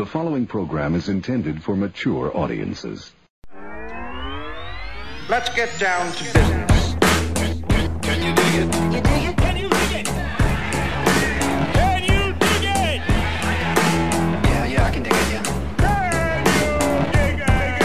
following program is intended for mature audiences. Let's get down to business. Can you dig it? You dig it? Can you dig it? Can you dig it? Yeah, I can dig it, yeah. Can you dig it?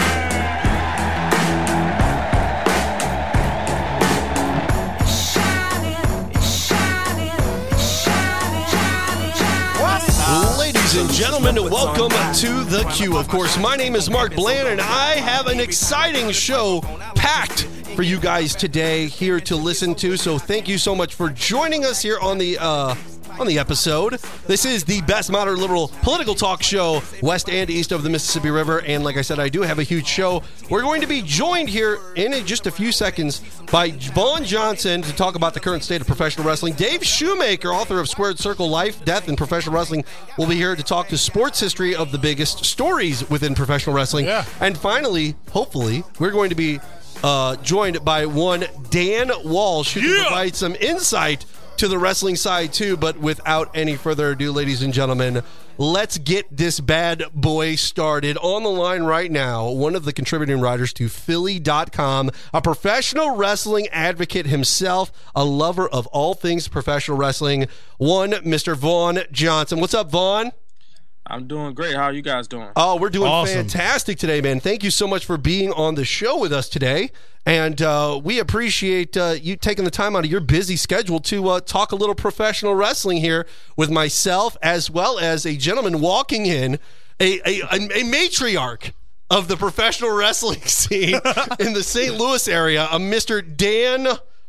Ladies and gentlemen, welcome to The Q. Of course, my name is Mark Bland, and I have an exciting show packed for you guys today here to listen to. So thank you so much for joining us here on the episode. This is the best modern liberal political talk show west and east of the Mississippi River. And like I said, I do have a huge show. We're going to be joined here in just a few seconds by Vaughn Johnson to talk about the current state of professional wrestling. Dave Shoemaker, author of Squared Circle, Life, Death, and Professional Wrestling, will be here to talk to sports history of the biggest stories within professional wrestling. Yeah. And finally, hopefully, we're going to be joined by one Dan Walsh, who can provide some insight to the wrestling side too. But without any further ado, ladies and gentlemen, let's get this bad boy started. On the line right now, one of the contributing writers to Philly.com, a professional wrestling advocate himself, a lover of all things professional wrestling, one Mr. Vaughn Johnson. What's up, Vaughn? I'm doing great. How are you guys doing? Oh, we're doing awesome. Fantastic today, man. Thank you so much for being on the show with us today. And we appreciate you taking the time out of your busy schedule to talk a little professional wrestling here with myself, as well as a gentleman walking in, a matriarch of the professional wrestling scene in the St. Louis area. A Mr. Dan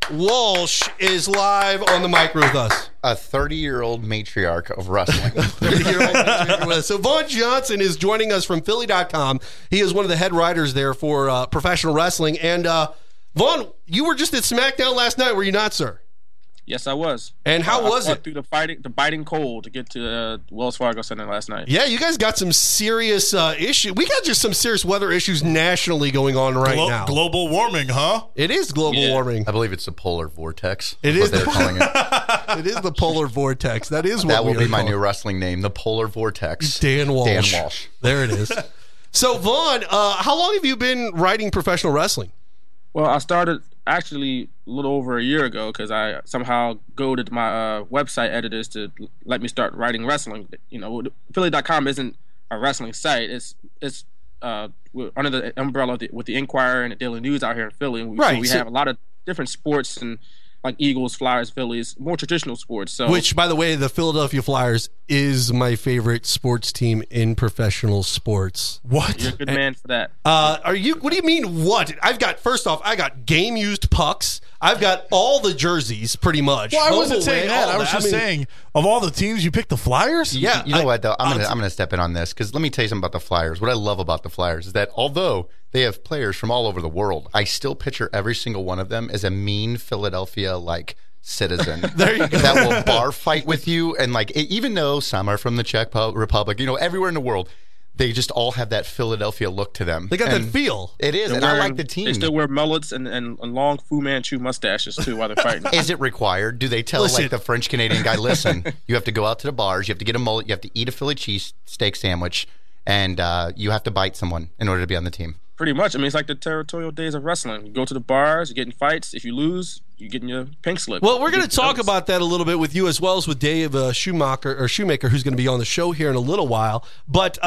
Walsh is live on the mic with us. A 30-year-old matriarch of wrestling. 30-year-old matriarch with us. So Vaughn Johnson is joining us from Philly.com. He is one of the head writers there for professional wrestling. And Vaughn, you were just at SmackDown last night, were you not, sir? Yes, I was. And how was it? Through the biting cold to get to Wells Fargo Center last night. Yeah, you guys got some serious issues. We got just some serious weather issues nationally going on right now. Global warming, huh? It is global warming. I believe it's the polar vortex. It is what they're calling it. It is the polar vortex. That is what that will we be my calling. new wrestling name, the Polar Vortex. Dan Walsh. Dan Walsh. There it is. So Vaughn, how long have you been writing professional wrestling? Well, I started actually a little over a year ago because I somehow goaded my website editors to let me start writing wrestling. You know, Philly.com isn't a wrestling site. It's we're under the umbrella with the Inquirer and the Daily News out here in Philly. And we have a lot of different sports and like Eagles, Flyers, Phillies, more traditional sports. So, which, by the way, the Philadelphia Flyers is my favorite sports team in professional sports. What? You're a good man for that. Are you? What do you mean? What? I got game used pucks. I've got all the jerseys, pretty much. Well, I wasn't saying that. I was just saying, of all the teams, you picked the Flyers? Yeah. You know what, though? I'm gonna step in on this because let me tell you something about the Flyers. What I love about the Flyers is that although they have players from all over the world, I still picture every single one of them as a mean Philadelphia-like citizen there you go. that will bar fight with you. And like, even though some are from the Czech Republic, everywhere in the world, they just all have that Philadelphia look to them. They got that feel. It is, and I like the team. They still wear mullets and long Fu Manchu mustaches, too, while they're fighting. Is it required? Do they tell, like, the French-Canadian guy, listen, you have to go out to the bars, you have to get a mullet, you have to eat a Philly cheese steak sandwich, and you have to bite someone in order to be on the team? Pretty much. I mean, it's like the territorial days of wrestling. You go to the bars, you get in fights. If you lose, you get in your pink slip. Well, we're going to talk about that a little bit with you as well as with Dave Shoemaker, who's going to be on the show here in a little while. But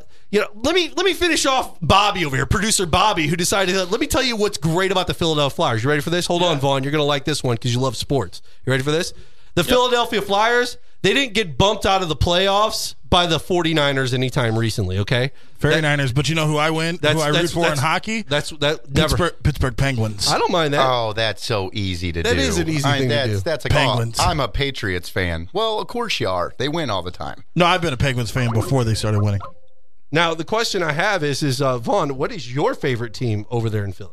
let me finish off Bobby over here, producer Bobby, who decided let me tell you what's great about the Philadelphia Flyers. You ready for this? Hold on, Vaughn. You're going to like this one because you love sports. You ready for this? The Philadelphia Flyers, they didn't get bumped out of the playoffs by the 49ers anytime recently, okay? 49ers, but you know who I root for in hockey? Pittsburgh Penguins. I don't mind that. Oh, that's so easy to do. That is an easy thing to do. That's like, Penguins. I'm a Patriots fan. Well, of course you are. They win all the time. No, I've been a Penguins fan before they started winning. Now, the question I have is Vaughn, what is your favorite team over there in Philly?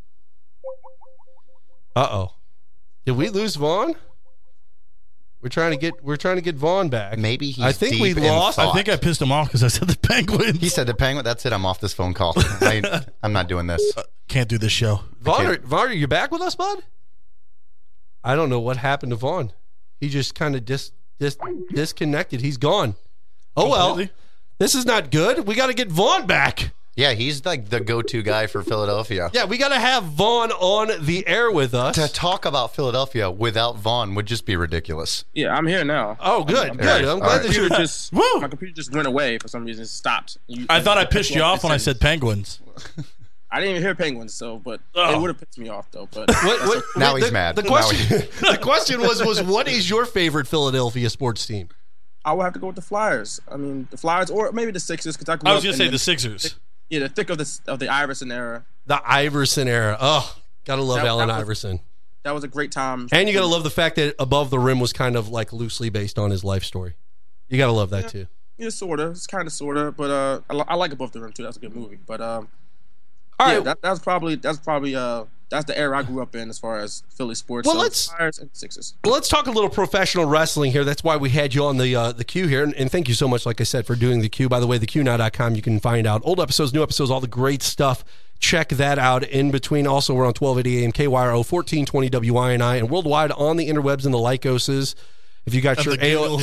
Uh-oh. Did we lose Vaughn? We're trying to get Vaughn back. Maybe he's I think deep we lost. I think I pissed him off because I said the Penguins. He said the Penguin. That's it. I'm off this phone call. I'm not doing this. Can't do this show. Vaughn, are you back with us, bud? I don't know what happened to Vaughn. He just kind of disconnected. He's gone. Oh, well. This is not good. We got to get Vaughn back. Yeah, he's like the go-to guy for Philadelphia. Yeah, we got to have Vaughn on the air with us. To talk about Philadelphia without Vaughn would just be ridiculous. Yeah, I'm here now. Oh, good. I'm glad that you're just. My computer just went away for some reason. It stopped. I thought I pissed you off when I said Penguins. I didn't even hear Penguins, it would have pissed me off though. But now he's mad. The question was, what is your favorite Philadelphia sports team? I would have to go with the Flyers. I mean, the Flyers, or maybe the Sixers, because I was going to say the Sixers. Yeah, the thick of the Iverson era. The Iverson era. Oh, gotta love Allen Iverson. That was a great time. And you gotta love the fact that Above the Rim was kind of like loosely based on his life story. You gotta love that too. Yeah, sorta. It's kind of sorta, but I like Above the Rim too. That's a good movie. But all right, that's probably that's the era I grew up in as far as Philly sports. Well, Flyers and Sixers. Well, let's talk a little professional wrestling here. That's why we had you on the Q here, and thank you so much, like I said, for doing the Q. By the way, theqnow.com, you can find out old episodes, new episodes, all the great stuff. Check that out in between. Also, we're on 1280 AM KYRO, 1420 WINI, and worldwide on the interwebs and the Lycoses. If you got your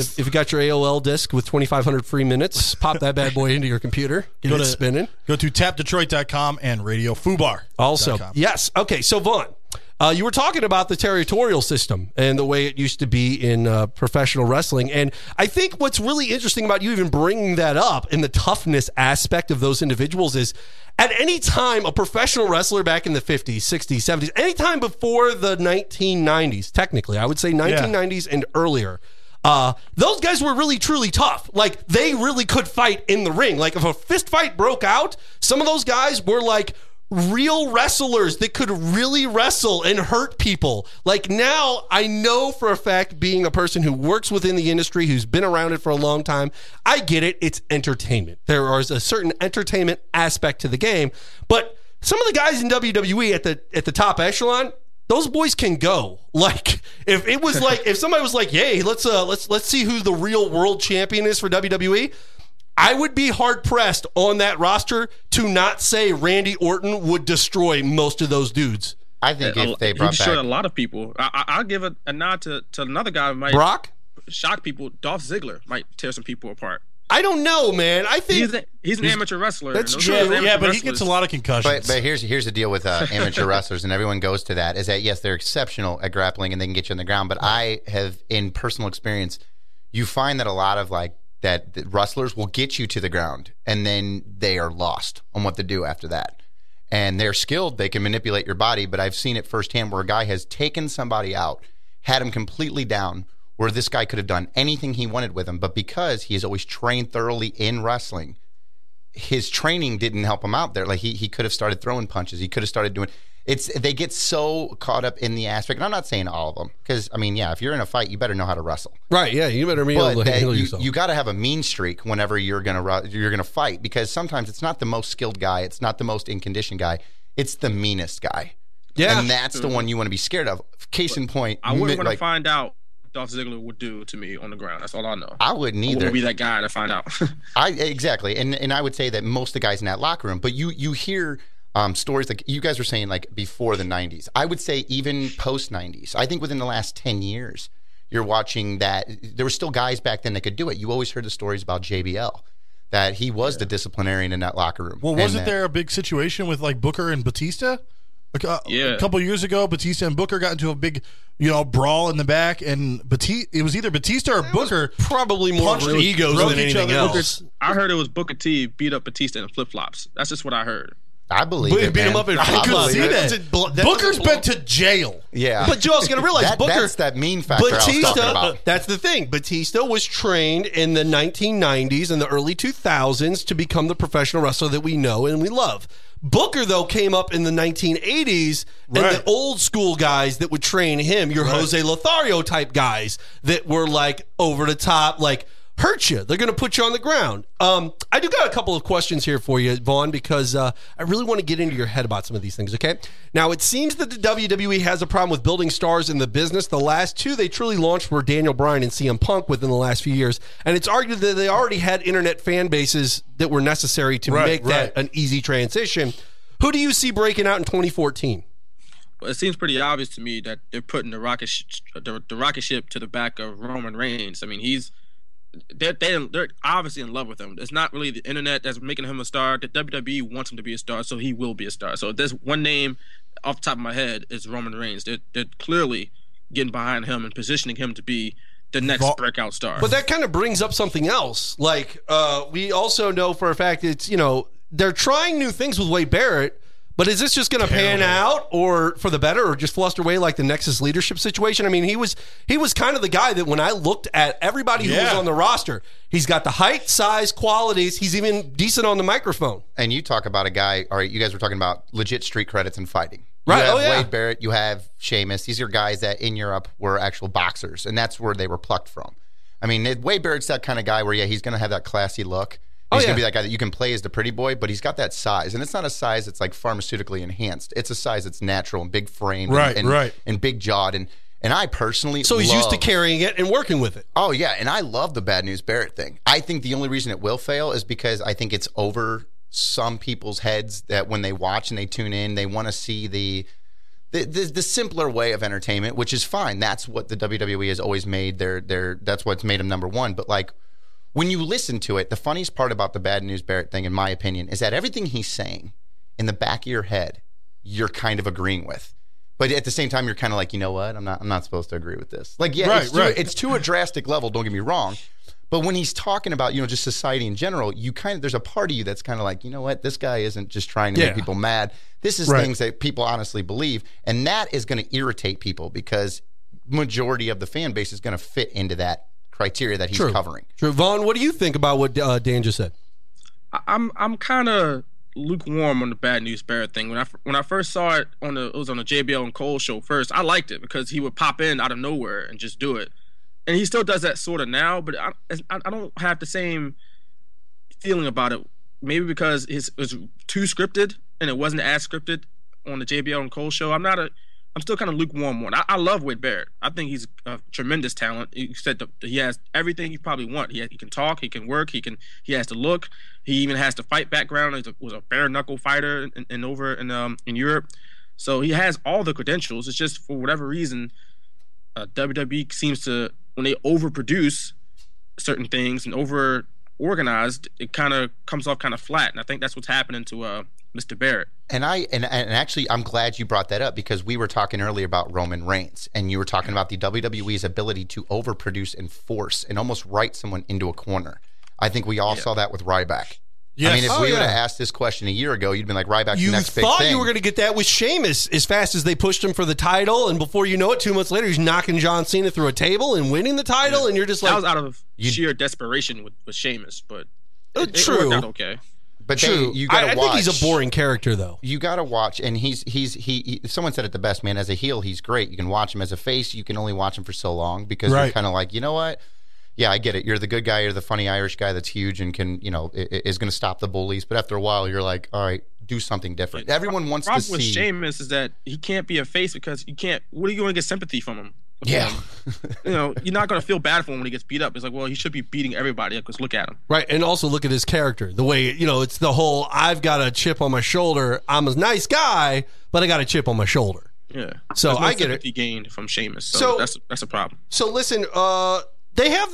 AOL disc with 2,500 free minutes, pop that bad boy into your computer. Get it spinning. Go to tapdetroit.com and Radio Fubar. Also, yes. Okay, so Vaughn, you were talking about the territorial system and the way it used to be in professional wrestling. And I think what's really interesting about you even bringing that up in the toughness aspect of those individuals is at any time a professional wrestler back in the 50s, 60s, 70s, anytime before the 1990s, technically, I would say 1990s and earlier, those guys were really, truly tough. Like, they really could fight in the ring. Like, if a fist fight broke out, some of those guys were like real wrestlers that could really wrestle and hurt people. Like, now I know for a fact, being a person who works within the industry, who's been around it for a long time, I get it. It's entertainment. There is a certain entertainment aspect to the game, but some of the guys in WWE at the top echelon, those boys can go. Like, if it was like, if somebody was like, "Hey, let's see who the real world champion is for WWE," I would be hard-pressed on that roster to not say Randy Orton would destroy most of those dudes. I think if they brought back... a lot of people. I'll give a nod to another guy who might... Brock? Shock people. Dolph Ziggler might tear some people apart. I don't know, man. I think... He's an amateur wrestler. That's true. Yeah, but he gets a lot of concussions. But here's the deal with amateur wrestlers, and everyone goes to that, is that, yes, they're exceptional at grappling and they can get you on the ground, but I have, in personal experience, you find that a lot of, like, that the wrestlers will get you to the ground and then they are lost on what to do after that. And they're skilled. They can manipulate your body, but I've seen it firsthand where a guy has taken somebody out, had him completely down, where this guy could have done anything he wanted with him, but because he has always trained thoroughly in wrestling, his training didn't help him out there. Like, he could have started throwing punches. He could have started doing... They get so caught up in the aspect, and I'm not saying all of them, because, I mean, yeah, if you're in a fight, you better know how to wrestle. Right, yeah, you better be able to handle yourself. You got to have a mean streak whenever you're gonna fight, because sometimes it's not the most skilled guy, it's not the most in-condition guy, it's the meanest guy. Yeah. And that's the one you want to be scared of. Case in point... I wouldn't want to find out what Dolph Ziggler would do to me on the ground. That's all I know. I wouldn't either. I wouldn't be that guy to find out. Exactly, and I would say that most of the guys in that locker room, but you hear... stories like you guys were saying, like before the 90s. I would say even post 90s. I think within the last 10 years, you're watching that there were still guys back then that could do it. You always heard the stories about JBL, that he was the disciplinarian in that locker room. Well, wasn't there a big situation with like Booker and Batista? A couple years ago, Batista and Booker got into a big, brawl in the back, and it was either Batista or Booker. Probably more egos than anything else. I heard it was Booker T beat up Batista in flip-flops. That's just what I heard. I believe it, beat him up in flip-flops. Booker's been to jail. Yeah. But you also got to realize Booker... That's that mean factor I was talking about. That's the thing. Batista was trained in the 1990s and the early 2000s to become the professional wrestler that we know and we love. Booker, though, came up in the 1980s, and the old school guys that would train him, your Jose Lothario type guys that were like over the top, like... hurt you. They're going to put you on the ground. I do got a couple of questions here for you, Vaughn, because I really want to get into your head about some of these things, okay? Now, it seems that the WWE has a problem with building stars in the business. The last two they truly launched were Daniel Bryan and CM Punk within the last few years, and it's argued that they already had internet fan bases that were necessary to make that an easy transition. Who do you see breaking out in 2014? Well, it seems pretty obvious to me that they're putting the rocket ship to the back of Roman Reigns. I mean, he's they're obviously in love with him. It's not really the internet that's making him a star. The WWE wants him to be a star, so he will be a star. So there's one name off the top of my head is Roman Reigns. They're clearly getting behind him and positioning him to be the next breakout star. But that kind of brings up something else. Like, we also know for a fact it's, they're trying new things with Wade Barrett, but is this just going to pan out or for the better or just fluster away like the Nexus leadership situation? I mean, he was kind of the guy that when I looked at everybody who was on the roster, he's got the height, size, qualities. He's even decent on the microphone. And you talk about a guy, all right, you guys were talking about legit street credits and fighting. Right. You have Wade Barrett, you have Sheamus. These are guys that in Europe were actual boxers, and that's where they were plucked from. I mean, Wade Barrett's that kind of guy where, he's going to have that classy look. He's going to be that guy that you can play as the pretty boy, but he's got that size. And it's not a size that's like pharmaceutically enhanced. It's a size that's natural and big framed and big jawed. And I personally So he's used to carrying it and working with it. Oh, yeah. And I love the Bad News Barrett thing. I think the only reason it will fail is because I think it's over some people's heads that when they watch and they tune in, they want to see the simpler way of entertainment, which is fine. That's what the WWE has always made. That's what's made them number one. But like when you listen to it, the funniest part about the Bad News Barrett thing, in my opinion, is that everything he's saying in the back of your head, you're kind of agreeing with. But at the same time, you're kind of like, you know what? I'm not supposed to agree with this. Like, it's to a drastic level. Don't get me wrong. But when he's talking about, just society in general, there's a part of you that's kind of like, you know what? This guy isn't just trying to make people mad. This is things that people honestly believe. And that is going to irritate people because majority of the fan base is going to fit into that criteria that he's covering. True. Vaughn, what do you think about what Dan just said? I'm kind of lukewarm on the Bad News Barrett thing. When I first saw it it was on the JBL and Cole show first, I liked it because he would pop in out of nowhere and just do it. And he still does that sort of now, but I don't have the same feeling about it. Maybe because it was too scripted and it wasn't as scripted on the JBL and Cole show. I'm still kind of lukewarm on it. I love Wade Barrett. I think he's a tremendous talent. You said he has everything you probably want. He can talk, he can work, he has the look. He even has the fight background. He was a bare knuckle fighter over in Europe. So he has all the credentials. It's just for whatever reason, WWE seems to, when they overproduce certain things and over-organized, it kind of comes off kind of flat. And I think that's what's happening to Mr. Barrett. And actually, I'm glad you brought that up because we were talking earlier about Roman Reigns, and you were talking about the WWE's ability to overproduce and force and almost write someone into a corner. I think we all saw that with Ryback. Yes. I mean, if we would have asked this question a year ago, you'd been like, Ryback's the next big thing. You thought you were going to get that with Sheamus as fast as they pushed him for the title, and before you know it, 2 months later, he's knocking John Cena through a table and winning the title, and you're just like... That was out of sheer desperation with Sheamus, but it worked out okay. But you got to watch. I think he's a boring character, though. You got to watch, and he. Someone said it the best, man. As a heel, he's great. You can watch him. As a face, you can only watch him for so long because you're kind of like, you know what? Yeah, I get it. You're the good guy. You're the funny Irish guy that's huge and can, is going to stop the bullies. But after a while, you're like, all right, do something different. Everyone wants to see. The problem with Sheamus is that he can't be a face because you can't. What are you going to get sympathy from him? Yeah. You're not going to feel bad for him when he gets beat up. It's like, well, he should be beating everybody because look at him. Right. And also look at his character. The way, it's the whole, I've got a chip on my shoulder. I'm a nice guy, but I got a chip on my shoulder. Yeah. So no I get it. He gained from Sheamus. So that's a problem. So listen, they have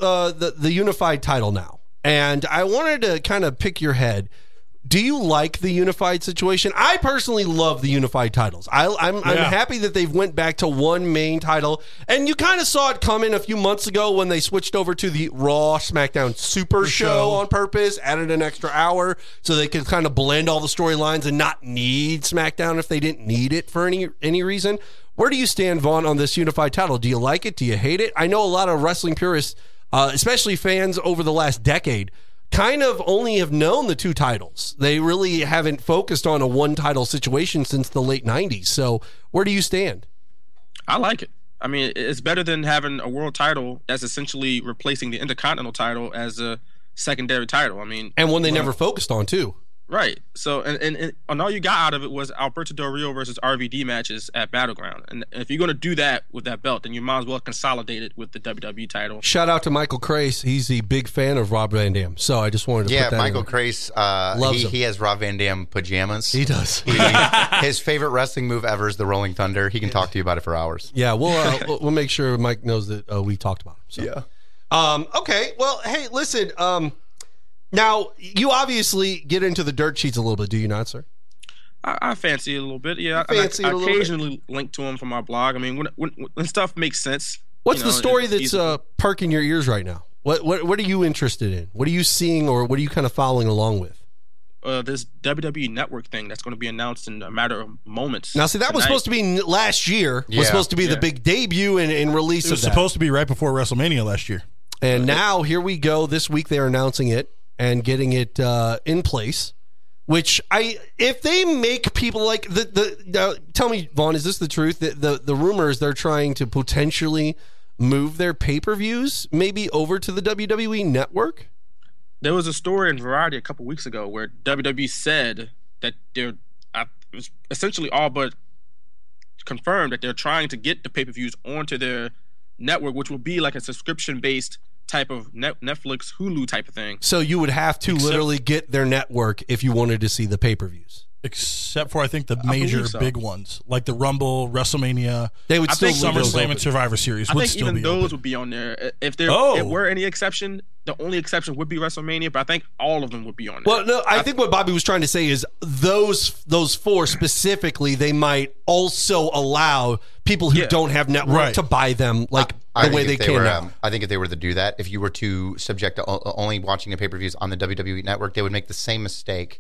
the unified title now. And I wanted to kind of pick your head. Do you like the unified situation? I personally love the unified titles. I'm happy that they've went back to one main title. And you kind of saw it coming a few months ago when they switched over to the Raw SmackDown Super Show on purpose, added an extra hour so they could kind of blend all the storylines and not need SmackDown if they didn't need it for any reason. Where do you stand, Vaughn, on this unified title? Do you like it? Do you hate it? I know a lot of wrestling purists, especially fans over the last decade, kind of only have known the two titles. They really haven't focused on a one title situation since the late 90s. So where do you stand? I like it. I mean, it's better than having a world title that's essentially replacing the Intercontinental title as a secondary title. I mean, and one they never focused on too. Right. So, and all you got out of it was Alberto Del Rio versus RVD matches at Battleground. And if you're going to do that with that belt, then you might as well consolidate it with the WWE title. Shout out to Michael Crace. He's a big fan of Rob Van Dam. So I just wanted to put that Michael Crace, he has Rob Van Dam pajamas. He does. His favorite wrestling move ever is the Rolling Thunder. He can talk to you about it for hours. Yeah, we'll make sure Mike knows that we talked about him. So. Yeah. Okay. Well, hey, listen. Now you obviously get into the dirt sheets a little bit, do you not, sir? I fancy it a little bit. Yeah, I occasionally link to them from my blog. I mean, when stuff makes sense. What's the story that's perking your ears right now? What are you interested in? What are you seeing, or what are you kind of following along with? This WWE Network thing that's going to be announced in a matter of moments. Now, see, that was supposed to be last year. Yeah. Was supposed to be the big debut and release of that. It was supposed to be right before WrestleMania last year. And now, here we go. This week, they're announcing it and getting it in place. Which if they make people like tell me, Vaughn, is this the truth? The rumor is they're trying to potentially move their pay-per-views maybe over to the WWE Network? There was a story in Variety a couple weeks ago where WWE said that they're essentially all but confirmed that they're trying to get the pay-per-views onto their network, which will be like a subscription-based type of Netflix, Hulu type of thing. So you would have to literally get their network if you wanted to see the pay-per-views. Except for, I think, the major big ones, like the Rumble, WrestleMania. They would still SummerSlam and Survivor Series. I think even those would be on there. If there were any exception, the only exception would be WrestleMania, but I think all of them would be on there. Well, no, I think what Bobby was trying to say is those four specifically, they might also allow people who don't have network to buy them like the way they can now. I think if they were to do that, if you were to subject to only watching the pay-per-views on the WWE Network, they would make the same mistake.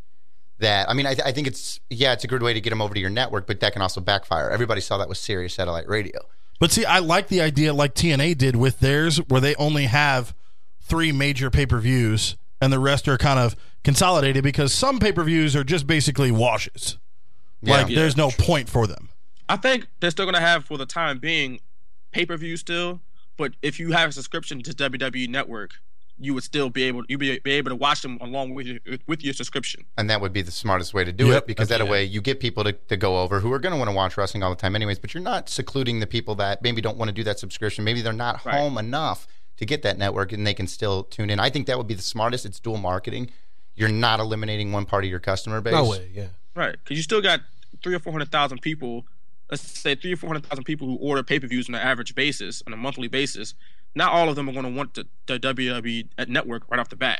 I think it's a good way to get them over to your network, but that can also backfire. Everybody saw that with Sirius Satellite Radio. But see, I like the idea like TNA did with theirs, where they only have 3 major pay-per-views and the rest are kind of consolidated because some pay-per-views are just basically washes. There's no point for them. I think they're still going to have, for the time being, pay-per-view still, but if you have a subscription to WWE Network, you would still be able to watch them along with your subscription. And that would be the smartest way to do it, because that way you get people to go over who are going to want to watch wrestling all the time anyways, but you're not secluding the people that maybe don't want to do that subscription. Maybe they're not home enough to get that network and they can still tune in. I think that would be the smartest. It's dual marketing. You're not eliminating one part of your customer base. No way, yeah. Right, because you still got 300,000 or 400,000 people, let's say 300,000 or 400,000 people who order pay-per-views on an average basis, on a monthly basis. Not all of them are going to want the WWE network right off the bat.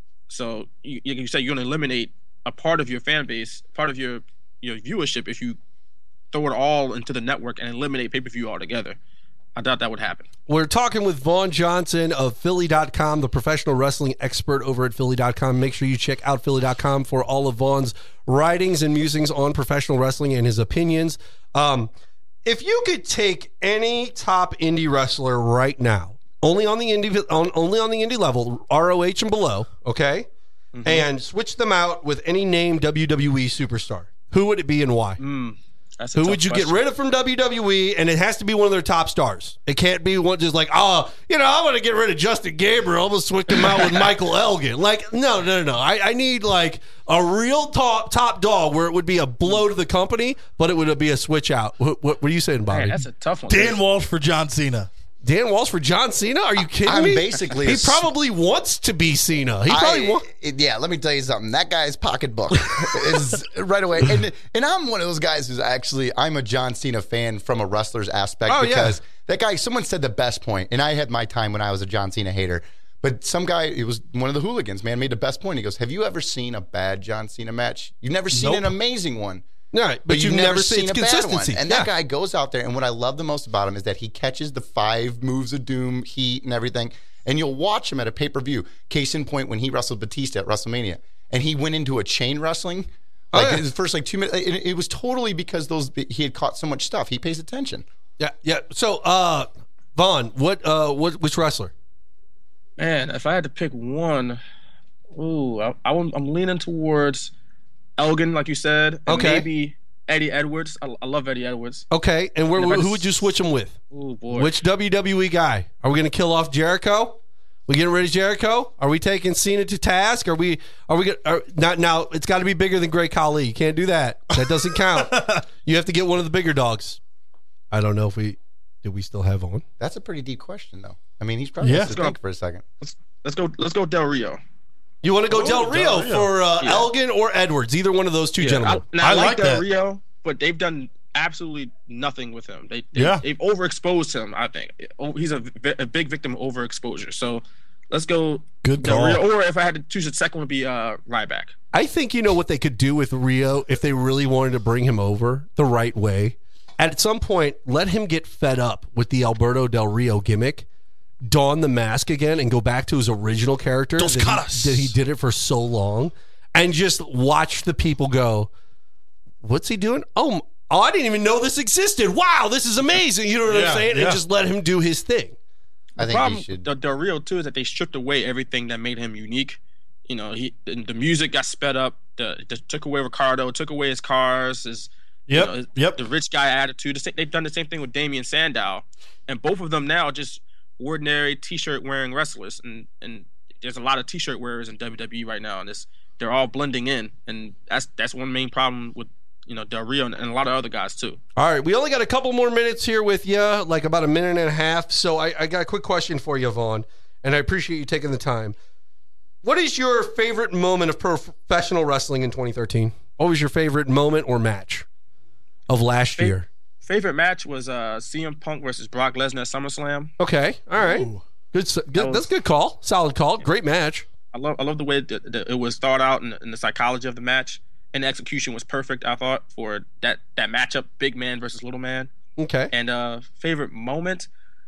So you say you're going to eliminate a part of your fan base, part of your viewership if you throw it all into the network and eliminate pay-per-view altogether. I doubt that would happen. We're talking with Vaughn Johnson of Philly.com, the professional wrestling expert over at Philly.com. Make sure you check out Philly.com for all of Vaughn's writings and musings on professional wrestling and his opinions. If you could take any top indie wrestler right now, only on the indie level, ROH and below, okay, and switch them out with any named WWE superstar, who would it be and why? Who would you get rid of from WWE? And it has to be one of their top stars. It can't be one just like, I want to get rid of Justin Gabriel. I'm going to switch him out with Michael Elgin. Like, no. I need like a real top dog where it would be a blow to the company, but it would be a switch out. What are you saying, Bobby? Man, that's a tough one. Dan Walsh for John Cena. Dan Walsh for John Cena? Are you kidding me? Basically, he probably wants to be Cena. Yeah, let me tell you something. That guy's pocketbook is right away. And I'm one of those guys who's I'm a John Cena fan from a wrestler's aspect because that guy, someone said the best point, and I had my time when I was a John Cena hater. But some guy, it was one of the hooligans, man, made the best point. He goes, have you ever seen a bad John Cena match? You've never seen an amazing one. No, but you've never seen a consistency. Bad one. And that guy goes out there, and what I love the most about him is that he catches the 5 moves of doom, heat, and everything. And you'll watch him at a pay-per-view. Case in point, when he wrestled Batista at WrestleMania, and he went into a chain wrestling. His first 2 minutes, it was totally because he had caught so much stuff. He pays attention. Yeah. So, Vaughn, which wrestler? Man, if I had to pick one, I'm leaning towards Elgin, like you said. And maybe Eddie Edwards. I love Eddie Edwards. Okay, and who would you switch him with? Oh boy, which WWE guy? Are we going to kill off Jericho? We getting rid of Jericho? Are we taking Cena to task? Are we not now? It's got to be bigger than Great Khali. You can't do that. That doesn't count. You have to get one of the bigger dogs. I don't know if did we still have on? That's a pretty deep question, though. I mean, he's probably has to think for a second. Let's go Del Rio. You want to go Del Rio for Elgin or Edwards? Either one of those two gentlemen. I like Del Rio, but they've done absolutely nothing with him. They've overexposed him. I think he's a big victim of overexposure. So let's go. Good call. Rio, or if I had to choose a second, would be Ryback. I think you know what they could do with Rio if they really wanted to bring him over the right way. At some point, let him get fed up with the Alberto Del Rio gimmick, don the mask again, and go back to his original character that he did it for so long, and just watch the people go, what's he doing? Oh, I didn't even know this existed. Wow, this is amazing. You know what I'm saying? Yeah. And just let him do his thing. I think problem he should. with Del Rio too is that they stripped away everything that made him unique. You know, the music got sped up. They took away Ricardo, took away his cars, the rich guy attitude. They've done the same thing with Damian Sandow, and both of them now are just ordinary t-shirt wearing wrestlers. And there's a lot of t-shirt wearers in WWE right now, and they're all blending in, and that's one main problem with Del Rio and a lot of other guys too. All right, we only got a couple more minutes here with you, like about a minute and a half. So I got a quick question for you, Vaughn, and I appreciate you taking the time. What is your favorite moment of professional wrestling in 2013? What was your favorite moment or match of last year? Favorite match was CM Punk versus Brock Lesnar at SummerSlam. Okay, all right. Ooh. Good. That's a good call. Solid call. Yeah. Great match. I love the way that it was thought out and the psychology of the match. And the execution was perfect, I thought, for that matchup, big man versus little man. Okay. And favorite moment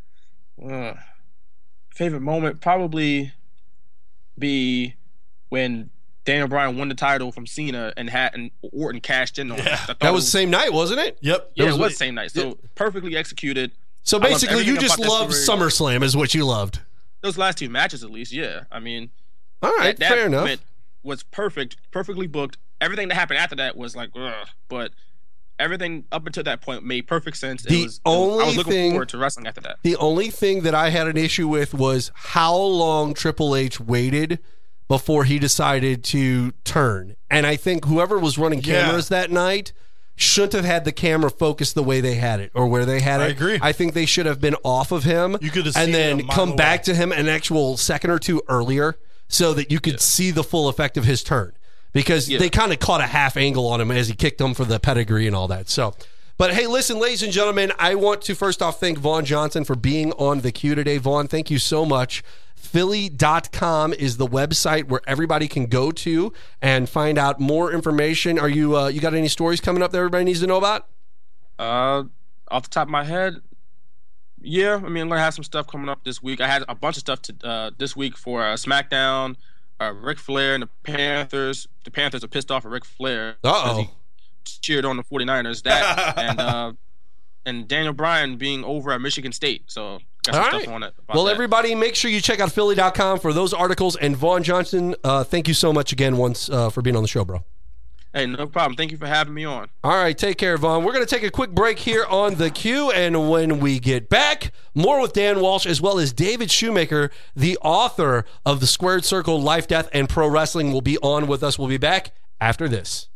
probably be when Daniel Bryan won the title from Cena and Orton cashed in on him. That was the same night, wasn't it? Yep. Yeah, it was the same night. So perfectly executed. So basically, you just loved SummerSlam is what you loved. Those last two matches, at least, yeah. I mean, all right, fair enough. Was perfectly booked. Everything that happened after that was like, ugh, but everything up until that point made perfect sense. I was looking forward to wrestling after that. The only thing that I had an issue with was how long Triple H waited before he decided to turn. And I think whoever was running cameras that night shouldn't have had the camera focused the way they had it or where they had it. I agree. I think they should have been off of him and then come back to him an actual second or two earlier so that you could see the full effect of his turn. Because they kind of caught a half angle on him as he kicked him for the pedigree and all that. So, but hey, listen, ladies and gentlemen, I want to first off thank Vaughn Johnson for being on the Q today. Vaughn, thank you so much. Philly.com is the website where everybody can go to and find out more information. Are you got any stories coming up that everybody needs to know about? Off the top of my head, yeah. I mean, I'm going to have some stuff coming up this week. I had a bunch of stuff this week for SmackDown. Ric Flair and the Panthers. The Panthers are pissed off at Ric Flair because he cheered on the 49ers. That and Daniel Bryan being over at Michigan State. So got some stuff on it. Well, everybody, make sure you check out Philly.com for those articles. And Vaughn Johnson, thank you so much again once for being on the show, bro. Hey, no problem. Thank you for having me on. All right, take care, Vaughn. We're going to take a quick break here on The Q, and when we get back, more with Dan Walsh as well as David Shoemaker, the author of The Squared Circle, Life, Death, and Pro Wrestling, will be on with us. We'll be back after this.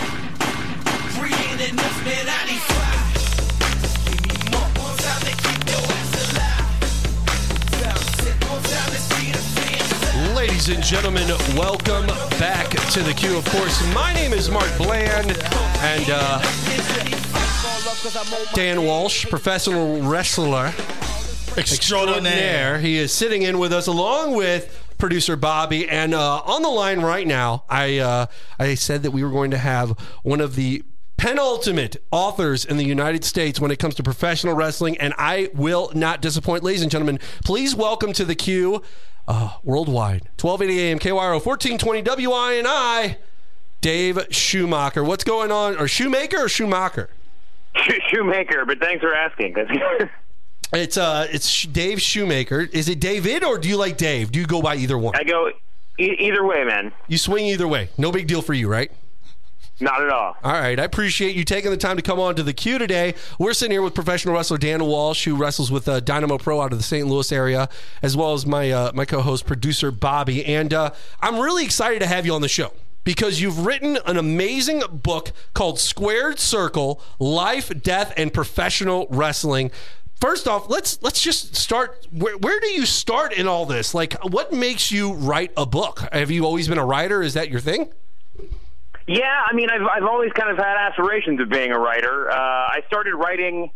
Ladies and gentlemen, welcome back to The Q. Of course, my name is Mark Bland, and Dan Walsh, professional wrestler extraordinaire. He is sitting in with us along with producer Bobby, and on the line right now, I said that we were going to have one of the penultimate authors in the United States when it comes to professional wrestling, and I will not disappoint. Ladies and gentlemen, please welcome to The Q, worldwide, 1280 AM KYRO, 1420 WINI, Dave Schumacher. What's going on? Or Shoemaker or Schumacher? Shoemaker, but thanks for asking. It's Dave Shoemaker. Is it David or do you like Dave? Do you go by either one? I go either way, man. You swing either way. No big deal for you, right? Not at all. All right. I appreciate you taking the time to come on to The Q today. We're sitting here with professional wrestler Dan Walsh, who wrestles with Dynamo Pro out of the St. Louis area, as well as my co-host, producer Bobby. And I'm really excited to have you on the show because you've written an amazing book called Squared Circle, Life, Death, and Professional Wrestling. First off, let's just start. Where do you start in all this? Like, what makes you write a book? Have you always been a writer? Is that your thing? Yeah, I mean, I've always kind of had aspirations of being a writer. I started writing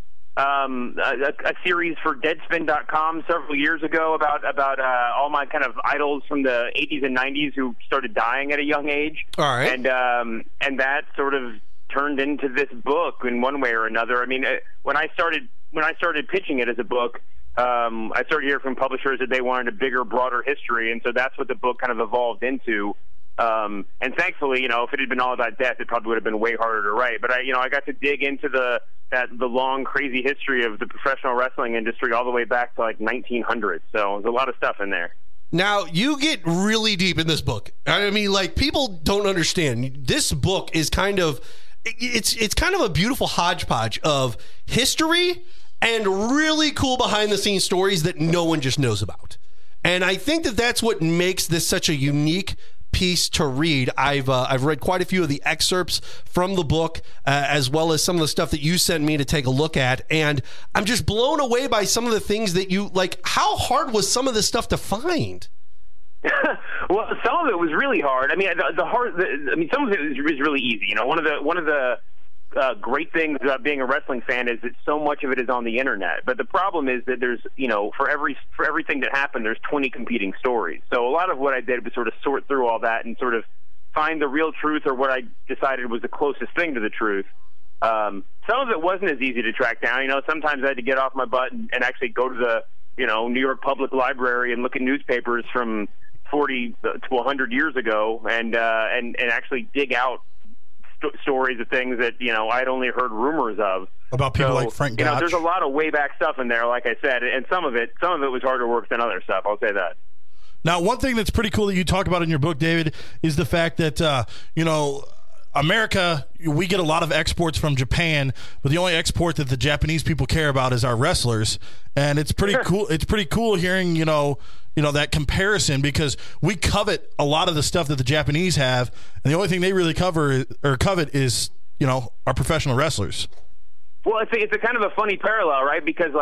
a series for Deadspin.com several years ago about all my kind of idols from the 80s and 90s who started dying at a young age. All right. And that sort of turned into this book in one way or another. I mean, when I started pitching it as a book, I started hearing from publishers that they wanted a bigger, broader history, and so that's what the book kind of evolved into. And thankfully, if it had been all about death, it probably would have been way harder to write. But I got to dig into the long, crazy history of the professional wrestling industry all the way back to like 1900. So there's a lot of stuff in there. Now, you get really deep in this book. I mean, like, people don't understand. This book is kind of a beautiful hodgepodge of history and really cool behind-the-scenes stories that no one just knows about. And I think that that's what makes this such a unique piece to read. I've read quite a few of the excerpts from the book, as well as some of the stuff that you sent me to take a look at, and I'm just blown away by some of the things that you like. How hard was some of this stuff to find? Well, some of it was really hard. I mean, some of it was really easy. One of the great things about being a wrestling fan is that so much of it is on the internet. But the problem is that there's, for everything that happened, there's 20 competing stories. So a lot of what I did was sort of sort through all that and sort of find the real truth, or what I decided was the closest thing to the truth. Some of it wasn't as easy to track down. Sometimes I had to get off my butt and actually go to the, New York Public Library and look at newspapers from 40 to 100 years ago and actually dig out stories of things that I'd only heard rumors of about people like Frank Gotch. There's a lot of way back stuff in there, like I said, and some of it was harder work than other stuff. I'll say that. Now, one thing that's pretty cool that you talk about in your book, David, is the fact that America, we get a lot of exports from Japan, but the only export that the Japanese people care about is our wrestlers, and it's pretty cool. It's pretty cool hearing that comparison, because we covet a lot of the stuff that the Japanese have, and the only thing they really covet is our professional wrestlers. Well, it's a kind of a funny parallel, right? Because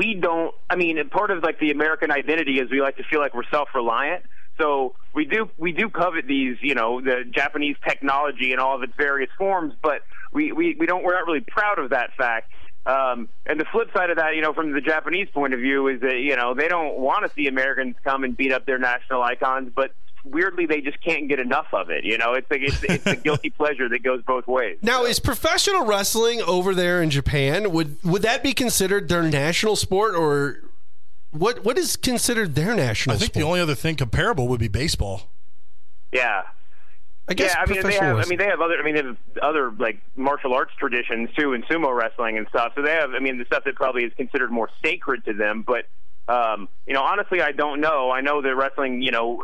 part of like the American identity is we like to feel like we're self-reliant. So we do covet these, the Japanese technology in all of its various forms, but we're not really proud of that fact. And the flip side of that, from the Japanese point of view, is that, they don't want to see Americans come and beat up their national icons, but weirdly, they just can't get enough of it. It's a guilty pleasure that goes both ways. Now, is professional wrestling over there in Japan, would that be considered their national sport, or what is considered their national sport? I think the only other thing comparable would be baseball. Yeah. I guess they have other like martial arts traditions too, in sumo wrestling and stuff. So they have, the stuff that probably is considered more sacred to them. But honestly, I don't know. I know that wrestling,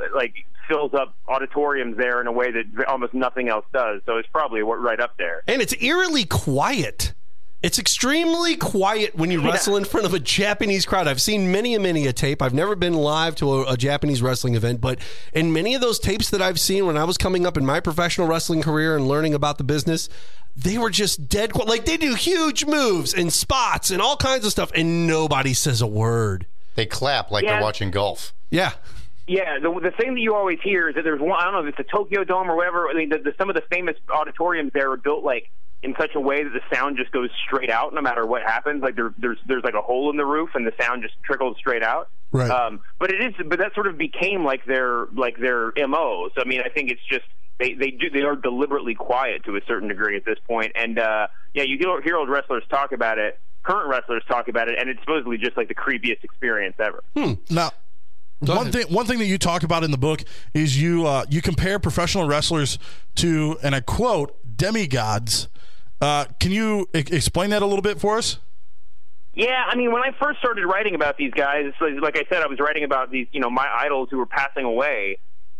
fills up auditoriums there in a way that almost nothing else does. So it's probably right up there. And it's eerily quiet. It's extremely quiet when you wrestle in front of a Japanese crowd. I've seen many a tape. I've never been live to a Japanese wrestling event, but in many of those tapes that I've seen when I was coming up in my professional wrestling career and learning about the business, they were just dead quiet. Like, they do huge moves and spots and all kinds of stuff, and nobody says a word. They clap like they're watching golf. Yeah. Yeah, the thing that you always hear is that there's one, I don't know if it's the Tokyo Dome or whatever. Some of the famous auditoriums there are built like in such a way that the sound just goes straight out no matter what happens. Like there's like a hole in the roof and the sound just trickles straight out. Right. But that sort of became like their MO. So I think it's just they are deliberately quiet to a certain degree at this point. And you hear old wrestlers talk about it, current wrestlers talk about it, and it's supposedly just like the creepiest experience ever. Now, one thing that you talk about in the book is you compare professional wrestlers to, and I quote, demigods. Can you explain that a little bit for us? Yeah, when I first started writing about these guys, like I said, I was writing about these, my idols who were passing away.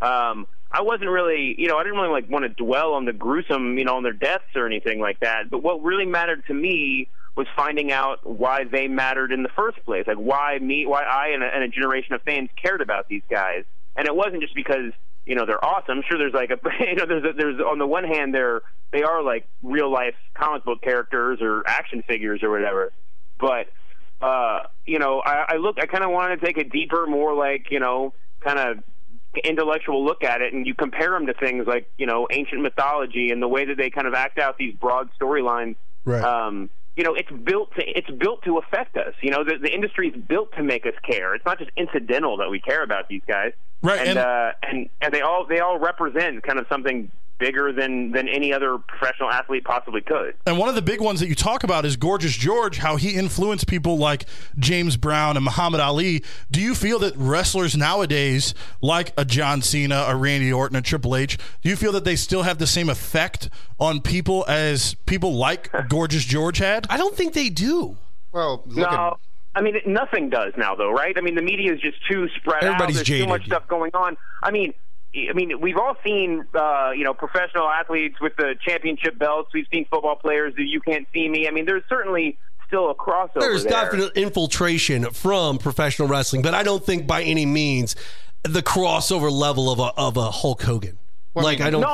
I wasn't really, I didn't really want to dwell on the gruesome, on their deaths or anything like that. But what really mattered to me was finding out why they mattered in the first place, like why I and a generation of fans cared about these guys. And it wasn't just because they're awesome. Sure, there's like there's on the one hand they are like real life comic book characters or action figures or whatever. But I kind of wanted to take a deeper, more like kind of intellectual look at it and you compare them to things like, ancient mythology and the way that they kind of act out these broad storylines, Right. it's built to affect us. The industry is built to make us care. It's not just incidental that we care about these guys. Right. And they all represent kind of something bigger than any other professional athlete possibly could. And one of the big ones that you talk about is Gorgeous George, how he influenced people like James Brown and Muhammad Ali. Do you feel that wrestlers nowadays, like a John Cena, a Randy Orton, a Triple H, do you feel that they still have the same effect on people as people like Gorgeous George had? I don't think they do. Well, I mean, nothing does now, though, right? I mean, the media is just too spread Everybody's out. There's jaded. too much stuff going on. I mean, we've all seen, professional athletes with the championship belts. We've seen football players do You Can't See Me. I mean, there's certainly still a crossover There's there. definite infiltration from professional wrestling, but I don't think by any means the crossover level of a Hulk Hogan. No.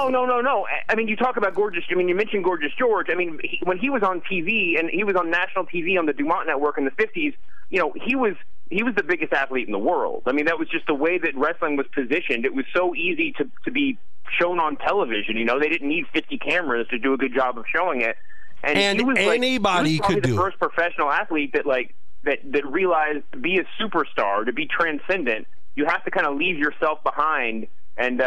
I mean, you talk about Gorgeous. I mean, you mentioned Gorgeous George. I mean, when he was on TV and he was on national TV on the Dumont Network in the 50s, he was the biggest athlete in the world. I mean, that was just the way that wrestling was positioned. It was so easy to be shown on television. They didn't need 50 cameras to do a good job of showing it. And he was anybody could do the first professional athlete that realized to be a superstar, to be transcendent, you have to kind of leave yourself behind and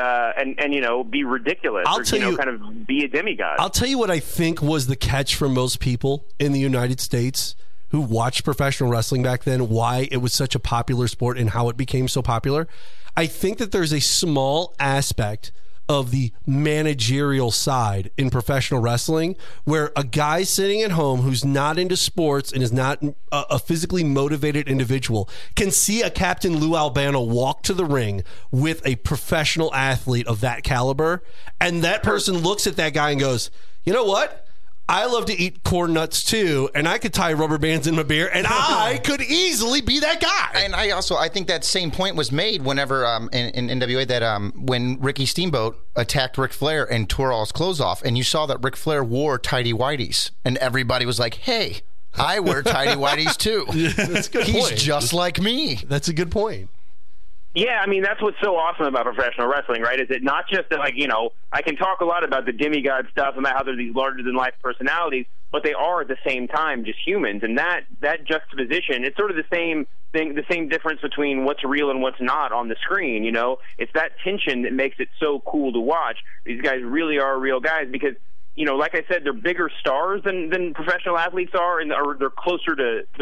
be ridiculous kind of be a demigod. I'll tell you what I think was the catch for most people in the United States who watched professional wrestling back then, why it was such a popular sport and how it became so popular. I think that there's a small aspect of the managerial side in professional wrestling where a guy sitting at home who's not into sports and is not a physically motivated individual can see a Captain Lou Albano walk to the ring with a professional athlete of that caliber, and that person looks at that guy and goes, you know what? I love to eat corn nuts too, and I could tie rubber bands in my beer, and I could easily be that guy. And I think that same point was made whenever in NWA that when Ricky Steamboat attacked Ric Flair and tore all his clothes off, and you saw that Ric Flair wore tighty whities, and everybody was like, "Hey, I wear tighty whities too." That's a good He's point. just like me. That's a good point. Yeah, I mean, that's what's so awesome about professional wrestling, right? Is it not just that, I can talk a lot about the demigod stuff and about how they're these larger-than-life personalities, but they are at the same time just humans. And that juxtaposition, it's sort of the same thing, the same difference between what's real and what's not on the screen, It's that tension that makes it so cool to watch. These guys really are real guys because, like I said, they're bigger stars than professional athletes are, and they're closer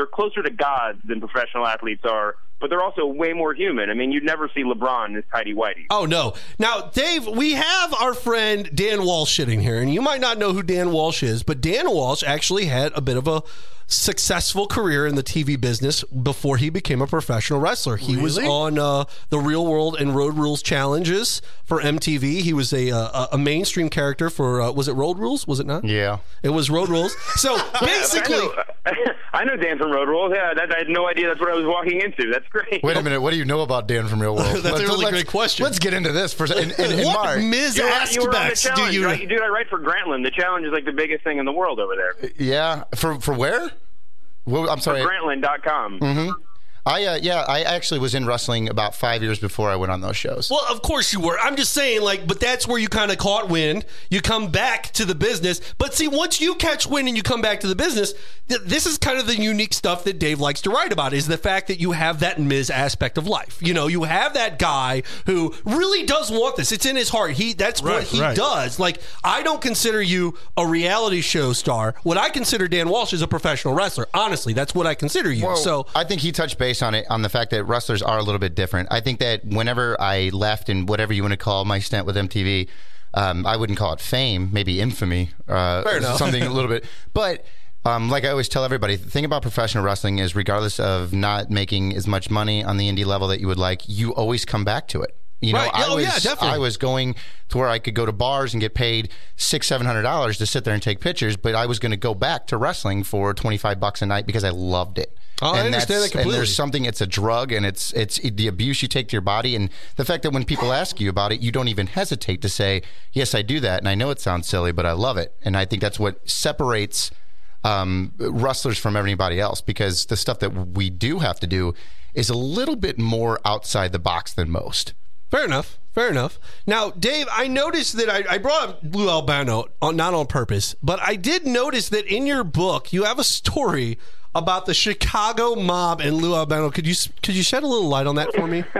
to gods than professional athletes are. But they're also way more human. I mean, you'd never see LeBron as tighty whitey. Oh, no. Now, Dave, we have our friend Dan Walsh sitting here, and you might not know who Dan Walsh is, but Dan Walsh actually had a bit of a successful career in the TV business before he became a professional wrestler. He was on the Real World and Road Rules challenges for MTV. He was a mainstream character for, was it Road Rules? Was it not? Yeah. It was Road Rules. So basically... I know Dan from Road Rules. Yeah, I had no idea that's what I was walking into. That's great. Wait a minute. What do you know about Dan from Real World? That's a really great question. Let's get into this. And what Mark, Ms. You were on the aspects do challenge, you... right? Dude, I write for Grantland. The challenge is like the biggest thing in the world over there. Yeah. For where? Well, I'm sorry. For Grantland.com. Mm-hmm. I actually was in wrestling about 5 years before I went on those shows. Well, of course you were. I'm just saying, but that's where you kind of caught wind. You come back to the business. But see, once you catch wind and you come back to the business, this is kind of the unique stuff that Dave likes to write about, is the fact that you have that Miz aspect of life. You have that guy who really does want this. It's in his heart. That's what he does. I don't consider you a reality show star. What I consider Dan Walsh is a professional wrestler. Honestly, that's what I consider you. Well, so I think he touched base on the fact that wrestlers are a little bit different. I think that whenever I left, and whatever you want to call my stint with MTV, I wouldn't call it fame, maybe infamy, Fair enough. something a little bit. But like I always tell everybody, the thing about professional wrestling is regardless of not making as much money on the indie level that you would like, you always come back to it. Definitely. I was going to where I could go to bars and get paid $600-700 to sit there and take pictures, but I was going to go back to wrestling for $25 a night because I loved it. Oh, I understand that completely. And there's something, it's a drug, and it's the abuse you take to your body, and the fact that when people ask you about it, you don't even hesitate to say, yes, I do that, and I know it sounds silly, but I love it. And I think that's what separates wrestlers from everybody else, because the stuff that we do have to do is a little bit more outside the box than most. Fair enough. Fair enough. Now, Dave, I noticed that I brought up Lou Albano, not on purpose, but I did notice that in your book you have a story about the Chicago mob and Lou Albano. Could you shed a little light on that for me?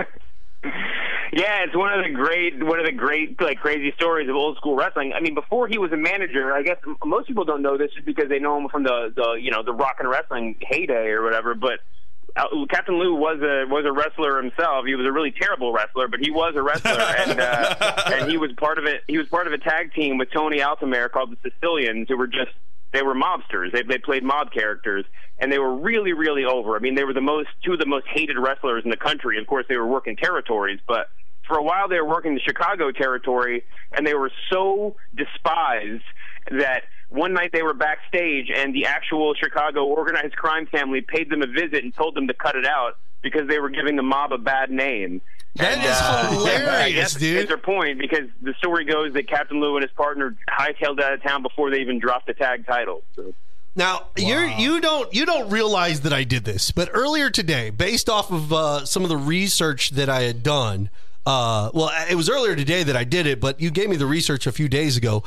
Yeah, it's one of the great like crazy stories of old school wrestling. I mean, before he was a manager, I guess most people don't know this just because they know him from the rock and wrestling heyday or whatever. But Captain Lou was a wrestler himself. He was a really terrible wrestler, but he was a wrestler, and he was part of it. He was part of a tag team with Tony Altomare called the Sicilians, who were they were mobsters. They played mob characters, and they were really, really over. I mean, they were two of the most hated wrestlers in the country. Of course, they were working territories, but for a while they were working the Chicago territory, and they were so despised that one night they were backstage, and the actual Chicago organized crime family paid them a visit and told them to cut it out because they were giving the mob a bad name. That is hilarious, dude. That's their point, because the story goes that Captain Lou and his partner hightailed out of town before they even dropped the tag title. So. Now, you don't realize that I did this, but earlier today, based off of some of the research that I had done, it was earlier today that I did it, but you gave me the research a few days ago.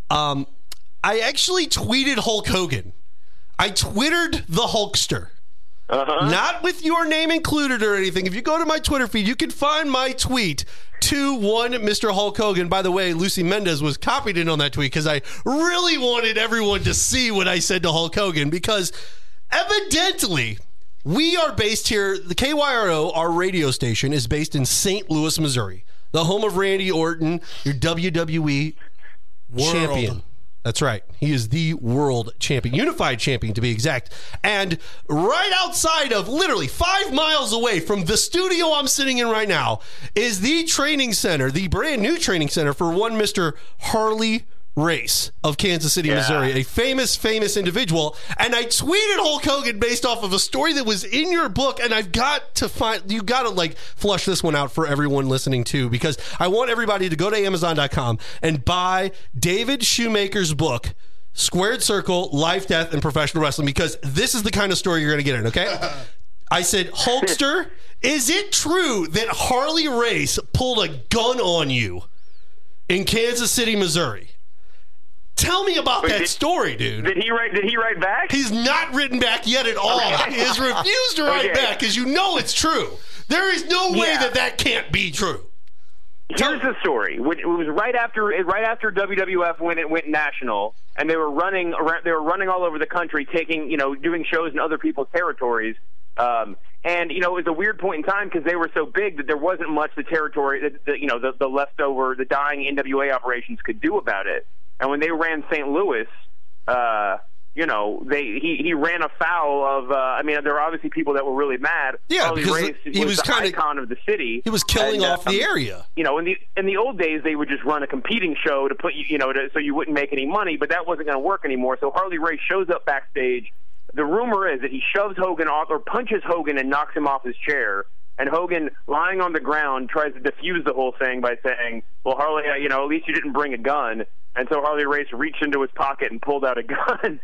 I actually tweeted Hulk Hogan. I twittered the Hulkster. Not with your name included or anything. If you go to my Twitter feed, you can find my tweet to one Mr. Hulk Hogan. By the way, Lucy Mendez was copied in on that tweet because I really wanted everyone to see what I said to Hulk Hogan, because evidently we are based here. The KYRO, our radio station, is based in St. Louis, Missouri, the home of Randy Orton, your WWE champion. That's right. He is the world champion, unified champion to be exact. And right outside of, literally 5 miles away from the studio I'm sitting in right now, is the training center, the brand new training center for one Mr. Harley Race of Kansas City, Missouri, a famous individual. And I tweeted Hulk Hogan based off of a story that was in your book, and I've got to you got to like flush this one out for everyone listening too, because I want everybody to go to Amazon.com and buy David Shoemaker's book, Squared Circle, Life, Death, and Professional Wrestling, because this is the kind of story you're going to get in, okay? I said, Hulkster, is it true that Harley Race pulled a gun on you in Kansas City, Missouri? Tell me about that story, dude. Did he write back? He's not written back yet at all. Okay. He has refused to write back because you know it's true. There is no way that can't be true. Here's the story. It was right after WWF when it went national, and they were running all over the country, doing shows in other people's territories. And it was a weird point in time because they were so big that there wasn't much the territory, the leftover, the dying NWA operations could do about it. And when they ran St. Louis, he ran afoul of. There were obviously people that were really mad. Yeah, Harley because Race he was the kind icon of the city. He was killing off the area. In the old days, they would just run a competing show to put so you wouldn't make any money, but that wasn't going to work anymore. So Harley Race shows up backstage. The rumor is that he shoves Hogan off or punches Hogan and knocks him off his chair. And Hogan, lying on the ground, tries to defuse the whole thing by saying, "Well, Harley, at least you didn't bring a gun." And so Harley Race reached into his pocket and pulled out a gun.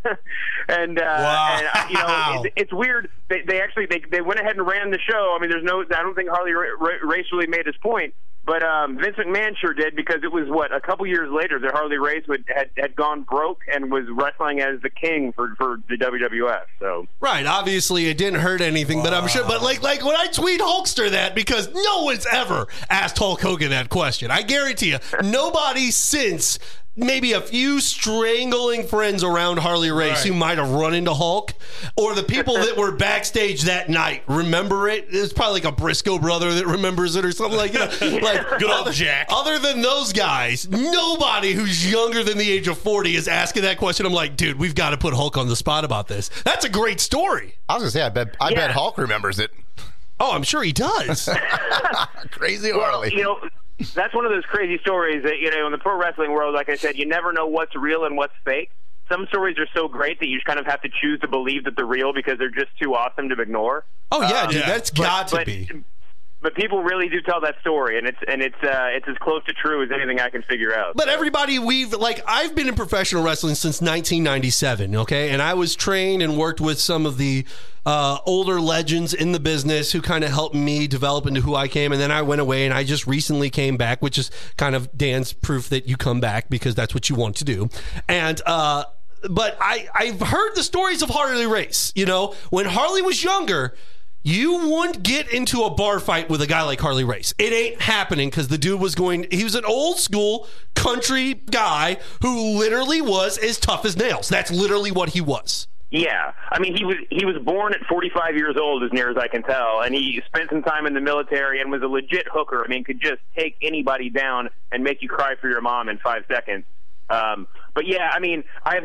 It's weird. They went ahead and ran the show. I don't think Harley Race really made his point. But Vince McMahon sure did, because it was, a couple years later that Harley Race had gone broke and was wrestling as the king for the WWF. So right, obviously it didn't hurt anything, but I'm sure. But like when I tweet Hulkster that, because no one's ever asked Hulk Hogan that question. I guarantee you, nobody since maybe a few strangling friends around Harley Race who might have run into Hulk, or the people that were backstage that night remember it. It's probably like a Briscoe brother that remembers it or something like that. Like good old Jack. Other than those guys, nobody who's younger than the age of 40 is asking that question. I'm like, dude, we've got to put Hulk on the spot about this. That's a great story. I was gonna say, I bet Hulk remembers it. Oh, I'm sure he does. Crazy Harley. That's one of those crazy stories that, in the pro wrestling world, like I said, you never know what's real and what's fake. Some stories are so great that you just kind of have to choose to believe that they're real because they're just too awesome to ignore. Oh, yeah, dude, that's got to be. But people really do tell that story, and it's as close to true as anything I can figure out. But everybody, I've been in professional wrestling since 1997, okay? And I was trained and worked with some of the older legends in the business who kind of helped me develop into who I came. And then I went away, and I just recently came back, which is kind of Dan's proof that you come back because that's what you want to do. And but I've heard the stories of Harley Race. You know, when Harley was younger, you wouldn't get into a bar fight with a guy like Harley Race. It ain't happening because the dude he was an old school country guy who literally was as tough as nails. That's literally what he was. Yeah. I mean, he was born at 45 years old, as near as I can tell, and he spent some time in the military and was a legit hooker. I mean, could just take anybody down and make you cry for your mom in 5 seconds. But yeah, I mean,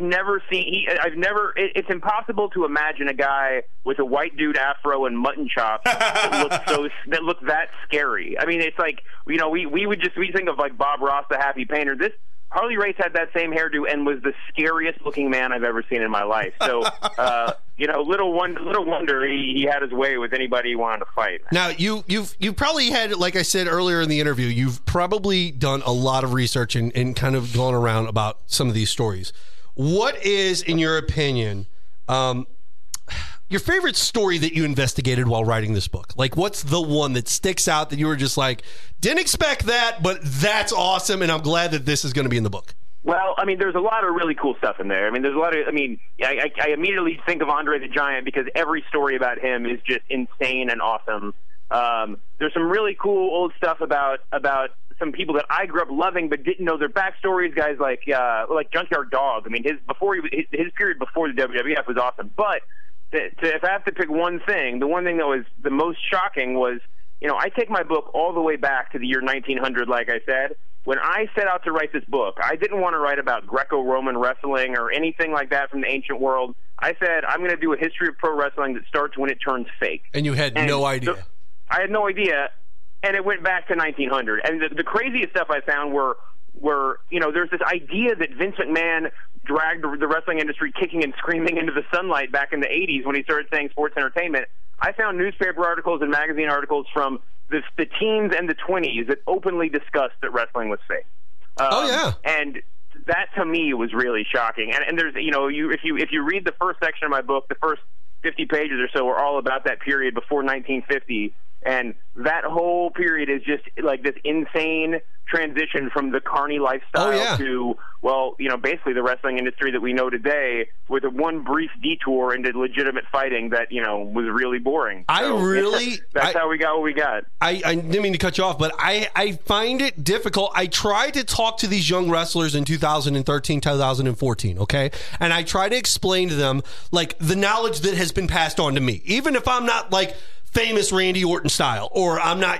it's impossible to imagine a guy with a white dude afro and mutton chops that looks that scary. I mean, it's like, you know, we think of like Bob Ross, the Happy Painter. This Harley Race had that same hairdo and was the scariest looking man I've ever seen in my life. So, you know, little wonder he had his way with anybody he wanted to fight. Now, you've probably had, like I said earlier in the interview, you've probably done a lot of research and kind of gone around about some of these stories. What is, in your opinion, your favorite story that you investigated while writing this book? Like, what's the one that sticks out that you were just like, didn't expect that, but that's awesome, and I'm glad that this is going to be in the book? Well, I mean, there's a lot of really cool stuff in there. I mean, I immediately think of Andre the Giant because every story about him is just insane and awesome. There's some really cool old stuff about some people that I grew up loving but didn't know their backstories. Guys like Junkyard Dog. I mean, his period before the WWF was awesome. But if I have to pick one thing, the one thing that was the most shocking was, you know, I take my book all the way back to the year 1900, like I said. When I set out to write this book, I didn't want to write about Greco-Roman wrestling or anything like that from the ancient world. I said, I'm going to do a history of pro wrestling that starts when it turns fake. And you had no idea. So, I had no idea, and it went back to 1900. And the craziest stuff I found were, you know, there's this idea that Vince McMahon dragged the wrestling industry kicking and screaming into the sunlight back in the 80s when he started saying sports entertainment. I found newspaper articles and magazine articles from the teens and the 20s that openly discussed that wrestling was fake. And that to me was really shocking. And there's, you know, if you read the first section of my book, the first 50 pages or so are all about that period before 1950. And that whole period is just like this insane transition from the carny lifestyle to, well, you know, basically the wrestling industry that we know today, with a one brief detour into legitimate fighting that, you know, was really boring. That's how we got what we got. I didn't mean to cut you off, but I find it difficult. I tried to talk to these young wrestlers in 2013, 2014, okay? And I try to explain to them, like, the knowledge that has been passed on to me. Even if I'm not, like, famous Randy Orton style, or I'm not,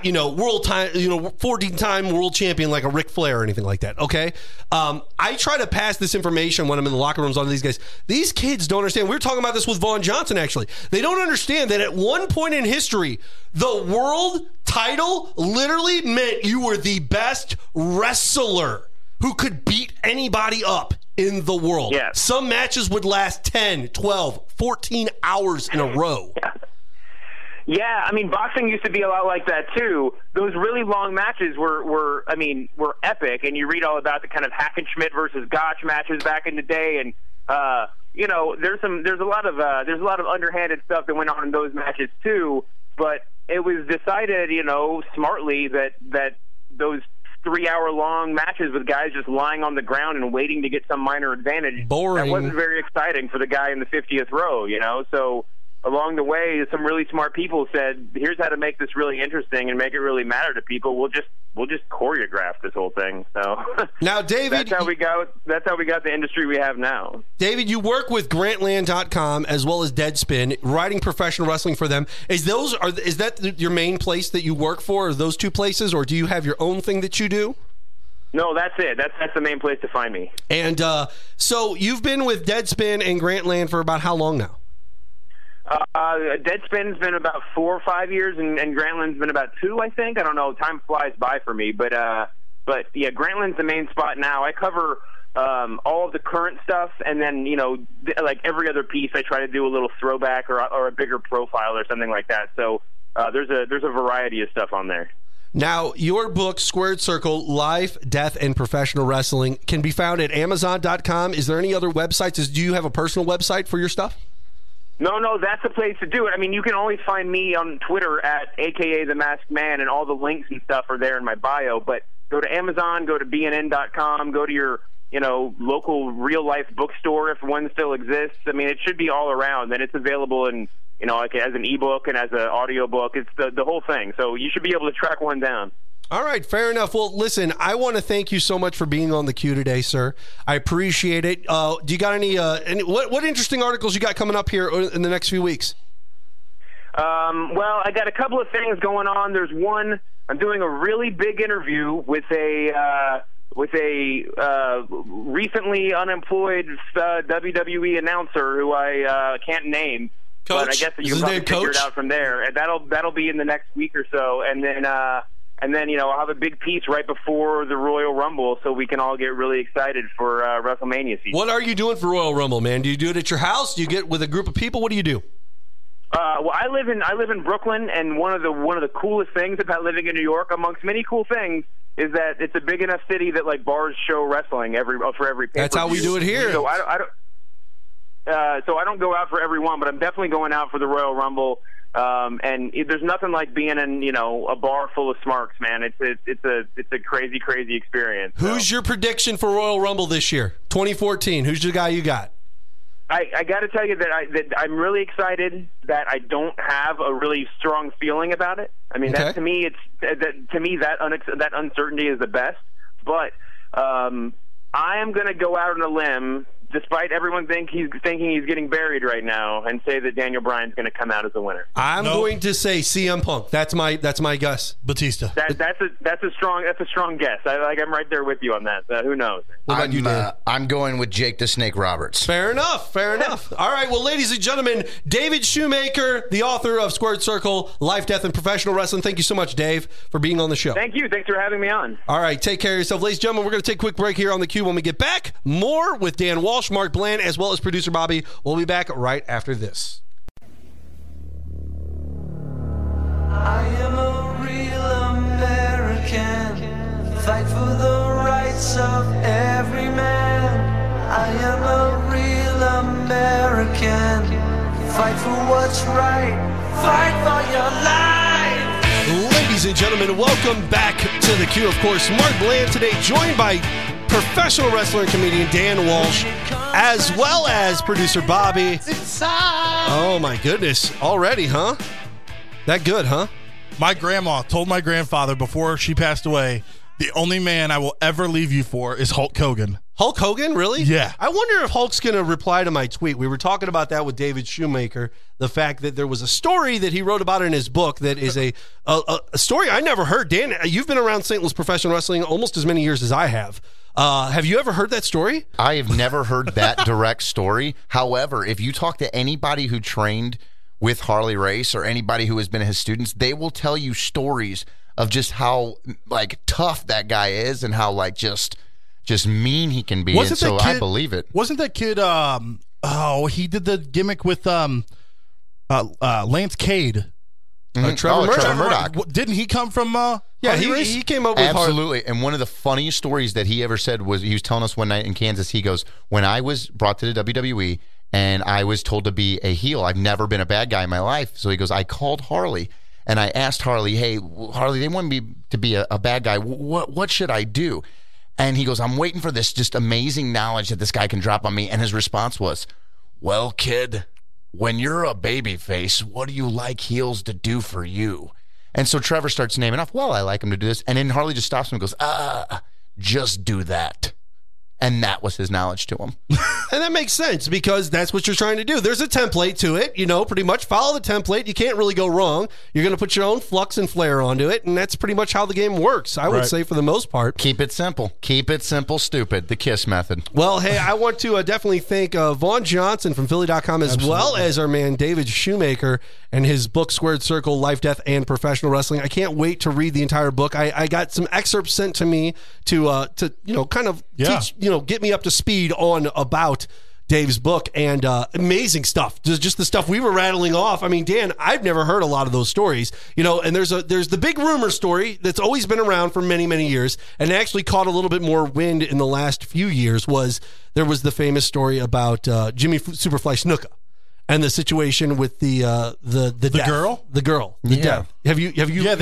14-time world champion like a Ric Flair or anything like that, okay? I try to pass this information when I'm in the locker rooms on these guys. These kids don't understand. We were talking about this with Vaughn Johnson, actually. They don't understand that at one point in history, the world title literally meant you were the best wrestler who could beat anybody up in the world. Yeah. Some matches would last 10, 12, 14 hours in a row. Yeah, I mean, boxing used to be a lot like that too. Those really long matches were epic, and you read all about the kind of Hackenschmidt versus Gotch matches back in the day, and you know, there's a lot of underhanded stuff that went on in those matches too. But it was decided, you know, smartly that those 3-hour-long matches with guys just lying on the ground and waiting to get some minor advantage, boring. That wasn't very exciting for the guy in the 50th row, you know. So along the way, some really smart people said, here's how to make this really interesting and make it really matter to people. We'll just choreograph this whole thing. So now, David, that's how we got the industry we have now. David, you work with Grantland.com as well as Deadspin, writing professional wrestling for them. Is that your main place that you work for? Are those two places, or do you have your own thing that you do? No, that's it. That's the main place to find me. And so you've been with Deadspin and Grantland for about how long now? Deadspin's been about 4 or 5 years, and Grantland's been about 2, I think. I don't know. Time flies by for me, but yeah, Grantland's the main spot now. I cover all of the current stuff, and then, you know, like every other piece, I try to do a little throwback or a bigger profile or something like that. So there's a variety of stuff on there. Now, your book, Squared Circle, Life, Death, and Professional Wrestling, can be found at Amazon.com. Is there any other websites? Do you have a personal website for your stuff? No, that's the place to do it. I mean, you can always find me on Twitter at AKA The Masked Man, and all the links and stuff are there in my bio. But go to Amazon, go to BNN.com, go to your local real-life bookstore if one still exists. I mean, it should be all around, and it's available in like as an ebook and as an audio book. It's the whole thing. So you should be able to track one down. All right, fair enough. Well, listen, I want to thank you so much for being on the Q today, sir. I appreciate it. Do you got any what interesting articles you got coming up here in the next few weeks? Well, I got a couple of things going on. There's one, I'm doing a really big interview with a recently unemployed WWE announcer who I can't name. Coach? But I guess that you can probably figure it out from there. And that'll be in the next week or so. And then I'll have a big piece right before the Royal Rumble, so we can all get really excited for WrestleMania season. What are you doing for Royal Rumble, man? Do you do it at your house? Do you get with a group of people? What do you do? Well, I live in Brooklyn, and one of the coolest things about living in New York, amongst many cool things, is that it's a big enough city that like bars show wrestling for every pay-per-view. That's how we do it here. So I don't go out for every one, but I'm definitely going out for the Royal Rumble. And there's nothing like being in a bar full of smarks, man. It's a crazy experience. Who's your prediction for Royal Rumble this year, 2014? Who's the guy you got? I got to tell you that I'm really excited that I don't have a really strong feeling about it. I mean, Okay. that uncertainty is the best. But I am going to go out on a limb, despite everyone thinking he's getting buried right now, and say that Daniel Bryan's going to come out as the winner. I'm going to say CM Punk. That's my guess. Batista. That's a strong guess. I'm right there with you on that. Who knows? What about you, Dan? I'm going with Jake the Snake Roberts. Fair enough. All right, well, ladies and gentlemen, David Shoemaker, the author of Squared Circle, Life, Death, and Professional Wrestling. Thank you so much, Dave, for being on the show. Thank you. Thanks for having me on. All right, take care of yourself. Ladies and gentlemen, we're going to take a quick break here on the Q. When we get back, more with Dan Walsh, Mark Bland, as well as producer Bobby. We'll be back right after this. I am a real American. Fight for the rights of every man. I am a real American. Fight for what's right. Fight for your life. Ladies and gentlemen, welcome back to the Q. Of course, Mark Bland today, joined by professional wrestler and comedian Dan Walsh, as well as producer Bobby. Oh my goodness, already, huh? That good, huh? My grandma told my grandfather before she passed away, the only man I will ever leave you for is Hulk Hogan. Hulk Hogan, really? Yeah. I wonder if Hulk's going to reply to my tweet. We were talking about that with David Shoemaker, the fact that there was a story that he wrote about in his book that is a story I never heard. Dan, you've been around St. Louis professional wrestling almost as many years as I have. Have you ever heard that story? I have never heard that direct story. However, if you talk to anybody who trained with Harley Race or anybody who has been his students, they will tell you stories of just how like tough that guy is and how like just mean he can be. And so I believe it. Wasn't that kid? He did the gimmick with Lance Cade. Trevor Murdoch. Didn't he come from? Yeah, he came up with absolutely. And one of the funniest stories that he ever said was he was telling us one night in Kansas. He goes, "When I was brought to the WWE and I was told to be a heel, I've never been a bad guy in my life." So he goes, "I called Harley and I asked Harley, hey, Harley, they want me to be a bad guy. What should I do?" And he goes, "I'm waiting for this just amazing knowledge that this guy can drop on me." And his response was, "Well, kid, when you're a baby face, what do you like heels to do for you?" And so Trevor starts naming off, "Well, I like him to do this." And then Harley just stops him and goes, "Just do that." And that was his knowledge to him. And that makes sense because that's what you're trying to do. There's a template to it, pretty much follow the template. You can't really go wrong. You're going to put your own flux and flair onto it, and that's pretty much how the game works, I would say, for the most part. Keep it simple. Keep it simple, stupid. The KISS method. Well, hey, I want to definitely thank Vaughn Johnson from Philly.com as well as our man David Shoemaker and his book, Squared Circle, Life, Death, and Professional Wrestling. I can't wait to read the entire book. I got some excerpts sent to me to kind of teach, get me up to speed on about Dave's book, and amazing stuff. Just the stuff we were rattling off. I mean, Dan, I've never heard a lot of those stories, and there's the big rumor story that's always been around for many, many years, and actually caught a little bit more wind in the last few years. There was the famous story about Jimmy Superfly Snuka and the situation with the girl, the death. Have you? Yeah,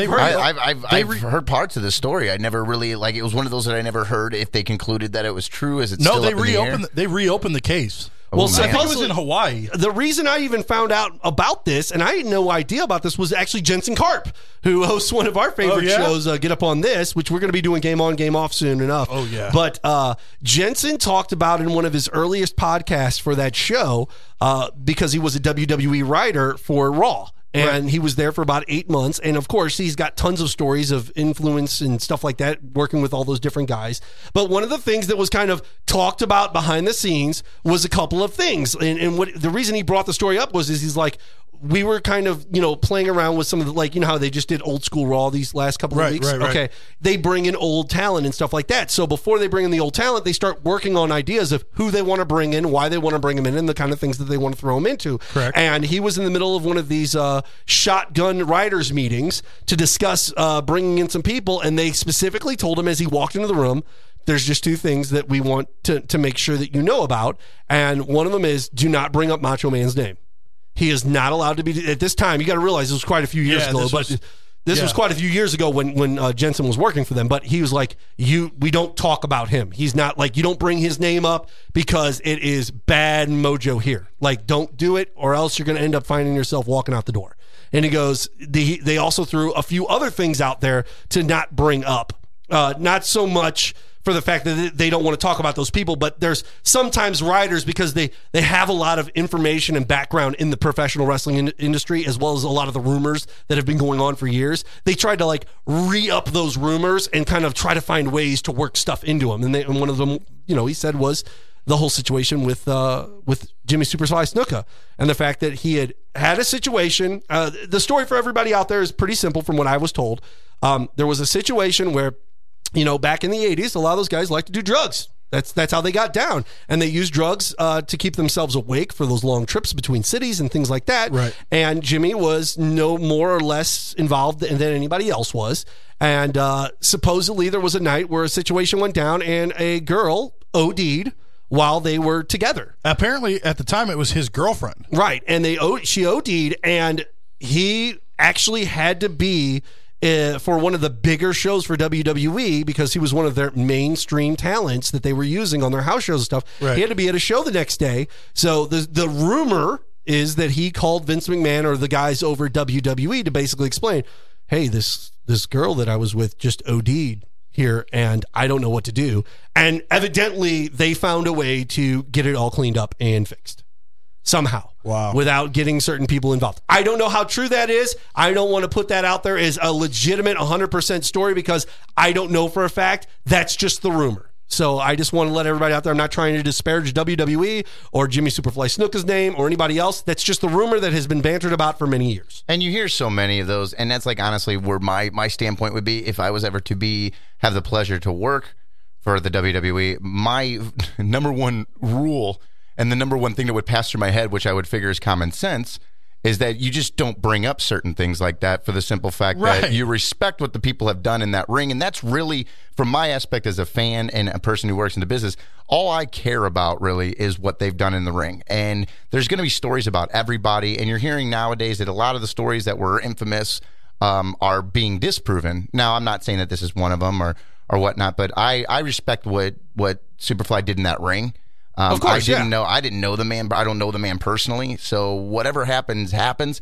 I've heard parts of the story. I never really it was one of those that I never heard if they concluded that it was true. Is it still they up in the air? they reopened the case. Well, I think it was in Hawaii. The reason I even found out about this, and I had no idea about this, was actually Jensen Karp, who hosts one of our favorite shows, Get Up On This, which we're going to be doing Game On, Game Off soon enough. Oh, yeah. But Jensen talked about in one of his earliest podcasts for that show, because he was a WWE writer for Raw. And he was there for about 8 months. And of course, he's got tons of stories of influence and stuff like that, working with all those different guys. But one of the things that was kind of talked about behind the scenes was a couple of things. And what the reason he brought the story up was he's like, we were kind of, playing around with some of the, how they just did old school Raw these last couple of weeks. Right. Okay. They bring in old talent and stuff like that. So before they bring in the old talent, they start working on ideas of who they want to bring in, why they want to bring them in, and the kind of things that they want to throw them into. Correct. And he was in the middle of one of these shotgun writers meetings to discuss bringing in some people. And they specifically told him as he walked into the room, there's just two things that we want to make sure that you know about. And one of them is, do not bring up Macho Man's name. He is not allowed to be, at this time, you got to realize this was quite a few years ago, this was quite a few years ago when Jensen was working for them, but he was like, we don't talk about him. He's not you don't bring his name up because it is bad mojo here. Don't do it or else you're going to end up finding yourself walking out the door. And he goes, they also threw a few other things out there to not bring up. Not so much for the fact that they don't want to talk about those people, but there's sometimes writers, because they have a lot of information and background in the professional wrestling industry, as well as a lot of the rumors that have been going on for years. They tried to re-up those rumors and kind of try to find ways to work stuff into them. And one of them, he said, was the whole situation with Jimmy Superfly Snuka and the fact that he had a situation. The story for everybody out there is pretty simple from what I was told. There was a situation where, back in the 80s, a lot of those guys like to do drugs. That's how they got down. And they used drugs to keep themselves awake for those long trips between cities and things like that. Right. And Jimmy was no more or less involved than anybody else was. And supposedly there was a night where a situation went down and a girl OD'd while they were together. Apparently, at the time, it was his girlfriend. Right. And she OD'd, and he actually had to be for one of the bigger shows for WWE, because he was one of their mainstream talents that they were using on their house shows and stuff. Right. He had to be at a show the next day. So the rumor is that he called Vince McMahon or the guys over WWE to basically explain, hey, this girl that I was with just OD'd here, and I don't know what to do. And evidently, they found a way to get it all cleaned up and fixed. Somehow. Wow. Without getting certain people involved. I don't know how true that is. I don't want to put that out there as a legitimate 100% story, because I don't know for a fact. That's just the rumor. So I just want to let everybody out there, I'm not trying to disparage WWE or Jimmy Superfly Snuka's name or anybody else. That's just the rumor that has been bantered about for many years. And you hear so many of those, and that's honestly where my standpoint would be if I was ever to have the pleasure to work for the WWE. My number one rule and the number one thing that would pass through my head, which I would figure is common sense, is that you just don't bring up certain things like that for the simple fact that you respect what the people have done in that ring. And that's really, from my aspect as a fan and a person who works in the business, all I care about really is what they've done in the ring. And there's going to be stories about everybody. And you're hearing nowadays that a lot of the stories that were infamous are being disproven. Now, I'm not saying that this is one of them or whatnot, but I respect what Superfly did in that ring. Of course, I didn't know the man, but I don't know the man personally. So whatever happens.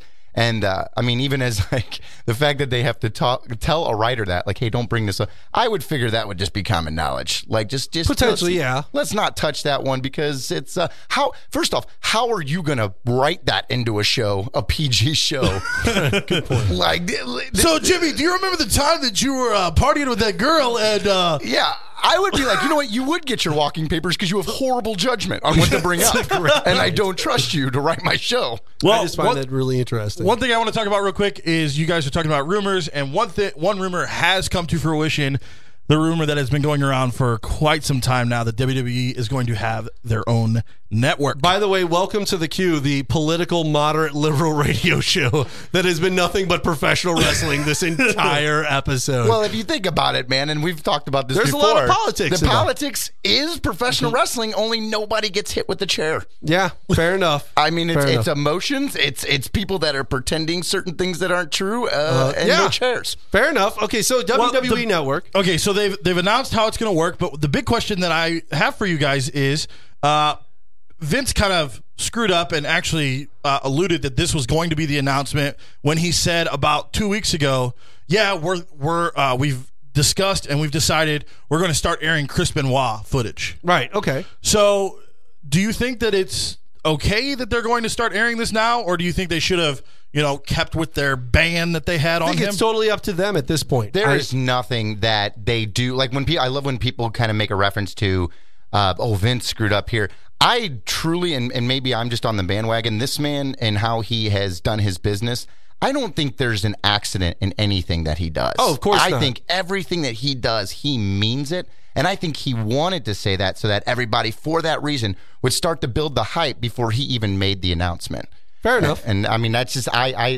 And even as the fact that they have to tell a writer that, hey, don't bring this up. I would figure that would just be common knowledge. Just potentially, let's not touch that one, because it's first off, how are you going to write that into a show, a PG show? Good point. So Jimmy, do you remember the time that you were partying with that girl and yeah. I would be like, you know what? You would get your walking papers because you have horrible judgment on what to bring up. And I don't trust you to write my show. Well, I just find that really interesting. One thing I want to talk about real quick is you guys are talking about rumors, and one rumor has come to fruition. the rumor that has been going around for quite some time now that WWE is going to have their own network. By the way, welcome to The Q, the political, moderate, liberal radio show that has been nothing but professional wrestling this entire episode. Well, if you think about it, man, and we've talked about this There's before. a lot of politics. The politics is professional wrestling, only nobody gets hit with the chair. Yeah, fair enough. I mean, it's emotions. It's people that are pretending certain things that aren't true, and no chairs. Fair enough. Okay, so WWE Network. Okay, so they've announced how it's going to work, but the big question that I have for you guys is Vince kind of screwed up and actually alluded that this was going to be the announcement when he said about 2 weeks ago, we've discussed and we've decided we're going to start airing Chris Benoit footage. Right, okay. So do you think that it's okay that they're going to start airing this now, or do you think they should have, kept with their ban that they had on him? I think it's totally up to them at this point. There is nothing that they do. Like I love when people kind of make a reference to, Vince screwed up here. I truly, and maybe I'm just on the bandwagon, this man and how he has done his business, I don't think there's an accident in anything that he does. Oh, of course not. I think everything that he does, he means it. And I think he wanted to say that so that everybody, for that reason, would start to build the hype before he even made the announcement. Fair enough. And I mean, that's just,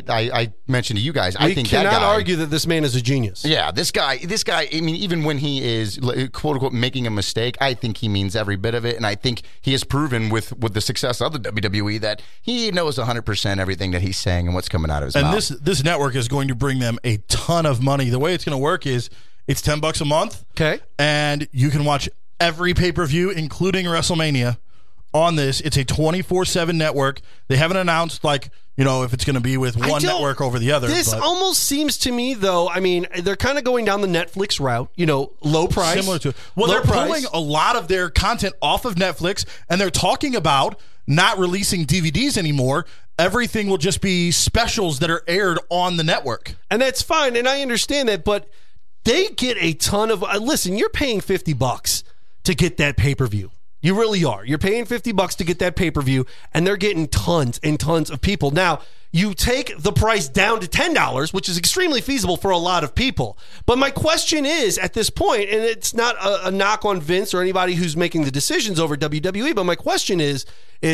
I mentioned to you guys, I think that guy. We cannot argue that this man is a genius. Yeah, this guy, I mean, even when he is, quote unquote, making a mistake, I think he means every bit of it. And I think he has proven with the success of the WWE that he knows 100% everything that he's saying and what's coming out of his mouth. And this network is going to bring them a ton of money. The way it's going to work is it's $10 a month. Okay. And you can watch every pay-per-view, including WrestleMania, on this. It's a 24/7 network. They haven't announced, if it's going to be with one network over the other. This almost seems to me, though, I mean, they're kind of going down the Netflix route, low price. Similar to it. Well, they're pulling a lot of their content off of Netflix, and they're talking about not releasing DVDs anymore. Everything will just be specials that are aired on the network. And that's fine, and I understand that, but they get a ton of... listen, you're paying $50 to get that pay-per-view. You really are. You're paying $50 to get that pay-per-view, and they're getting tons and tons of people. Now, you take the price down to $10, which is extremely feasible for a lot of people. But my question is, at this point, and it's not a knock on Vince or anybody who's making the decisions over WWE, but my question is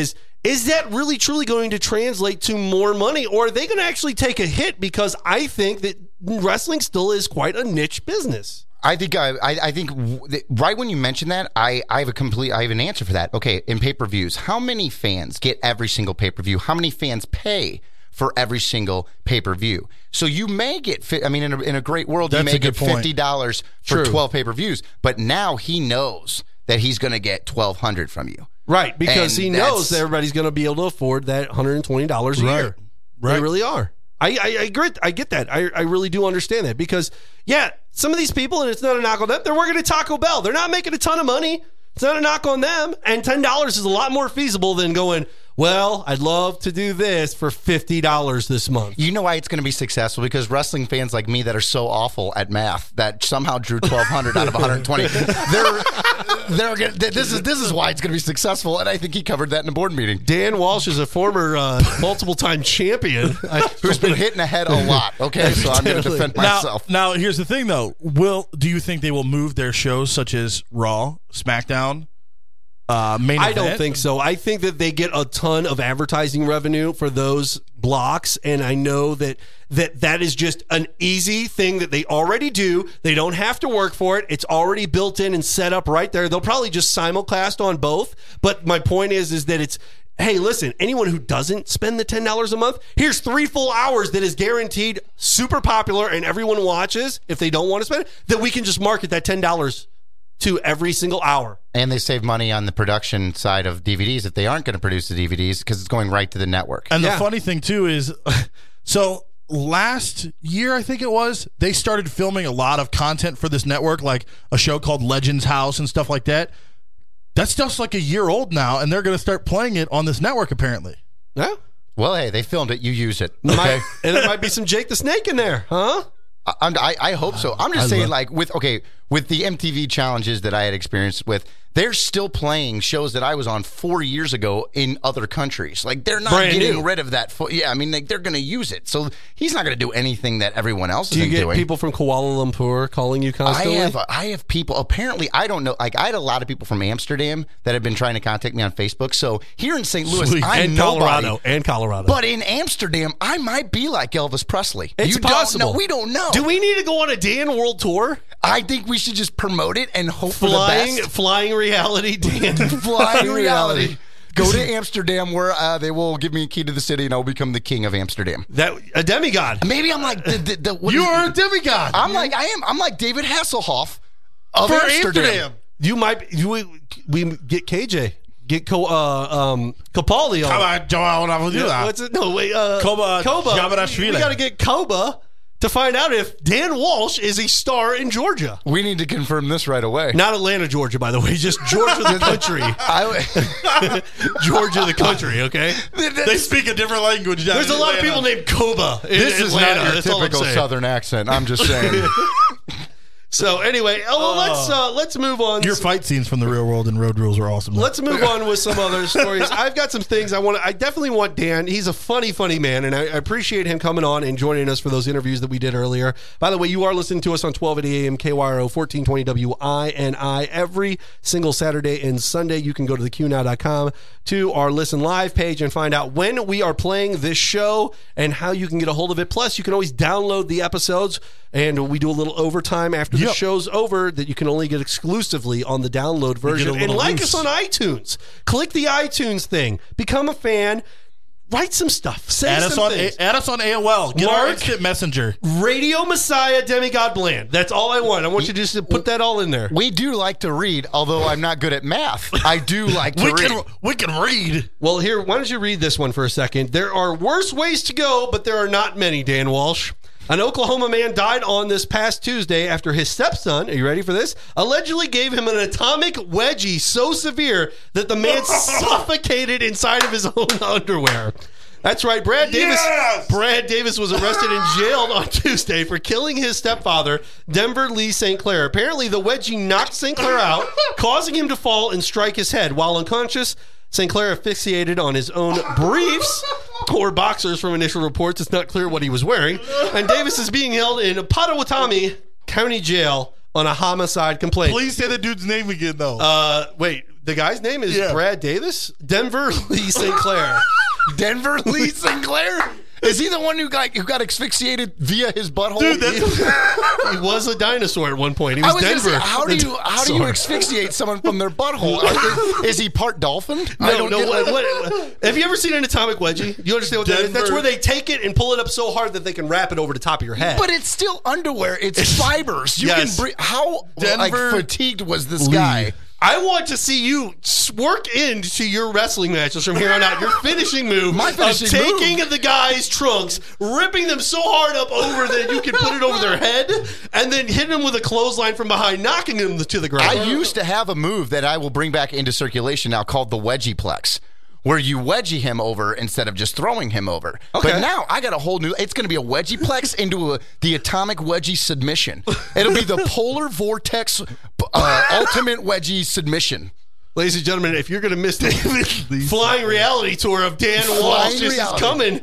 that really truly going to translate to more money, or are they going to actually take a hit? Because I think that wrestling still is quite a niche business. I think right when you mentioned that, I have an answer for that. Okay, in pay-per-views, how many fans get every single pay-per-view? How many fans pay for every single pay-per-view? So you may get, in a great world, you may get $50 for 12 pay-per-views, but now he knows that he's going to get $1,200 from you. Right, because he knows that everybody's going to be able to afford that $120 a year. Right. They really are. I agree. I get that. I really do understand that because, some of these people, and it's not a knock on them, they're working at Taco Bell. They're not making a ton of money. It's not a knock on them. And $10 is a lot more feasible than going, well, I'd love to do this for $50 this month. You know why it's going to be successful? Because wrestling fans like me that are so awful at math that somehow drew 1,200 out of 120, this is why it's going to be successful, and I think he covered that in a board meeting. Dan Walsh is a former multiple-time champion who's been hitting ahead a lot. Okay, so I'm going to defend myself. Now, here's the thing, though. Do you think they will move their shows such as Raw, SmackDown? I don't think so. I think that they get a ton of advertising revenue for those blocks, and I know that is just an easy thing that they already do. They don't have to work for it. It's already built in and set up right there. They'll probably just simulcast on both. But my point is that it's, hey, listen, anyone who doesn't spend the $10 a month, here's 3 full hours that is guaranteed super popular and everyone watches if they don't want to spend it, that we can just market that $10 to every single hour. And they save money on the production side of DVDs if they aren't going to produce the DVDs because it's going right to the network. And the funny thing, too, is so last year, I think it was, they started filming a lot of content for this network, like a show called Legends House and stuff like that. That stuff's like a year old now, and they're going to start playing it on this network, apparently. Yeah. Well, hey, they filmed it. You use it. Okay? And there might be some Jake the Snake in there, huh? I hope so. I'm just saying, with with the MTV challenges that I had experienced with, they're still playing shows that I was on 4 years ago in other countries. Like, they're not getting rid of that. Yeah, I mean, they're going to use it. So he's not going to do anything that everyone else isn't doing. Do you get people from Kuala Lumpur calling you constantly? I have people, apparently, I don't know. Like, I had a lot of people from Amsterdam that have been trying to contact me on Facebook. So here in St. Louis, I'm Colorado. And Colorado. But in Amsterdam, I might be like Elvis Presley. It's possible. We don't know. Do we need to go on a Dan World Tour? I think we should just promote it and hope for the best. Flying reality, Dan. Flying reality. Go to Amsterdam, where they will give me a key to the city, and I'll become the king of Amsterdam. A demigod. Maybe I'm like you are a demigod. I'm like David Hasselhoff of Amsterdam. You might. We get KJ. Get Capaldi on. Come on, do that. What's it? No, wait. Koba. We got to get Koba to find out if Dan Walsh is a star in Georgia. We need to confirm this right away. Not Atlanta, Georgia, by the way. Just Georgia, the country. Georgia, the country. Okay. They speak a different language. There's a lot of people named Koba in This is Atlanta. not your typical Southern accent. I'm just saying. So anyway, let's move on. Your fight scenes from the real world and Road Rules are awesome. Let's move on with some other stories. I've got some things I definitely want Dan. He's a funny man, and I appreciate him coming on and joining us for those interviews that we did earlier. By the way, you are listening to us on 1280 AM KYRO 1420 WINI every single Saturday and Sunday. You can go to theqnow.com to our Listen Live page and find out when we are playing this show and how you can get a hold of it. Plus, you can always download the episodes, and we do a little overtime after the show's over that you can only get exclusively on the download version. And like us on iTunes. Click the iTunes thing. Become a fan. Write some stuff. Add us on AOL. Get our instant messenger. Radio Messiah Demigod Bland. That's all I want. I want you just to put that all in there. We do like to read, although I'm not good at math. I do like to read. We can read. Well, here, why don't you read this one for a second? There are worse ways to go, but there are not many, Dan Walsh. An Oklahoma man died on this past Tuesday after his stepson, are you ready for this? Allegedly gave him an atomic wedgie so severe that the man suffocated inside of his own underwear. That's right. Brad Davis. Yes! Brad Davis was arrested and jailed on Tuesday for killing his stepfather, Denver Lee St. Clair. Apparently, the wedgie knocked St. Clair out, causing him to fall and strike his head. While unconscious, St. Clair asphyxiated on his own briefs or boxers. From initial reports, it's not clear what he was wearing. And Davis is being held in Pottawatomie County Jail on a homicide complaint. Please say the dude's name again, though. Wait, the guy's name is Brad Davis? Denver Lee St. Clair. Denver Lee St. Clair? Is he the one who got asphyxiated via his butthole? Dude, he was a dinosaur at one point. He was Denver. Say, how do you asphyxiate someone from their butthole? Is he part dolphin? No. What, have you ever seen an atomic wedgie? You understand what that is? That's where they take it and pull it up so hard that they can wrap it over the top of your head. But it's still underwear. It's fibers. You can breathe. How fatigued was this guy? I want to see you work into your wrestling matches from here on out. Your finishing move of taking the guy's trunks, ripping them so hard up over that you can put it over their head, and then hitting them with a clothesline from behind, knocking them to the ground. I used to have a move that I will bring back into circulation now called the wedgieplex, where you wedgie him over instead of just throwing him over. Okay. But now I got a whole new, it's going to be a wedgieplex into the atomic wedgie submission. It'll be the polar vortex ultimate wedgie submission. Ladies and gentlemen, if you're going to miss the flying reality tour of Dan Walsh, this is coming.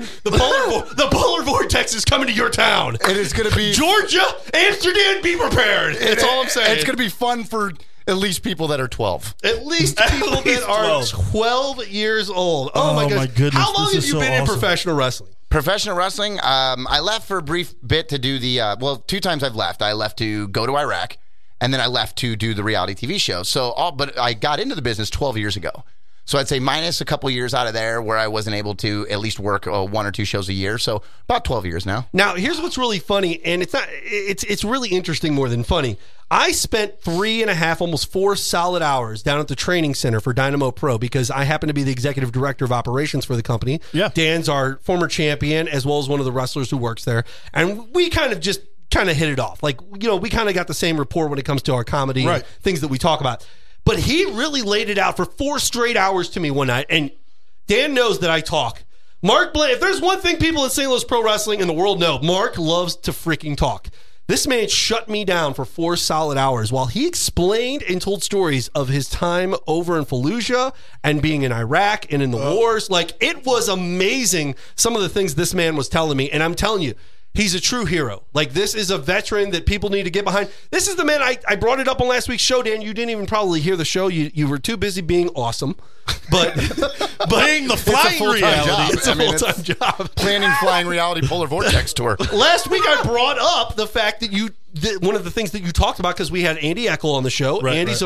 The polar vortex is coming to your town. And it's going to be Georgia, Amsterdam, be prepared. That's all I'm saying. It's going to be fun for at least people that are 12. At least people that are 12 years old. Oh my goodness. How long have you been in professional wrestling? Professional wrestling? I left for a brief bit to do the, 2 times I've left. I left to go to Iraq, and then I left to do the reality TV show. But I got into the business 12 years ago. So I'd say minus a couple years out of there where I wasn't able to at least work 1 or 2 shows a year. So about 12 years now. Now, here's what's really funny, and it's really interesting more than funny. I spent 3.5, almost 4 solid hours down at the training center for Dynamo Pro because I happen to be the executive director of operations for the company. Yeah. Dan's our former champion as well as one of the wrestlers who works there. And we kind of hit it off. Like, we kind of got the same rapport when it comes to our comedy and things that we talk about. But he really laid it out for 4 straight hours to me one night. And Dan knows that I talk. Mark Bland, if there's one thing people in St. Louis Pro Wrestling in the world know, Mark loves to freaking talk. This man shut me down for 4 solid hours while he explained and told stories of his time over in Fallujah and being in Iraq and in the wars. Like, it was amazing, some of the things this man was telling me. And I'm telling you, he's a true hero. Like, this is a veteran that people need to get behind. This is the man, I brought it up on last week's show, Dan. You didn't even probably hear the show. You were too busy being awesome. But being the flying reality. It's a full-time job. Planning Flying Reality Polar Vortex Tour. Last week I brought up the fact that one of the things that you talked about, because we had Andy Eckel on the show. Right, Andy's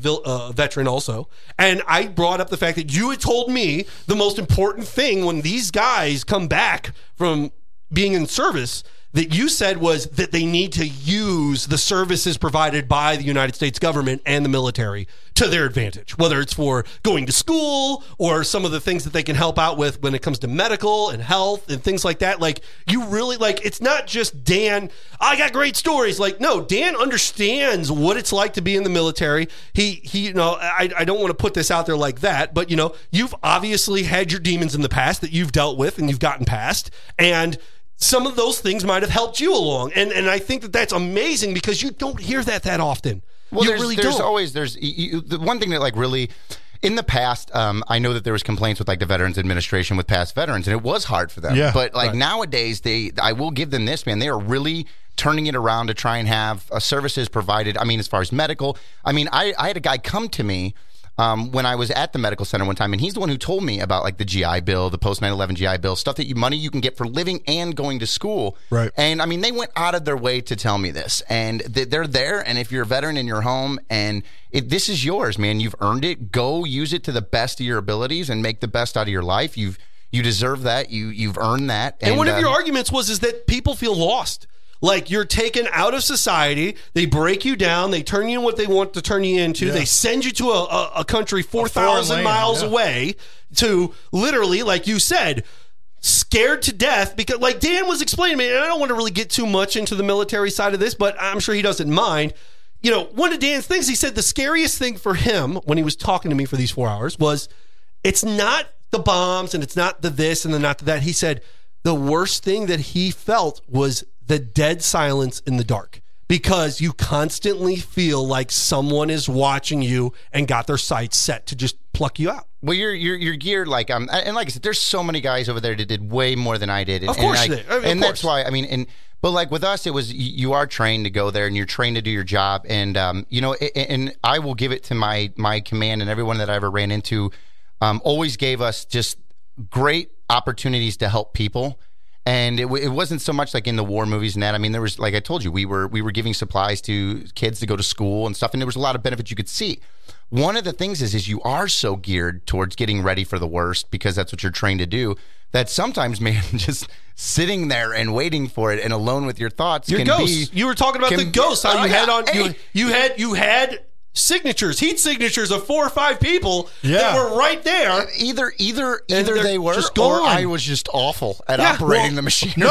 a veteran also. And I brought up the fact that you had told me the most important thing when these guys come back from being in service that you said was that they need to use the services provided by the United States government and the military to their advantage, whether it's for going to school or some of the things that they can help out with when it comes to medical and health and things like that. Like, you really, like, it's not just Dan, I got great stories. Like, no, Dan understands what it's like to be in the military. He you know, I don't want to put this out there like that, but, you know, you've obviously had your demons in the past that you've dealt with and you've gotten past, and some of those things might have helped you along. And I think that that's amazing because you don't hear that often. Well, you there's really don't. Always, the one thing that, like, really, in the past, I know that there was complaints with, like, the Veterans Administration with past veterans, and it was hard for them. Yeah, but, like, nowadays, I will give them this, man. They are really turning it around to try and have services provided. I mean, as far as medical, I mean, I had a guy come to me when I was at the medical center one time, and he's the one who told me about, like, the GI Bill, the post 9/11 GI Bill, stuff that money you can get for living and going to school. Right. And I mean, they went out of their way to tell me this, and they're there. And if you're a veteran in your home, and this is yours, man, you've earned it. Go use it to the best of your abilities and make the best out of your life. You deserve that. You've earned that. And one of your arguments is that people feel lost. Like, you're taken out of society. They break you down. They turn you in what they want to turn you into. Yeah. They send you to a country 4,000 miles away to literally, like you said, scared to death. Because, like Dan was explaining to me, and I don't want to really get too much into the military side of this, but I'm sure he doesn't mind. You know, one of Dan's things, he said the scariest thing for him when he was talking to me for these 4 hours was, it's not the bombs and it's not the this and the not the that. He said the worst thing that he felt was the dead silence in the dark, because you constantly feel like someone is watching you and got their sights set to just pluck you out. Well, you're geared like and like I said, there's so many guys over there that did way more than I did. And, of course, and that's why, I mean, but like with us, it was, you are trained to go there and you're trained to do your job, and you know, and I will give it to my command and everyone that I ever ran into, always gave us just great opportunities to help people. And it wasn't so much like in the war movies and that. I mean, there was, like I told you, we were giving supplies to kids to go to school and stuff, and there was a lot of benefits you could see. One of the things is you are so geared towards getting ready for the worst, because that's what you're trained to do, that sometimes, man, just sitting there and waiting for it and alone with your thoughts your can ghosts. be... You were talking about the ghosts. How you had on... Hey. You had signatures, heat signatures of 4 or 5 people that were right there. Either they were, or I was just awful at operating the machine. No.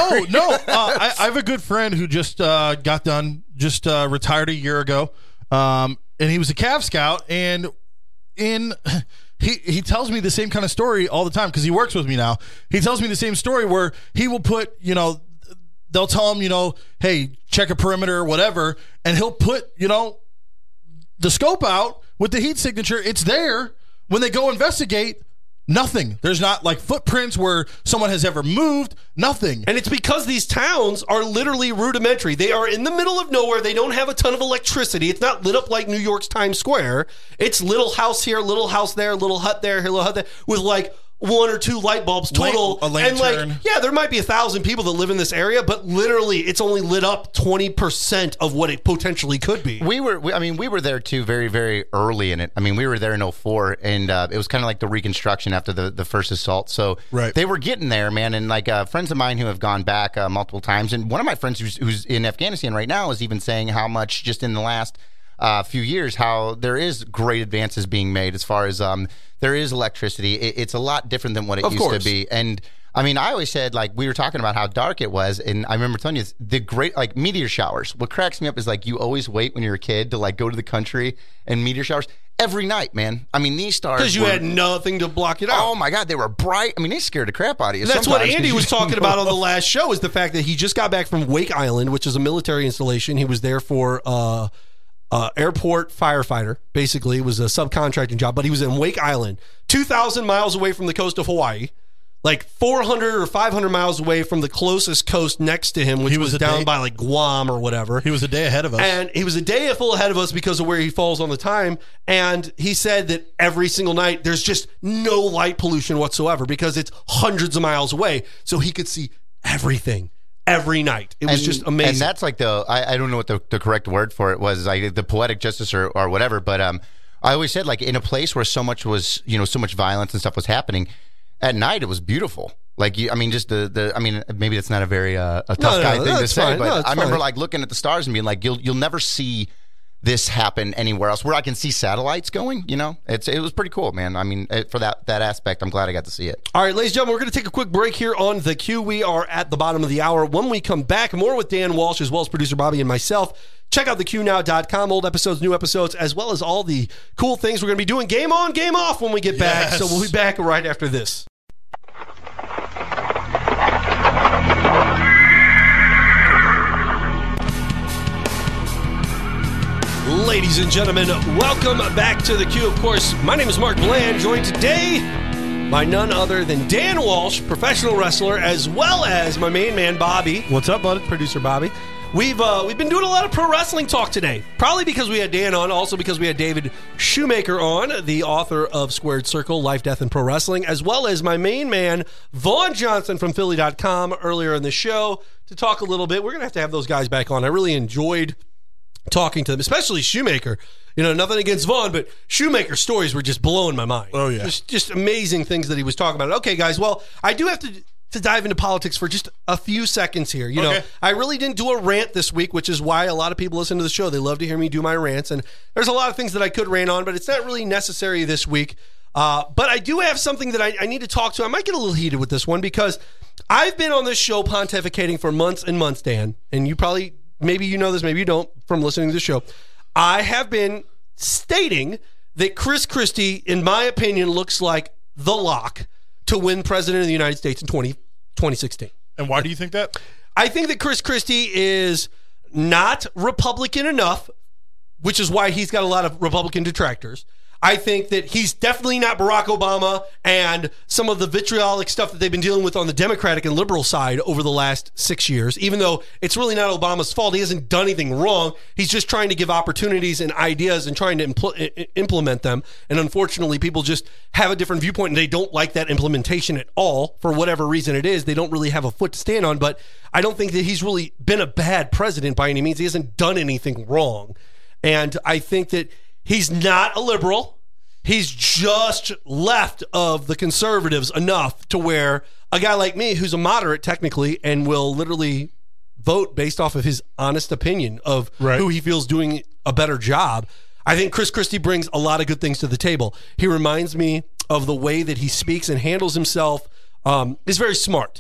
I have a good friend who just got done, retired a year ago, and he was a Cav Scout, and he tells me the same kind of story all the time because he works with me now. He tells me the same story where he will put, you know, they'll tell him, you know, hey, check a perimeter or whatever, and he'll put, you know, the scope out with the heat signature. It's there. When they go investigate, nothing. There's not like footprints where someone has ever moved. Nothing. And it's because these towns are literally rudimentary. They are in the middle of nowhere. They don't have a ton of electricity. It's not lit up like New York's Times Square. It's little house here, little house there, little hut there, little hut there, with like 1 or 2 light bulbs total. A lantern. And like, yeah, there might be 1,000 people that live in this area, but literally it's only lit up 20% of what it potentially could be. We were there too very, very early in it. I mean, we were there in 2004, and it was kind of like the reconstruction after the first assault. So they were getting there, man. And like friends of mine who have gone back multiple times, and one of my friends who's in Afghanistan right now is even saying how much just in the last few years, how there is great advances being made as far as there is electricity. It's a lot different than what it used to be. And I mean, I always said, like, we were talking about how dark it was, and I remember telling you the great, like, meteor showers. What cracks me up is, like, you always wait when you're a kid to, like, go to the country and meteor showers every night, man. I mean, these stars because you had nothing to block it out. Oh my God, they were bright. I mean, they scared the crap out of you. And that's what Andy was talking about on the last show, is the fact that he just got back from Wake Island, which is a military installation. He was there for airport firefighter. Basically, it was a subcontracting job, but he was in Wake Island, 2,000 miles away from the coast of Hawaii. Like 400 or 500 miles away from the closest coast next to him, which was down by like Guam or whatever. He was a day ahead of us. And he was a day full ahead of us because of where he falls on the time. And he said that every single night there's just no light pollution whatsoever because it's hundreds of miles away. So he could see everything every night. It was just amazing. And that's like I don't know what the correct word for it was, like the poetic justice or whatever. But I always said, like, in a place where so much was, so much violence and stuff was happening, at night it was beautiful. Like, I mean, just I mean, maybe that's not a very a tough guy thing to say, fine. but I remember like looking at the stars and being like, you'll never see this happen anywhere else where I can see satellites going. It was pretty cool, man. I mean, for that aspect, I'm glad I got to see it. All right, ladies and gentlemen, we're going to take a quick break here on The Q. We are at the bottom of the hour. When we come back, more with Dan Walsh as well as producer Bobby and myself. Check out theqnow.com, old episodes, new episodes, as well as all the cool things we're going to be doing. Game on, game off when we get back. Yes. So we'll be back right after this. Ladies and gentlemen, welcome back to The Q. Of course, my name is Mark Bland, joined today by none other than Dan Walsh, professional wrestler, as well as my main man, Bobby. What's up, bud? Producer Bobby. We've been doing a lot of pro wrestling talk today, probably because we had Dan on, also because we had David Shoemaker on, the author of Squared Circle, Life, Death, and Pro Wrestling, as well as my main man, Vaughn Johnson from Philly.com, earlier in the show to talk a little bit. We're going to have those guys back on. I really enjoyed talking to them, especially Shoemaker. Nothing against Vaughn, but Shoemaker's stories were just blowing my mind. Oh, yeah. Just amazing things that he was talking about. Okay, guys, well, I do have to dive into politics for just a few seconds here. Okay. I really didn't do a rant this week, which is why a lot of people listen to the show. They love to hear me do my rants, and there's a lot of things that I could rant on, but it's not really necessary this week. But I do have something that I need to talk to. I might get a little heated with this one because I've been on this show pontificating for months and months, Dan, and you probably, maybe you know this, maybe you don't, from listening to the show. I have been stating that Chris Christie, in my opinion, looks like the lock to win president of the United States in 2016. And why do you think that? I think that Chris Christie is not Republican enough, which is why he's got a lot of Republican detractors. I think that he's definitely not Barack Obama and some of the vitriolic stuff that they've been dealing with on the Democratic and liberal side over the last 6 years, even though it's really not Obama's fault. He hasn't done anything wrong. He's just trying to give opportunities and ideas and trying to implement them. And unfortunately, people just have a different viewpoint and they don't like that implementation at all for whatever reason it is. They don't really have a foot to stand on. But I don't think that he's really been a bad president by any means. He hasn't done anything wrong. And I think that he's not a liberal. He's just left of the conservatives enough to where a guy like me, who's a moderate technically, and will literally vote based off of his honest opinion of who he feels doing a better job. I think Chris Christie brings a lot of good things to the table. He reminds me of the way that he speaks and handles himself. Is very smart.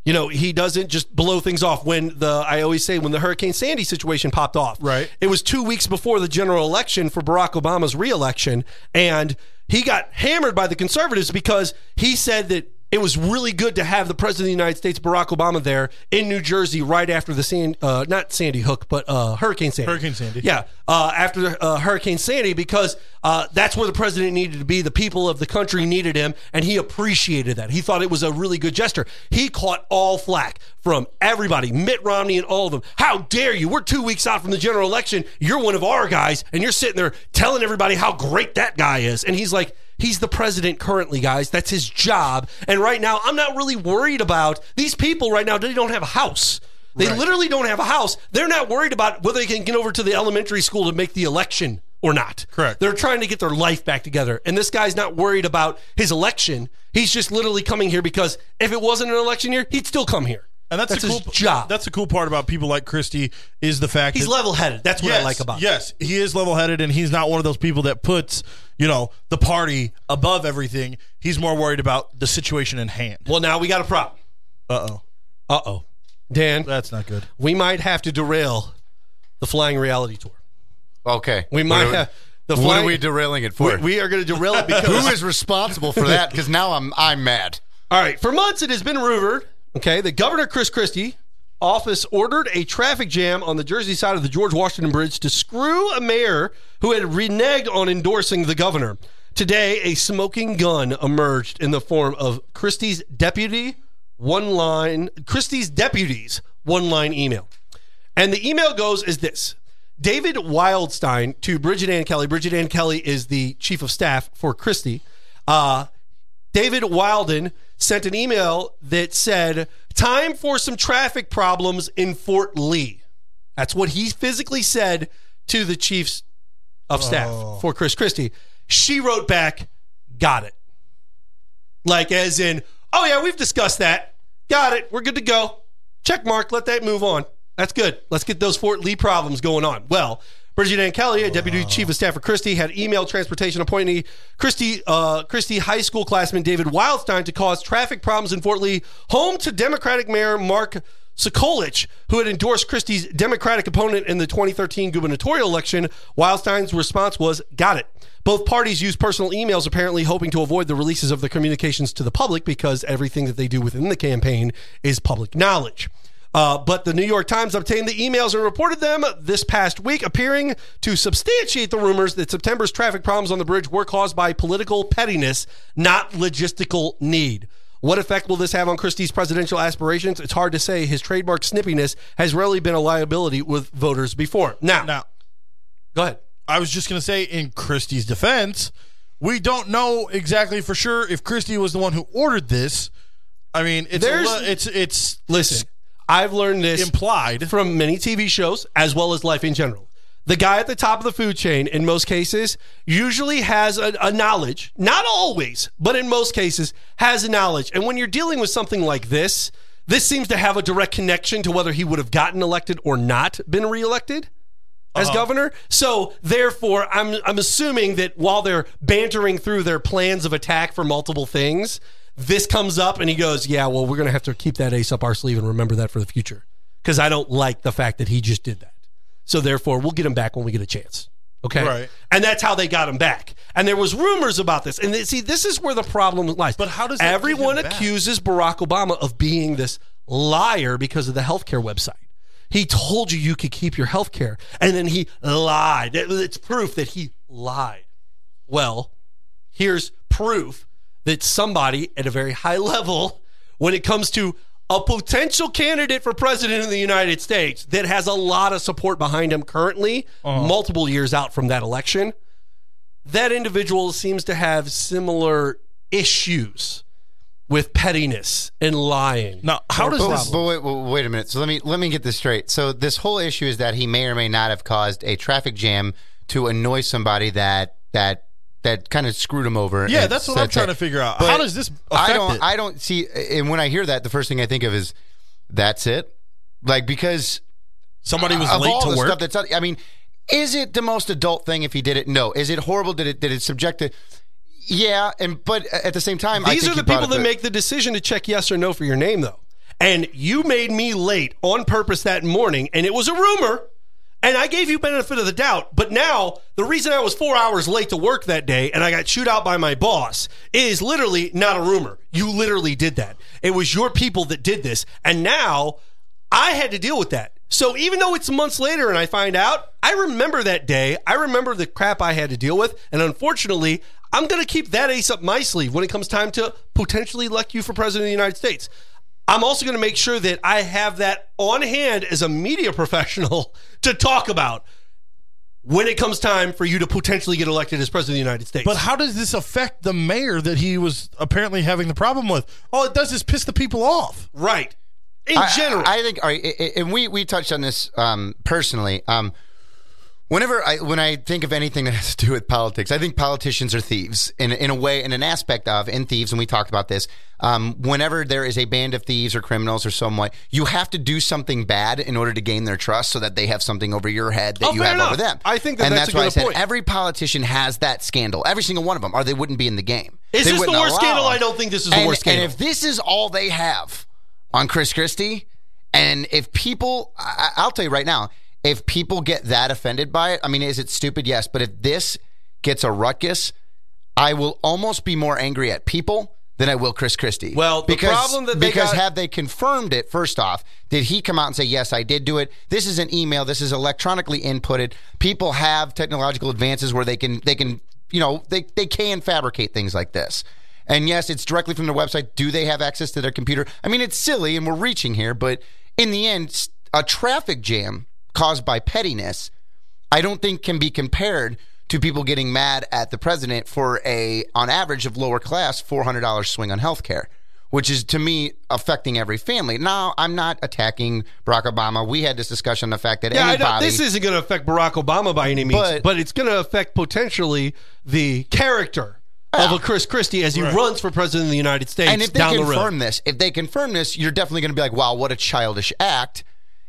He doesn't just blow things off. I always say when the Hurricane Sandy situation popped off, it was 2 weeks before the general election for Barack Obama's reelection, and he got hammered by the conservatives because he said that it was really good to have the president of the United States, Barack Obama, there in New Jersey right after the not Sandy Hook, but Hurricane Sandy. Hurricane Sandy. Yeah, after Hurricane Sandy, because that's where the president needed to be. The people of the country needed him, and he appreciated that. He thought it was a really good gesture. He caught all flack from everybody, Mitt Romney and all of them. How dare you? We're 2 weeks out from the general election. You're one of our guys, and you're sitting there telling everybody how great that guy is. And he's like, he's the president currently, guys. That's his job. And right now, I'm not really worried about these people right now. They don't have a house. They literally don't have a house. They're not worried about whether they can get over to the elementary school to make the election or not. Correct. They're trying to get their life back together. And this guy's not worried about his election. He's just literally coming here because if it wasn't an election year, he'd still come here. And that's his job. That's the cool part about people like Christie is the fact he's level-headed. That's what I like about him. Yes, he is level-headed, and he's not one of those people that puts, the party above everything. He's more worried about the situation in hand. Well, now we got a problem. Uh-oh. Dan, That's not good. we might have to derail the Flying Reality Tour. Okay. We might have... What are we derailing it for? We are going to derail it because... Who is responsible for that? Because now I'm mad. All right. For months, it has been rumored, okay, that Governor Chris Christie office ordered a traffic jam on the Jersey side of the George Washington Bridge to screw a mayor who had reneged on endorsing the governor. Today, a smoking gun emerged in the form of Christie's deputy's one-line email. And the email goes as this. David Wildstein to Bridget Ann Kelly. Bridget Ann Kelly is the chief of staff for Christie. David Wilden sent an email that said, time for some traffic problems in Fort Lee. That's what he physically said to the chiefs of staff for Chris Christie. She wrote back, got it. Like as in, oh yeah, we've discussed that. Got it. We're good to go. Check mark. Let that move on. That's good. Let's get those Fort Lee problems going on. Well, Bridget Ann Kelly, a deputy chief of staff for Christie, had emailed transportation appointee Christie high school classman David Wildstein to cause traffic problems in Fort Lee, home to Democratic Mayor Mark Sokolich, who had endorsed Christie's Democratic opponent in the 2013 gubernatorial election. Wildstein's response was, got it. Both parties used personal emails, apparently hoping to avoid the releases of the communications to the public because everything that they do within the campaign is public knowledge. But the New York Times obtained the emails and reported them this past week, appearing to substantiate the rumors that September's traffic problems on the bridge were caused by political pettiness, not logistical need. What effect will this have on Christie's presidential aspirations? It's hard to say. His trademark snippiness has rarely been a liability with voters before. Now, go ahead. I was just going to say, in Christie's defense, we don't know exactly for sure if Christie was the one who ordered this. I mean, listen. I've learned this implied from many TV shows as well as life in general. The guy at the top of the food chain, in most cases, usually has a knowledge, not always, but in most cases, has a knowledge. And when you're dealing with something like this seems to have a direct connection to whether he would have gotten elected or not been reelected as governor. So therefore, I'm assuming that while they're bantering through their plans of attack for multiple things, this comes up and he goes, yeah, well, we're going to have to keep that ace up our sleeve and remember that for the future because I don't like the fact that he just did that. So therefore, we'll get him back when we get a chance. Okay? Right. And that's how they got him back. And there was rumors about this. And see, this is where the problem lies. But how does that everyone get him back? accuses Barack Obama of being this liar because of the healthcare website. He told you could keep your healthcare, and then he lied. It's proof that he lied. Well, here's proof that somebody at a very high level, when it comes to a potential candidate for president of the United States that has a lot of support behind him currently, multiple years out from that election, that individual seems to have similar issues with pettiness and lying. Now, how does this... But wait a minute. So let me get this straight. So this whole issue is that he may or may not have caused a traffic jam to annoy somebody that kind of screwed him over. Yeah, that's what I'm trying to figure out. But how does this affect it? I don't see, and when I hear that, the first thing I think of is, that's it? Like, because somebody was of late all to the work? Stuff that's, I mean, is it the most adult thing if he did it? No. Is it horrible? Did it subject to... Yeah, but at the same time, these are the people that make the decision to check yes or no for your name, though. And you made me late on purpose that morning, and it was a rumor, and I gave you benefit of the doubt. But now, the reason I was 4 hours late to work that day and I got chewed out by my boss is literally not a rumor. You literally did that. It was your people that did this, and now I had to deal with that. So even though it's months later and I find out, I remember that day. I remember the crap I had to deal with, and unfortunately, I'm going to keep that ace up my sleeve when it comes time to potentially elect you for president of the United States. I'm also going to make sure that I have that on hand as a media professional to talk about when it comes time for you to potentially get elected as president of the United States. But how does this affect the mayor that he was apparently having the problem with? All it does is piss the people off. Right. In general. I think, all right, and we touched on this personally. When I think of anything that has to do with politics, I think politicians are thieves in a way, in an aspect of, and thieves, and we talked about this. Whenever there is a band of thieves or criminals or somewhat, you have to do something bad in order to gain their trust so that they have something over your head that you have over them. I think that's a good point. Every politician has that scandal. Every single one of them, or they wouldn't be in the game. Is this the worst scandal? I don't think this is the worst scandal. And if this is all they have, on Chris Christie. And if people, I'll tell you right now, if people get that offended by it, I mean, is it stupid? Yes. But if this gets a ruckus, I will almost be more angry at people than I will Chris Christie. Well, the problem that they got... have they confirmed it, first off? Did he come out and say, yes, I did do it? This is an email. This is electronically inputted. People have technological advances where they can fabricate things like this. And yes, it's directly from their website. Do they have access to their computer? I mean, it's silly and we're reaching here, but in the end, a traffic jam caused by pettiness, I don't think can be compared to people getting mad at the president for on average of lower class, $400 swing on health care, which is, to me, affecting every family. Now, I'm not attacking Barack Obama. We had this discussion on the fact that anybody... this isn't going to affect Barack Obama by any means, but it's going to affect potentially the character of a Chris Christie as he runs for president of the United States and if they down the road. If they confirm this, you're definitely going to be like, wow, what a childish act.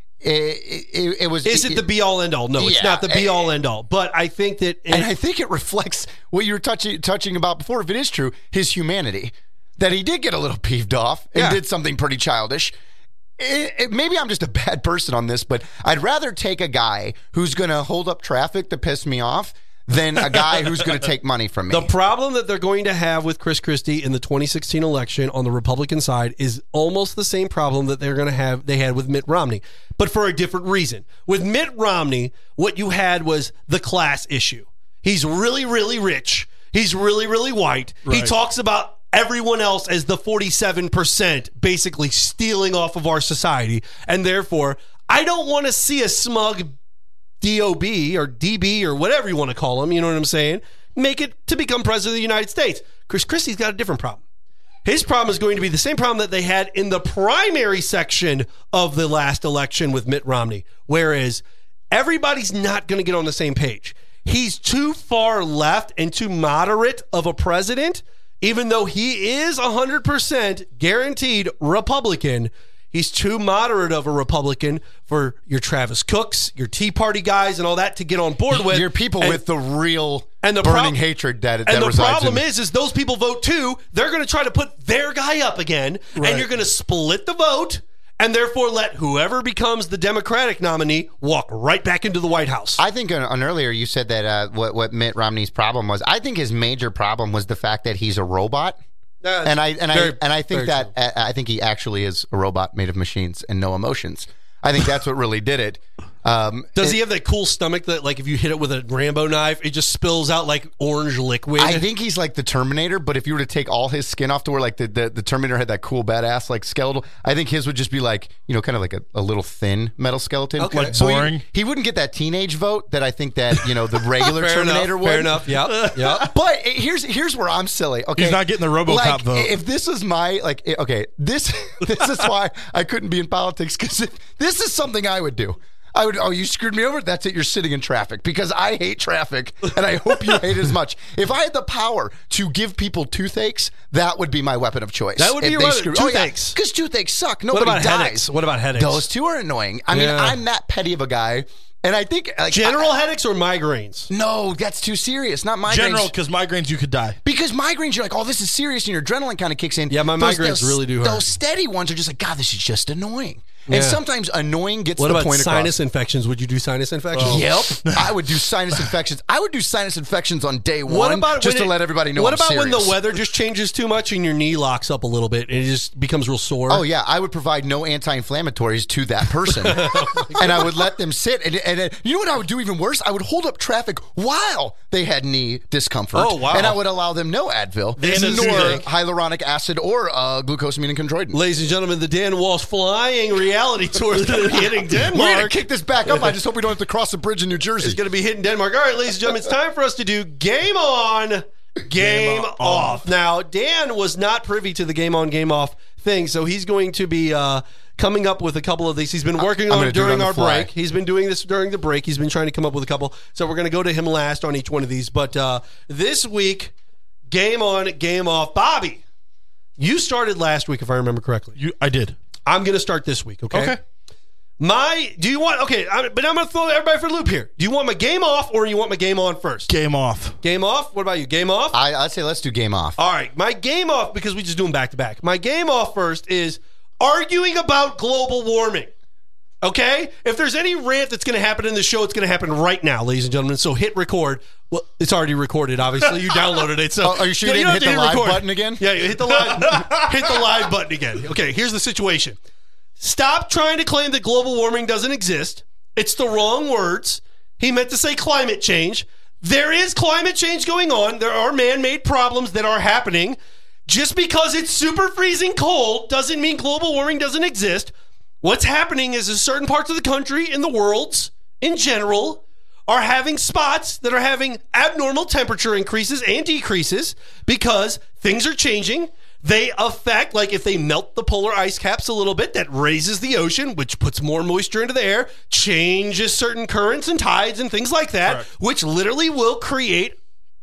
It was. Is it the be all end all? No, it's not the be all end all. But I think that, and I think it reflects what you were touching about before. If it is true, his humanity, that he did get a little peeved off and did something pretty childish. Maybe I'm just a bad person on this, but I'd rather take a guy who's going to hold up traffic to piss me off than a guy who's going to take money from me. The problem that they're going to have with Chris Christie in the 2016 election on the Republican side is almost the same problem that they're going to have. They had with Mitt Romney, but for a different reason. With Mitt Romney, what you had was the class issue. He's really, really rich. He's really, really white. Right. He talks about everyone else as the 47% basically stealing off of our society. And therefore, I don't want to see a smug DOB or DB or whatever you want to call him, you know what I'm saying, make it to become president of the United States. Chris Christie's got a different problem. His problem is going to be the same problem that they had in the primary section of the last election with Mitt Romney, whereas everybody's not going to get on the same page. He's too far left and too moderate of a president, even though he is 100% guaranteed Republican. He's too moderate of a Republican for your Travis Cooks, your Tea Party guys, and all that to get on board with. Your people with the real burning hatred that resides in. And the problem is those people vote too. They're going to try to put their guy up again, and you're going to split the vote, and therefore let whoever becomes the Democratic nominee walk right back into the White House. I think on earlier you said that what Mitt Romney's problem was. I think his major problem was the fact that he's a robot. I think he actually is a robot made of machines and no emotions. I think that's what really did it. Does he have that cool stomach that, like, if you hit it with a Rambo knife, it just spills out like orange liquid? I think he's like the Terminator, but if you were to take all his skin off to where like the Terminator had that cool badass like skeletal, I think his would just be like, kind of like a little thin metal skeleton. Okay. Like boring. He wouldn't get that teenage vote that I think that the regular Terminator would. Fair enough. Yeah. But here's where I'm silly. Okay, he's not getting the RoboCop vote. If this is my this is why I couldn't be in politics, because this is something I would do. You screwed me over? That's it. You're sitting in traffic, because I hate traffic, and I hope you hate it as much. If I had the power to give people toothaches, that would be my weapon of choice. That would be your weapon. Toothaches. Because toothaches suck. Nobody dies. Headaches? What about headaches? Those two are annoying. I mean, I'm that petty of a guy. And I think general headaches or migraines? No, that's too serious. Not migraines. General, because migraines you could die. Because migraines, you're like, oh, this is serious, and your adrenaline kind of kicks in. Yeah, my migraines really do hurt. Those steady ones are just like, God, this is just annoying. Yeah. And sometimes annoying gets the point across. What about sinus infections? Would you do sinus infections? Oh. Yep. I would do sinus infections. I would do sinus infections on day one just to let everybody know I'm serious. What about when the weather just changes too much and your knee locks up a little bit and it just becomes real sore? Oh, yeah. I would provide no anti-inflammatories to that person. And I would let them sit. And you know what I would do even worse? I would hold up traffic while they had knee discomfort. Oh, wow. And I would allow them no Advil, nor hyaluronic acid, or glucosamine and chondroitin. Ladies and gentlemen, the Dan Walsh flying reality tour is going to be hitting Denmark. We're going to kick this back up. I just hope we don't have to cross a bridge in New Jersey. It's going to be hitting Denmark. All right, ladies and gentlemen, it's time for us to do Game On, Game Off. Now, Dan was not privy to the Game On, Game Off thing, so he's going to be coming up with a couple of these. He's been working on it during our break. He's been doing this during the break. He's been trying to come up with a couple, so we're going to go to him last on each one of these. But this week, Game On, Game Off. Bobby, you started last week, if I remember correctly. I did. I'm going to start this week, okay? Okay. But I'm going to throw everybody for a loop here. Do you want my game off or you want my game on first? Game off. Game off? What about you? Game off? I'd say let's do game off. All right. My game off, because we just do them back to back. My game off first is, arguing about global warming. Okay? If there's any rant that's going to happen in the show, it's going to happen right now, ladies and gentlemen. So hit record. Well, it's already recorded, obviously. You downloaded it. So are you sure you didn't hit the live button again? Yeah, hit the live button again. Okay, here's the situation. Stop trying to claim that global warming doesn't exist. It's the wrong words. He meant to say climate change. There is climate change going on. There are man-made problems that are happening. Just because it's super freezing cold doesn't mean global warming doesn't exist. What's happening is certain parts of the country and the world in general are having spots that are having abnormal temperature increases and decreases because things are changing. They affect, like if they melt the polar ice caps a little bit, that raises the ocean, which puts more moisture into the air, changes certain currents and tides and things like that, correct, which literally will create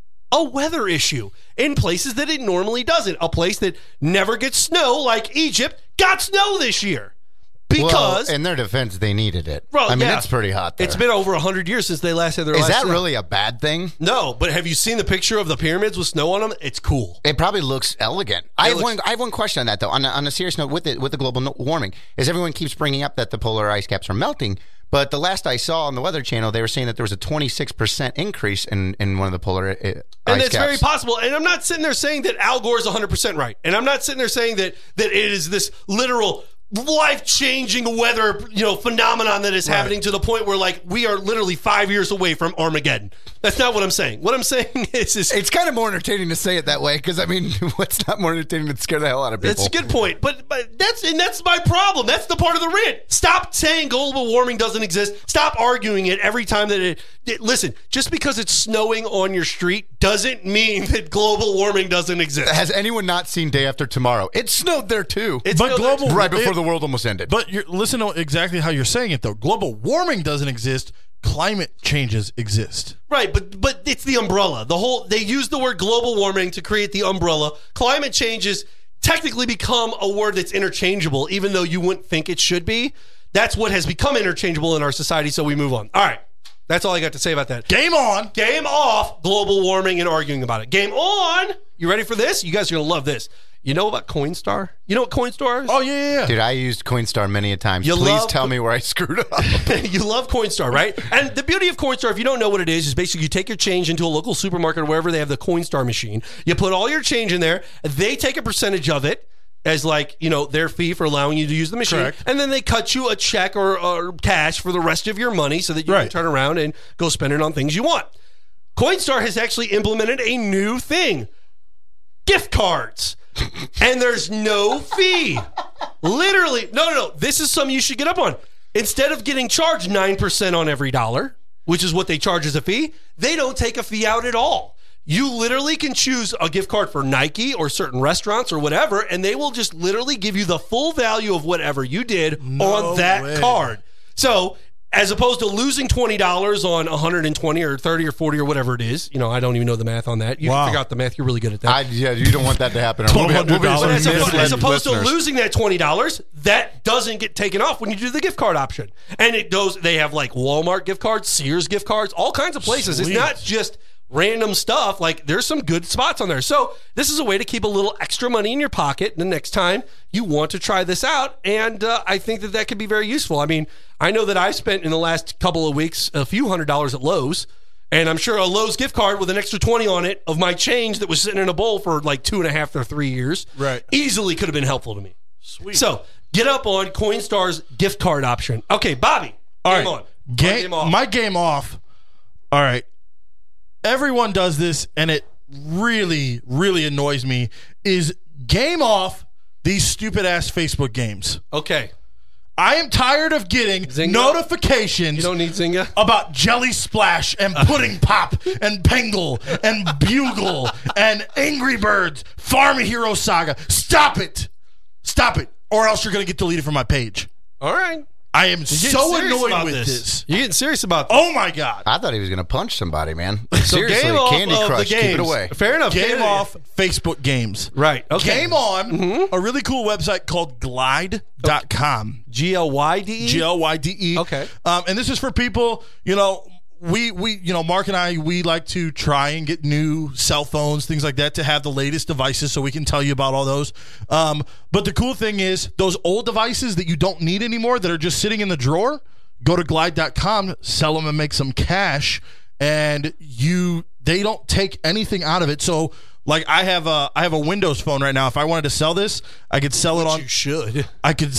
a weather issue in places that it normally doesn't. A place that never gets snow, like Egypt, got snow this year. Because, in their defense, they needed it. Well, I mean, it's pretty hot there. It's been over 100 years since they last had their last Is that snow. really a bad thing? No, but have you seen the picture of the pyramids with snow on them? It's cool. It probably looks elegant. I have one question on that, though. On a serious note, with the global warming, is everyone keeps bringing up that the polar ice caps are melting, but the last I saw on the Weather Channel, they were saying that there was a 26% increase in one of the polar ice caps. And that's very possible. And I'm not sitting there saying that Al Gore is 100% right. And I'm not sitting there saying that it is this literal life-changing weather, phenomenon that is happening to the point where, like, we are literally 5 years away from Armageddon. That's not what I'm saying. What I'm saying is it's kind of more entertaining to say it that way, because I mean, what's not more entertaining than scare the hell out of people? That's a good point, but that's my problem. That's the part of the rant. Stop saying global warming doesn't exist. Stop arguing it every time that listen, just because it's snowing on your street doesn't mean that global warming doesn't exist. Has anyone not seen Day After Tomorrow? It snowed there too. Right before the world almost ended. But listen to exactly how you're saying it, though. Global warming doesn't exist. Climate changes exist. Right, but it's the umbrella. They use the word global warming to create the umbrella. Climate changes technically become a word that's interchangeable, even though you wouldn't think it should be. That's what has become interchangeable in our society, so we move on. All right. That's all I got to say about that. Game on. Game off global warming and arguing about it. Game on. You ready for this? You guys are going to love this. You know about Coinstar? You know what Coinstar is? Oh, yeah. Dude, I used Coinstar many a time. Please tell me where I screwed up. You love Coinstar, right? And the beauty of Coinstar, if you don't know what it is basically you take your change into a local supermarket or wherever they have the Coinstar machine. You put all your change in there. They take a percentage of it as their fee for allowing you to use the machine. Correct. And then they cut you a check or cash for the rest of your money so that you can turn around and go spend it on things you want. Coinstar has actually implemented a new thing. Gift cards. And there's no fee. Literally. No. This is something you should get up on. Instead of getting charged 9% on every dollar, which is what they charge as a fee, they don't take a fee out at all. You literally can choose a gift card for Nike or certain restaurants or whatever, and they will just literally give you the full value of whatever you did on that card. So, as opposed to losing $20 on 120 or 30 or 40 or whatever it is, I don't even know the math on that. You can figure out the math. You're really good at that. You don't want that to happen. As opposed to losing that $20, that doesn't get taken off when you do the gift card option. And it goes. They have like Walmart gift cards, Sears gift cards, all kinds of places. Sweet. It's not just random stuff. Like, there's some good spots on there. So this is a way to keep a little extra money in your pocket the next time you want to try this out. And I think that could be very useful. I mean, I know that I spent in the last couple of weeks a few $100s at Lowe's, and I'm sure a Lowe's gift card with an extra 20 on it of my change that was sitting in a bowl for like 2.5 or 3 years easily could have been helpful to me. Sweet. So get up on Coinstar's gift card option. Okay, Bobby, game on. Game off. My game off. All right. Everyone does this, and it really, really annoys me, is game off these stupid-ass Facebook games. Okay. I am tired of getting notifications. You don't need Zynga? About Jelly Splash and Pudding Pop and Pengle and Bugle and Angry Birds, Farm Hero Saga. Stop it. Stop it. Or else you're going to get deleted from my page. All right. I am so annoyed with this. You're getting serious about this. Oh, my God. I thought he was going to punch somebody, man. So seriously, game off Candy of Crush, the games. keep it away. Fair enough. Game off Facebook games. Right. Okay. Game on a really cool website called Glide.com. Glyde? Glyde. Okay. And this is for people, we Mark and I, we like to try and get new cell phones, things like that, to have the latest devices so we can tell you about all those. But the cool thing is those old devices that you don't need anymore that are just sitting in the drawer, go to glide.com, sell them and make some cash, and they don't take anything out of it. So like I have a Windows phone right now. If I wanted to sell this, I could sell it on. You should. I could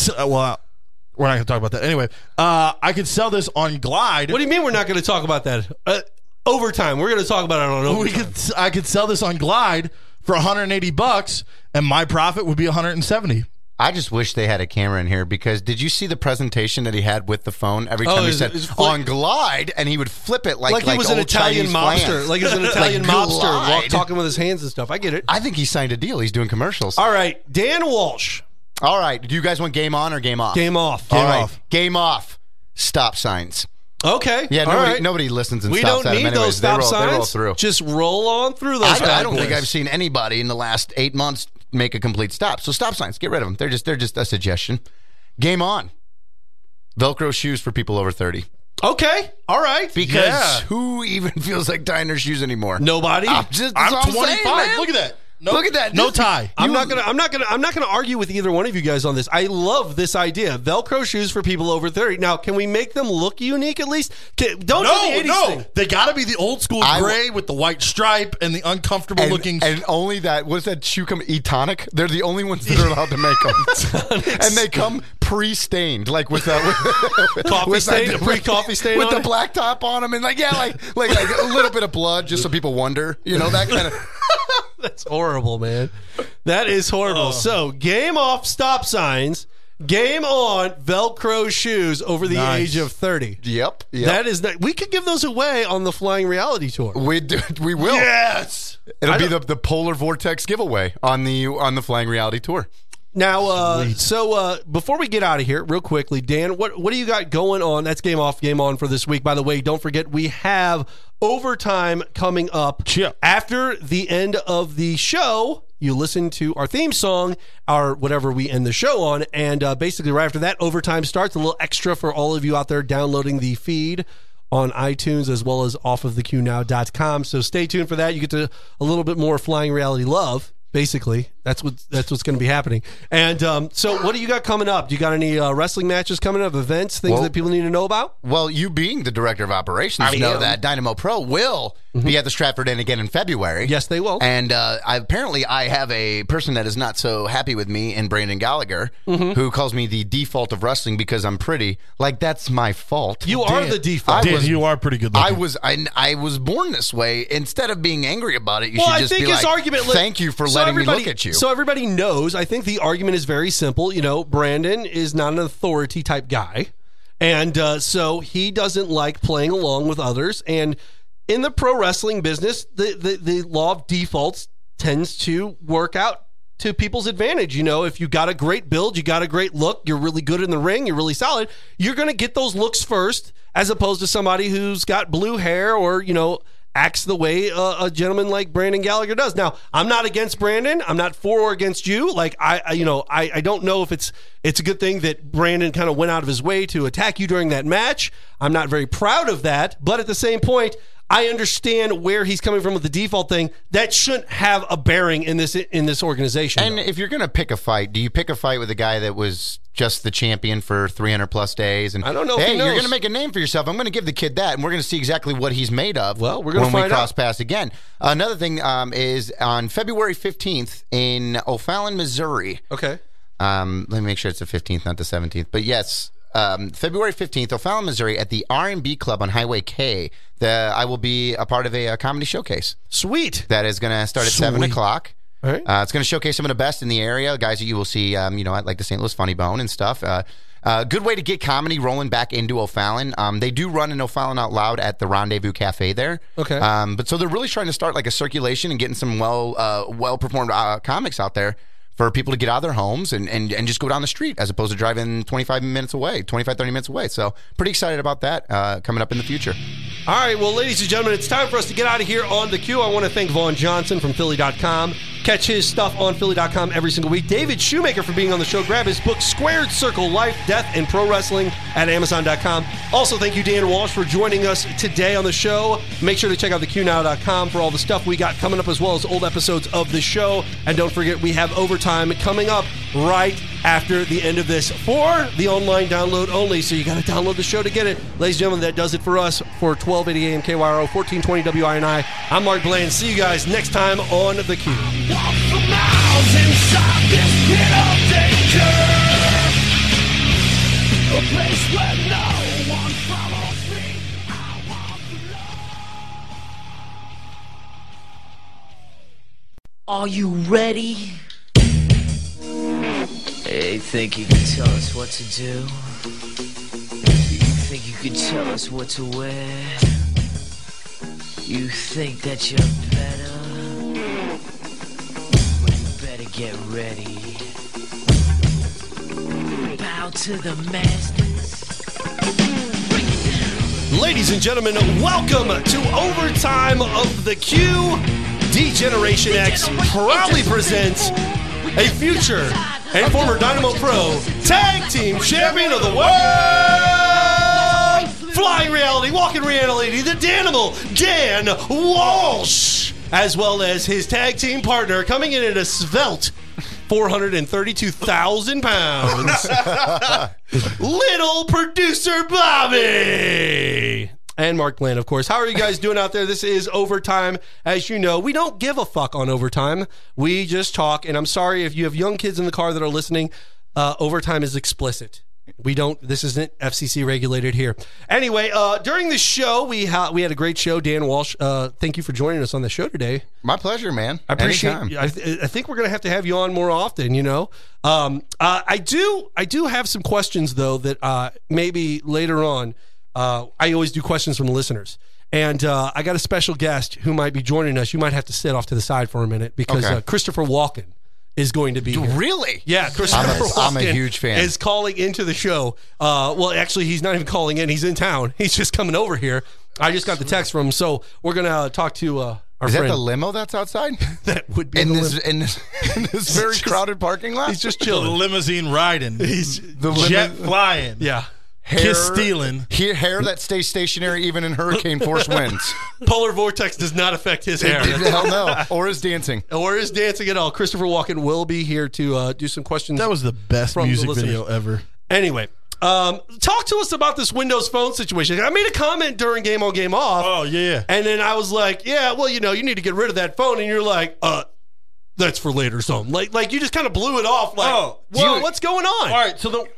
we're not going to talk about that. Anyway, I could sell this on Glide. What do you mean we're not going to talk about that? Overtime. We're going to talk about it on overtime. I could sell this on Glide for $180, and my profit would be $170. I just wish they had a camera in here, because did you see the presentation that he had with the phone? Every time he said on Glide, and he would flip it like he was an Italian mobster. Like he was an Italian mobster talking with his hands and stuff. I get it. I think he signed a deal. He's doing commercials. All right, Dan Walsh. All right, do you guys want game on or game off? Game off. Game off. Stop signs. Okay. Yeah, nobody listens and we stops don't at them need anyways. those stop signs. They roll through. Just roll on through those. I don't think I've seen anybody in the last 8 months make a complete stop. So stop signs, get rid of them. They're just a suggestion. Game on. Velcro shoes for people over 30. Okay. All right. Because who even feels like tying their shoes anymore? Nobody. I'm 25. Look at that. Look at that. No tie. I'm not gonna argue with either one of you guys on this. I love this idea. Velcro shoes for people over 30. Now, can we make them look unique at least? Don't do the 80s thing. They got to be the old school gray with the white stripe and the uncomfortable looking. And only that. What's that shoe come? E-Tonic. They're the only ones that are allowed to make them. And they come pre-stained, like with coffee stain, pre-coffee stain with on the it? black top on them, and like a little bit of blood, just so people wonder. That kind of. That's horrible, man. That is horrible. So, game off stop signs, game on Velcro shoes over the age of 30. Yep. That is we could give those away on the Flying Reality Tour. We will. Yes. It'll be the Polar Vortex giveaway on the Flying Reality Tour. Now, before we get out of here, real quickly, Dan, what do you got going on? That's game off, game on for this week. By the way, don't forget we have overtime coming up. After the end of the show, you listen to our theme song, our whatever we end the show on, and basically right after that, overtime starts. A little extra for all of you out there downloading the feed on iTunes as well as off of theqnow.com. So stay tuned for that. You get to a little bit more Flying Reality love. Basically, that's what's going to be happening. And so what do you got coming up? Do you got any wrestling matches coming up, events, things that people need to know about? Well, you being the director of operations know that Dynamo Pro will be at the Stratford Inn again in February. Yes, they will. And apparently I have a person that is not so happy with me in Brandon Gallagher, who calls me the default of wrestling because I'm pretty. Like, that's my fault. You are the default. You are pretty good looking. I was born this way. Instead of being angry about it, you should just be like, thank you for letting me look at you. So everybody knows, I think the argument is very simple. Brandon is not an authority type guy. And so he doesn't like playing along with others. And in the pro wrestling business, the law of defaults tends to work out to people's advantage. If you got a great build, you got a great look, you're really good in the ring, you're really solid, you're going to get those looks first, as opposed to somebody who's got blue hair or, acts the way a gentleman like Brandon Gallagher does. Now, I'm not against Brandon. I'm not for or against you. Like, I don't know if it's a good thing that Brandon kind of went out of his way to attack you during that match. I'm not very proud of that. But at the same point, I understand where he's coming from with the default thing. That shouldn't have a bearing in this organization. And if you're going to pick a fight, do you pick a fight with a guy that was just the champion for 300 plus days? And I don't know. Hey, if he knows. You're going to make a name for yourself. I'm going to give the kid that, and we're going to see exactly what he's made of. Well, we're going to find when we cross paths again. Another thing is on February 15th in O'Fallon, Missouri. Okay. Let me make sure it's the 15th, not the 17th. But yes. February 15th, O'Fallon, Missouri, at the R&B Club on Highway K. I will be a part of a comedy showcase. Sweet. That is going to start at 7 o'clock. All right. It's going to showcase some of the best in the area, guys that you will see, at like the St. Louis Funny Bone and stuff. Good way to get comedy rolling back into O'Fallon. They do run an O'Fallon Out Loud at the Rendezvous Cafe there. Okay. But so they're really trying to start like a circulation and getting some well-performed comics out there for people to get out of their homes and just go down the street as opposed to driving 25, 30 minutes away. So pretty excited about that coming up in the future. All right, well, ladies and gentlemen, it's time for us to get out of here on The Q. I want to thank Vaughn Johnson from Philly.com. Catch his stuff on Philly.com every single week. David Shoemaker for being on the show. Grab his book, Squared Circle, Life, Death, and Pro Wrestling at Amazon.com. Also, thank you, Dan Walsh, for joining us today on the show. Make sure to check out theqnow.com for all the stuff we got coming up, as well as old episodes of the show. And don't forget, we have Overtime coming up right after the end of this for the online download only. So you got to download the show to get it. Ladies and gentlemen, that does it for us for 1280 AM KYRO, 1420 WINI. I'm Mark Bland. See you guys next time on The Q. Walk for miles inside this pit of danger, a place where no one follows me. I walk alone. Are you ready? Hey, think you can tell us what to do? You think you can tell us what to wear? You think that you're better? Well, you better get ready. Bow to the masters. Ladies and gentlemen, welcome to Overtime of The Q. D-Generation X proudly presents a future and former Dynamo Pro Tag Team Champion of the World, Flying Reality, Walking Reality, the Danimal, Dan Walsh, as well as his tag team partner coming in at a svelte 432,000 pounds, little producer Bobby. And Mark Bland, of course. How are you guys doing out there? This is Overtime. As you know, we don't give a fuck on Overtime. We just talk. And I'm sorry if you have young kids in the car that are listening. Overtime is explicit. We don't. This isn't FCC regulated here. Anyway, during the show, we had a great show. Dan Walsh, thank you for joining us on the show today. My pleasure, man. I appreciate. Anytime. I think we're going to have you on more often. You know, I do have some questions though that maybe later on. I always do questions from the listeners. And I got a special guest who might be joining us. You might have to sit off to the side for a minute because Christopher Walken is going to be here. Really? Yeah, Christopher Walken I'm a huge fan. is calling into the show. Well, actually, he's not even calling in. He's in town. He's just coming over here. I just got the text from him. So we're going to talk to our Is friend. that the limo that's outside? That would be in the this very crowded parking lot? He's just The chilling. limousine riding. He's the jet flying. Yeah. Kiss stealing. Hair that stays stationary even in hurricane force winds. Polar vortex does not affect his hair. Hell no. Or his dancing. Or his dancing at all. Christopher Walken will be here to do some questions. That was the best from music the listeners. video ever. Anyway, talk to us about this Windows Phone situation. I made a comment during Game On, Game Off. Oh, yeah. And then I was like, yeah, well, you know, you need to get rid of that phone. And you're like, that's for later something. Like you just kind of blew it off. Like, well, what's going on? All right, so the...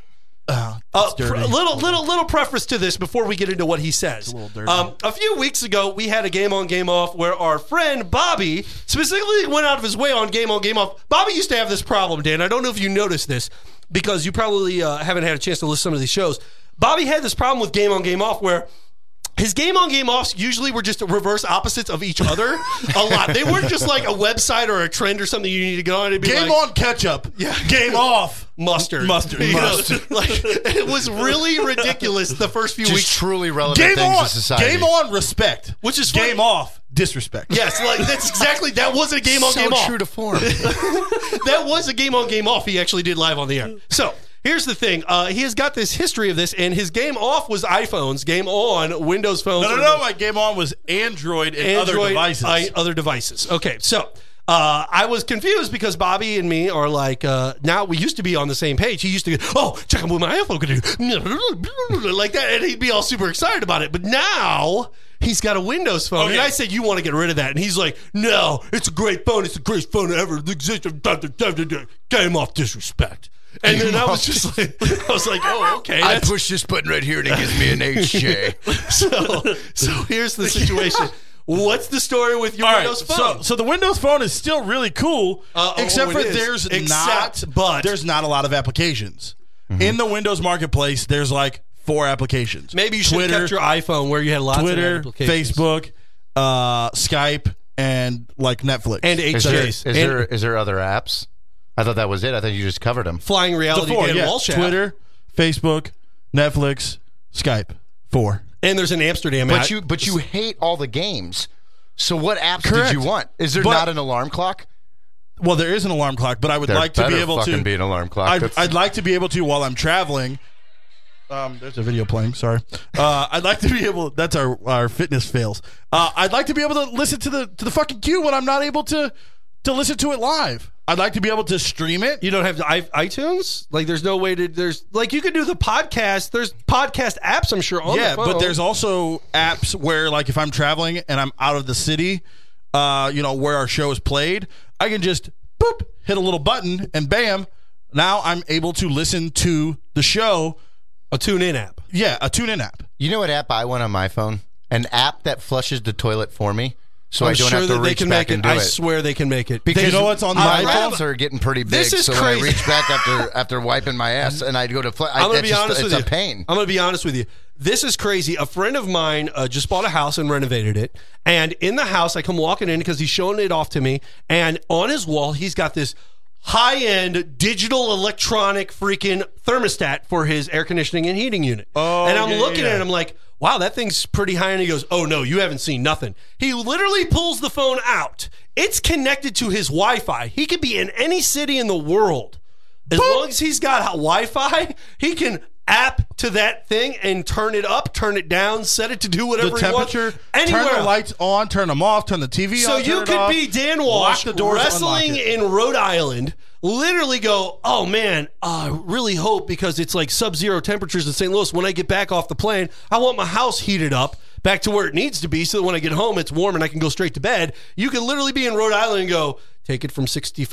little preface to this before we get into what he says. A few weeks ago, we had a Game On, Game Off where our friend Bobby specifically went out of his way on, Game Off. Bobby used to have this problem, Dan. I don't know if you noticed this because you probably haven't had a chance to listen to some of these shows. Bobby had this problem with Game On, Game Off where his Game On, Game Offs usually were just reverse opposites of each other a lot. They weren't just like a website or a trend or something you need to go on. It'd be Game like, On ketchup. Yeah. Game Off mustard. You know, like, it was really ridiculous the first few Just weeks. truly relevant Game things On. to society. Game On, respect. Which is Game funny. Off, disrespect. Yes, like that's exactly, that was a Game On, so Game Off. true to form. That was a Game On, Game Off he actually did live on the air. So here's the thing. He has got this history of this, and his Game Off was iPhones. Game On, Windows phones. No. My Game On was Android and other devices. Other devices. Okay, so I was confused because Bobby and me are like, now we used to be on the same page. He used to go, check out what my iPhone can do. Like that, and he'd be all super excited about it. But now he's got a Windows phone. Okay. And I said, you want to get rid of that. And he's like, no, it's a great phone. It's the greatest phone ever existed. Game Off, disrespect. And then I was just like, oh, okay. I push this button right here and it gives me an HJ. So here's the situation. What's the story with your Windows phone? So the Windows phone is still really cool, except for it is. there's not a lot of applications. Mm-hmm. In the Windows marketplace, there's like 4 applications. Maybe you should have kept your iPhone where you had lots of applications. Facebook, Skype, and like Netflix. And HJs. Is there other apps? I thought that was it. I thought you just covered them. Flying Reality, Dan Walsh app. Twitter, Facebook, Netflix, Skype. 4. And there's an Amsterdam app. But you hate all the games. So what apps Correct. did you want? Is there not an alarm clock? Well, there is an alarm clock, but I would like to be able to. Fucking be an alarm clock. I'd like to be able to while I'm traveling. There's a video playing. Sorry. I'd like to be able. That's our fitness fails. I'd like to be able to listen to the fucking Q when I'm not able to listen to it live. I'd like to be able to stream it. You don't have iTunes? Like, there's no way to. There's like you could do the podcast. There's podcast apps, I'm sure. On the phone. But there's also apps where, like, if I'm traveling and I'm out of the city, where our show is played, I can just boop hit a little button and bam, now I'm able to listen to the show. A TuneIn app. Yeah, a TuneIn app. You know what app I want on my phone? An app that flushes the toilet for me. So I'm I don't sure have to that they reach can back make it. and do I it. swear they can make it. Because you know what's on my my mouths are getting pretty big. This is so crazy. when I reach back after wiping my ass and I go to I'm going to be honest with you. It's a pain. I'm going to be honest with you. This is crazy. A friend of mine just bought a house and renovated it. And in the house, I come walking in because he's showing it off to me. And on his wall, he's got this high-end digital electronic freaking thermostat for his air conditioning and heating unit. Oh, and I'm looking at it, yeah. I'm like, wow, that thing's pretty high. And he goes, oh, no, you haven't seen nothing. He literally pulls the phone out. It's connected to his Wi-Fi. He could be in any city in the world. As long as he's got Wi-Fi, he can app to that thing and turn it up, turn it down, set it to do whatever The temperature, he wants. Anywhere. turn the lights on, turn them off, turn the TV So on. you could be Dan Walsh wrestling in Rhode Island, literally go, oh man, I really hope, because it's like sub-zero temperatures in St. Louis, when I get back off the plane, I want my house heated up back to where it needs to be so that when I get home, it's warm and I can go straight to bed. You could literally be in Rhode Island and go, take it from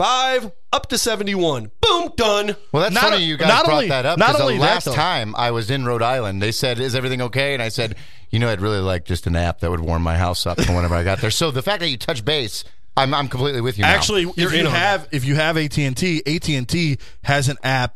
65 up to 71. Boom, done. Well, that's funny you guys brought that up, not because only the that, last though. time I was in Rhode Island, they said, is everything okay? And I said, I'd really like just an app that would warm my house up for whenever I got there. So the fact that you touch base, I'm completely with you now. Actually, if you have AT&T has an app.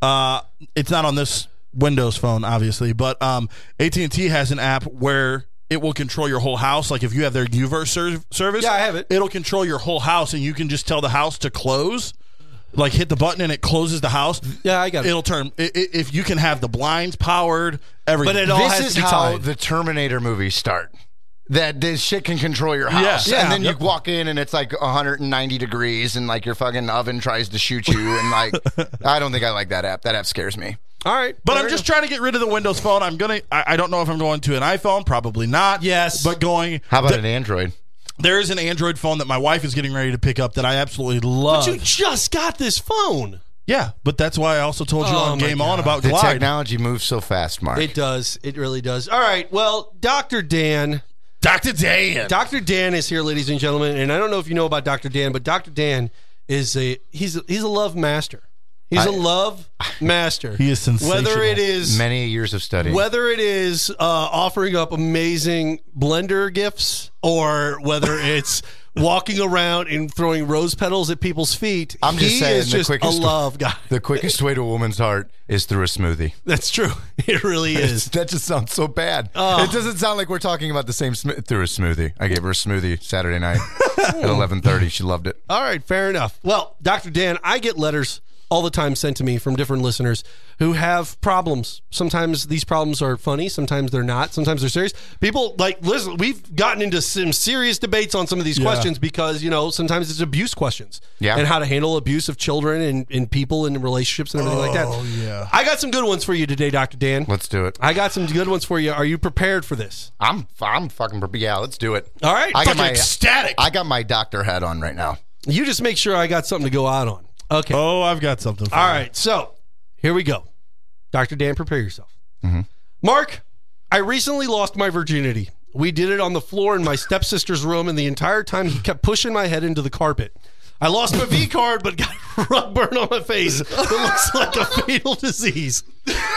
It's not on this Windows phone, obviously, but AT&T has an app where it will control your whole house. Like if you have their Uverse service, Yeah, I have it. It'll control your whole house, and you can just tell the house to close. Like hit the button and it closes the house. Yeah, I got it. It'll turn. If you can have the blinds powered, everything. But it all This has is to be how tied. the Terminator movies start. That this shit can control your house. Yeah. And then Yep. you walk in and it's like 190 degrees and like your fucking oven tries to shoot you. And like, I don't think I like that app. That app scares me. All right. But I'm just trying to get rid of the Windows phone. I don't know if I'm going to an iPhone. Probably not. Yes. But going. How about an Android? There is an Android phone that my wife is getting ready to pick up that I absolutely love. But you just got this phone. Yeah, but that's why I also told you Oh, on my Game God. On about The Glide. technology moves so fast, Mark. It does. It really does. All right. Well, Dr. Dan. Dr. Dan. Dr. Dan is here, ladies and gentlemen. And I don't know if you know about Dr. Dan, but Dr. Dan is he's a love master. He's a love master. He is sensational. Whether it is Many years of study. Whether it is offering up amazing blender gifts, or whether it's walking around and throwing rose petals at people's feet, I'm just he saying is just a love guy. The quickest way to a woman's heart is through a smoothie. That's true. It really is. That just sounds so bad. Oh. It doesn't sound like we're talking about the same through a smoothie. I gave her a smoothie Saturday night at 11:30. She loved it. All right, fair enough. Well, Dr. Dan, I get letters all the time sent to me from different listeners who have problems. Sometimes these problems are funny, sometimes they're not, sometimes they're serious. People listen, we've gotten into some serious debates on some of these questions because, sometimes it's abuse questions. Yeah. And how to handle abuse of children and people and relationships and everything like that. Oh, yeah. I got some good ones for you today, Dr. Dan. Let's do it. I got some good ones for you. Are you prepared for this? I'm fucking prepared. Yeah, let's do it. All right. I got Fucking ecstatic. I got my doctor hat on right now. You just make sure I got something to go out on. Okay. Oh, I've got something for All you. right, so here we go. Dr. Dan, prepare yourself. Mm-hmm. Mark, I recently lost my virginity. We did it on the floor in my stepsister's room, and the entire time he kept pushing my head into the carpet. I lost my V card, but got rug burn on my face. It looks like a fatal disease.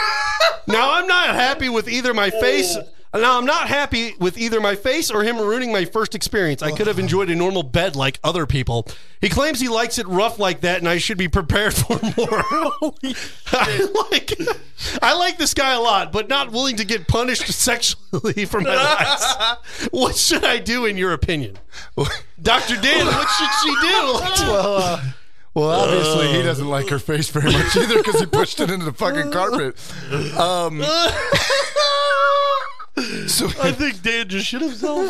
Now, I'm not happy with either my face. Now, I'm not happy with either my face or him ruining my first experience. I could have enjoyed a normal bed like other people. He claims he likes it rough like that, and I should be prepared for more. I like this guy a lot, but not willing to get punished sexually for my lies. What should I do, in your opinion? Dr. Dan, what should she do? Well, obviously he doesn't like her face very much either because he pushed it into the fucking carpet. So I think Dan just shit himself.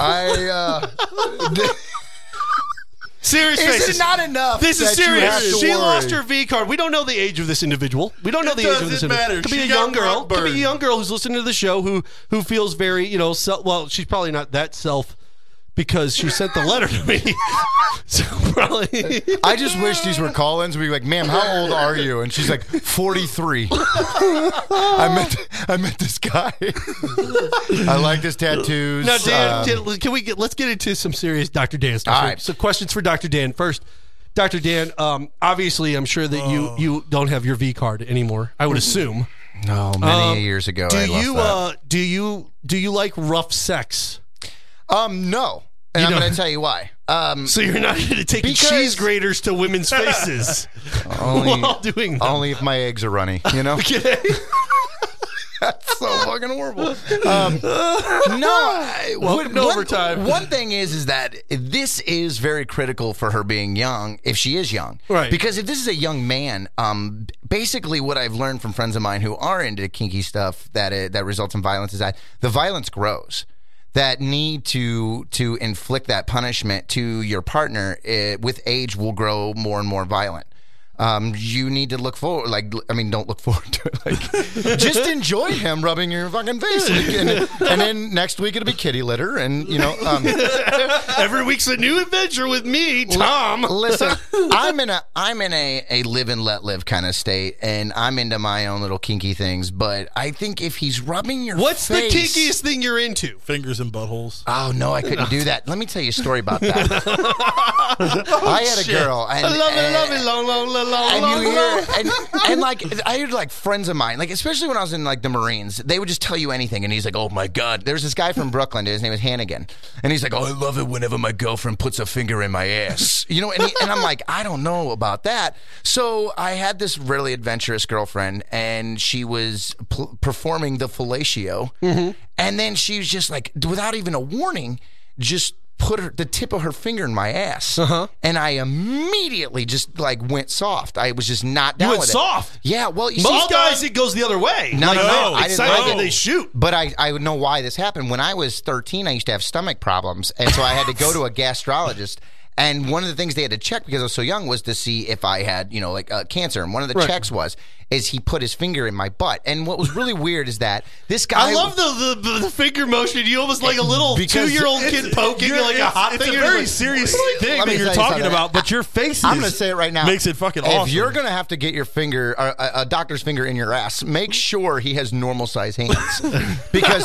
Serious Is faces. it not enough? This is that you have serious. to She worry? lost her V card. We don't know the age of this individual. We don't know the age of this doesn't individual. matter. Could be She a got young girl. rock Could be a burned. young girl who's listening to the show who feels very, well, she's probably not that self because she sent the letter to me. So probably. I just wish these were call-ins. We'd be like, ma'am, how old are you? And she's like, 43. I met this guy. I like his tattoos. Now, Dan, let's get into some serious Dr. Dan stuff. All right. So questions for Dr. Dan. First, Dr. Dan, obviously I'm sure that you don't have your V card anymore, I would assume. No, many years ago. Do I lost that. do you like rough sex? No. And I'm going to tell you why. So you're not going to take cheese graters to women's faces while doing that. Only if my eggs are runny, you know? Okay. That's so fucking horrible. Overtime. One thing is that this is very critical for her being young, if she is young. Right. Because if this is a young man, basically what I've learned from friends of mine who are into kinky stuff that results in violence is that the violence grows. That need to inflict that punishment to your partner with age will grow more and more violent. You need to look forward, don't look forward to it. Like, just enjoy him rubbing your fucking face, and then next week it'll be kitty litter, and every week's a new adventure with me, Tom. Listen, I'm in a live and let live kind of state, and I'm into my own little kinky things. But I think if he's rubbing your What's face, the kinkiest thing you're into? Fingers and buttholes. Oh no, I couldn't do that. Let me tell you a story about that. I had a girl, and I heard like friends of mine, like especially when I was in like the Marines, they would just tell you anything, and he's like, "Oh my God!" There's this guy from Brooklyn, his name is Hannigan, and he's like, "Oh, I love it whenever my girlfriend puts a finger in my ass," and I'm like, I don't know about that. So I had this really adventurous girlfriend, and she was performing the fellatio, and then she was just like, without even a warning, just put the tip of her finger in my ass, and I immediately just like went soft. I was just not down You went with soft? it. Yeah, well, Most guys it goes the other way. No, I didn't like it. They shoot. But I know why this happened. When I was 13, I used to have stomach problems, and so I had to go to a gastrologist. And one of the things they had to check because I was so young was to see if I had, cancer. And one of the checks is he put his finger in my butt. And what was really weird is that this guy. I love the finger motion. You almost like a little 2-year-old kid poking like a hot it's finger. It's a very serious thing Let me that you're tell you talking something. about, but your face I'm going to say it right now. makes it fucking awesome. If you're going to have to get your finger, a doctor's finger in your ass, make sure he has normal size hands. Because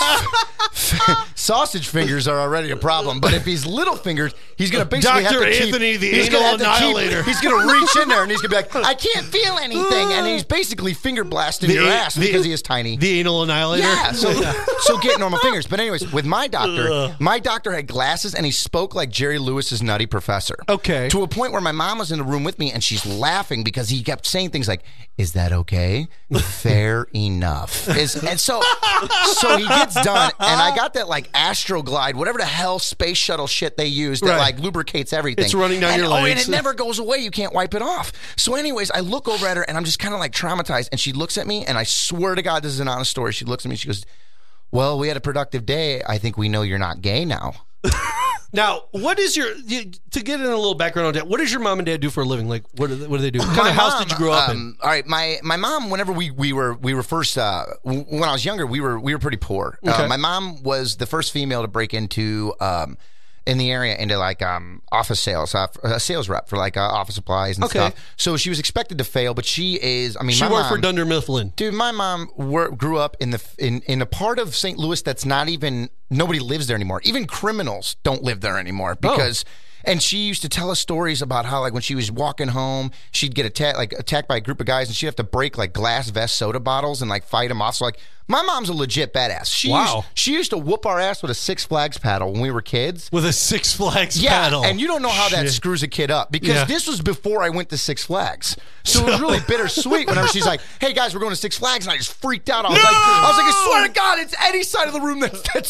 sausage fingers are already a problem. But if he's little fingers, he's going to basically Dr. have to Anthony, keep, the he's anal gonna have to annihilator. He's going to reach in there and he's going to be like, I can't feel anything. And he's basically finger blasting your ass because he is tiny. The anal annihilator? Yeah, so get normal fingers. But anyways, with my doctor had glasses and he spoke like Jerry Lewis's Nutty Professor. Okay. To a point where my mom was in the room with me and she's laughing because he kept saying things like, is that okay? Fair enough. And so he gets done and I got that like Astroglide, whatever the hell space shuttle shit they use that like lubricates everything. It's running down your legs. And it never goes away. You can't wipe it off. So anyways, I look over at her and I'm just kind of like traumatized and she looks at me and I swear to God, this is an honest story. She looks at me and she goes, well, we had a productive day. I think we know you're not gay now. Now, what is to get in a little background on that, what does your mom and dad do for a living? Like, what do they do? What kind of house did you grow up in? All right, my mom, whenever we were first, when I was younger, we were pretty poor. Okay. My mom was the first female to break into, in the area into like office sales, a sales rep for like office supplies and stuff. So she was expected to fail, but she worked for Dunder Mifflin. Dude, my mom grew up in a part of St. Louis that's not even, nobody lives there anymore. Even criminals don't live there anymore because. And she used to tell us stories about how, like, when she was walking home, she'd get attacked by a group of guys, and she'd have to break like glass vest soda bottles and like fight them off. So like, my mom's a legit badass. She used to whoop our ass with a Six Flags paddle when we were kids. With a Six Flags paddle. And you don't know how that screws a kid up because this was before I went to Six Flags. So it was really bittersweet whenever she's like, "Hey guys, we're going to Six Flags," and I just freaked out. I was like, I swear to God, it's any side of the room that's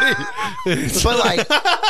dirty.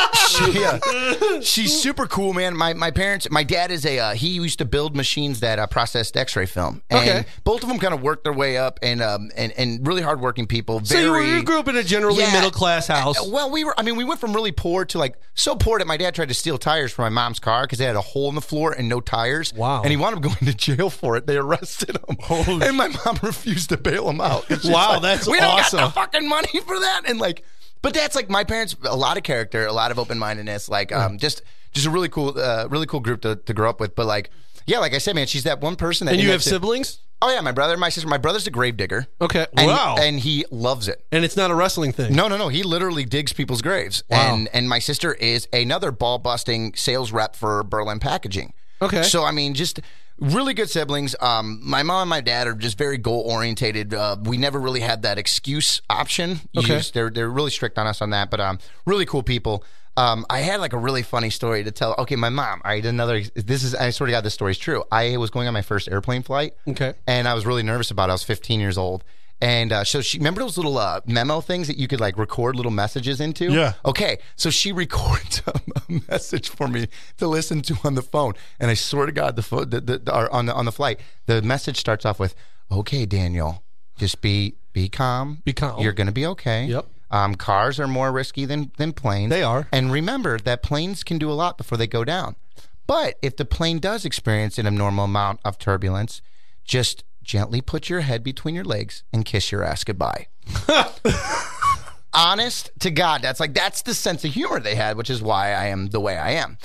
But like, she's super cool, man. My parents, my dad is he used to build machines that processed X-ray film, and both of them kind of worked their way up and really hard hardworking people. So you grew up in a generally middle-class house. Well, we went from really poor to like so poor that my dad tried to steal tires from my mom's car because they had a hole in the floor and no tires. Wow. And he wound up going to jail for it. They arrested him. And my mom refused to bail him out. Wow, like, that's we don't awesome. got the fucking money for that. And like, but that's like my parents, a lot of character, a lot of open-mindedness, like just a really cool group to grow up with. But like, yeah, like I said, man, she's that one person that. And you have siblings? Oh yeah, my brother and my sister. My brother's a gravedigger. Okay. Wow. And he loves it. And it's not a wrestling thing. No. He literally digs people's graves. Wow. And my sister is another ball-busting sales rep for Berlin Packaging. Okay. So I mean, just really good siblings. My mom and my dad are just very goal-orientated. We never really had that excuse option. Okay. They're really strict on us on that, but really cool people. I had like a really funny story to tell. Okay, my mom. I swear to God, this story's true. I was going on my first airplane flight. Okay. And I was really nervous about it. I was 15 years old. And so she, remember those little memo things that you could like record little messages into? Yeah. Okay. So she records a message for me to listen to on the phone. And I swear to God, on the flight, the message starts off with, "Okay, Daniel, just be calm. Be calm. You're going to be okay. Yep. Cars are more risky than planes. They are. And remember that planes can do a lot before they go down. But if the plane does experience an abnormal amount of turbulence, just gently put your head between your legs and kiss your ass goodbye." Honest to God, that's the sense of humor they had, which is why I am the way I am.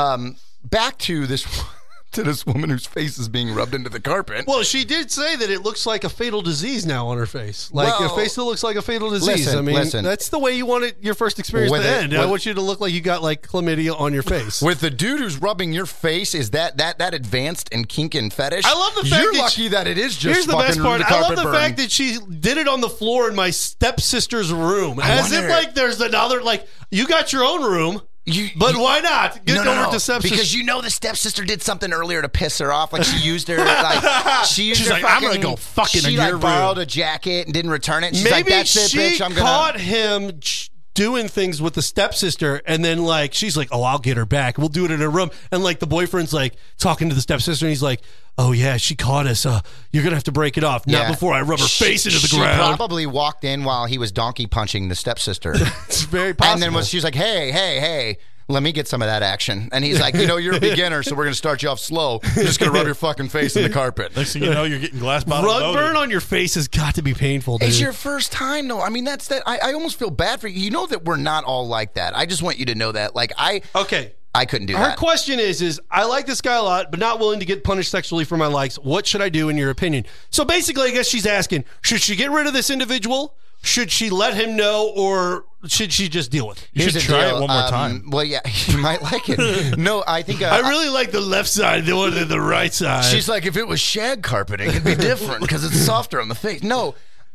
Back to this woman whose face is being rubbed into the carpet. Well, she did say that it looks like a fatal disease now on her face. Like a face that looks like a fatal disease. Listen. That's the way you want your first experience to end. I want you to look like you got like chlamydia on your face. With the dude who's rubbing your face, is that advanced and kink and fetish? I love the fact you're that lucky that it is just here's the best part. I love the burn. fact that she did it on the floor in my stepsister's room. As if like there's another, like, you got your own room. But why not? Get over to stepsister. Because the stepsister did something earlier to piss her off. Like she used her. Like she's like, I'm gonna go fucking in your room. She borrowed a jacket and didn't return it. She's Maybe like, that's it, bitch. I'm gonna caught him doing things with the stepsister, and then like she's like, "Oh, I'll get her back. We'll do it in her room." And like the boyfriend's like talking to the stepsister, and he's like, "Oh yeah, she caught us. You're gonna have to break it off. Not before I rub her face into the ground." She probably walked in while he was donkey punching the stepsister. It's very possible. And then she was like, "Hey, let me get some of that action." And he's like, "You're a beginner, so we're going to start you off slow. You're just going to rub your fucking face in the carpet." Next thing you know, you're getting glass bottle. Rug burn on your face has got to be painful, dude. It's your first time, though. I mean, that's that. I almost feel bad for you. You know that we're not all like that. I just want you to know that. Like, I couldn't do that. Her question is I like this guy a lot, but not willing to get punished sexually for my likes. What should I do in your opinion? So basically, I guess she's asking, should she get rid of this individual? Should she let him know, or should she just deal with it? You should try it one more time. Well, yeah, you might like it. No, I think... I really like the left side more than the right side. She's like, if it was shag carpeting, it'd be different because it's softer on the face. No,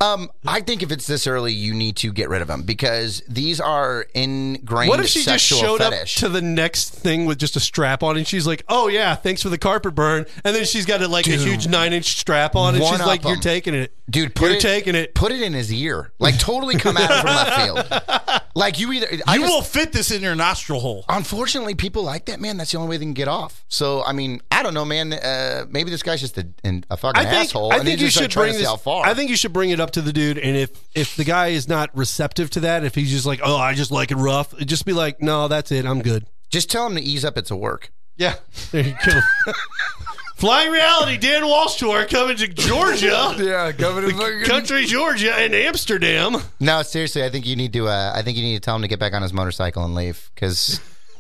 I think if it's this early, you need to get rid of them because these are ingrained. What if she just showed fetish. up to the next thing with just a strap on, and she's like, "Oh yeah, thanks for the carpet burn," and then she's got a huge 9-inch strap on, and she's like, "You're taking it, dude. taking it. Put it in his ear, like totally come at it from left field. Like you will fit this in your nostril hole." Unfortunately, people like that, man. That's the only way they can get off. So I mean, I don't know, man. Maybe this guy's just a fucking asshole. I think you should bring this. I think you should bring it up to the dude, and if the guy is not receptive to that, if he's just like, "Oh, I just like it rough," just be like, "No, that's it. I'm good." Just tell him to ease up. It's a work. Yeah, there you go. Flying Reality, Dan Walsh tour coming to Georgia. Yeah, coming to country Georgia and Amsterdam. No, seriously, I think you need to tell him to get back on his motorcycle and leave because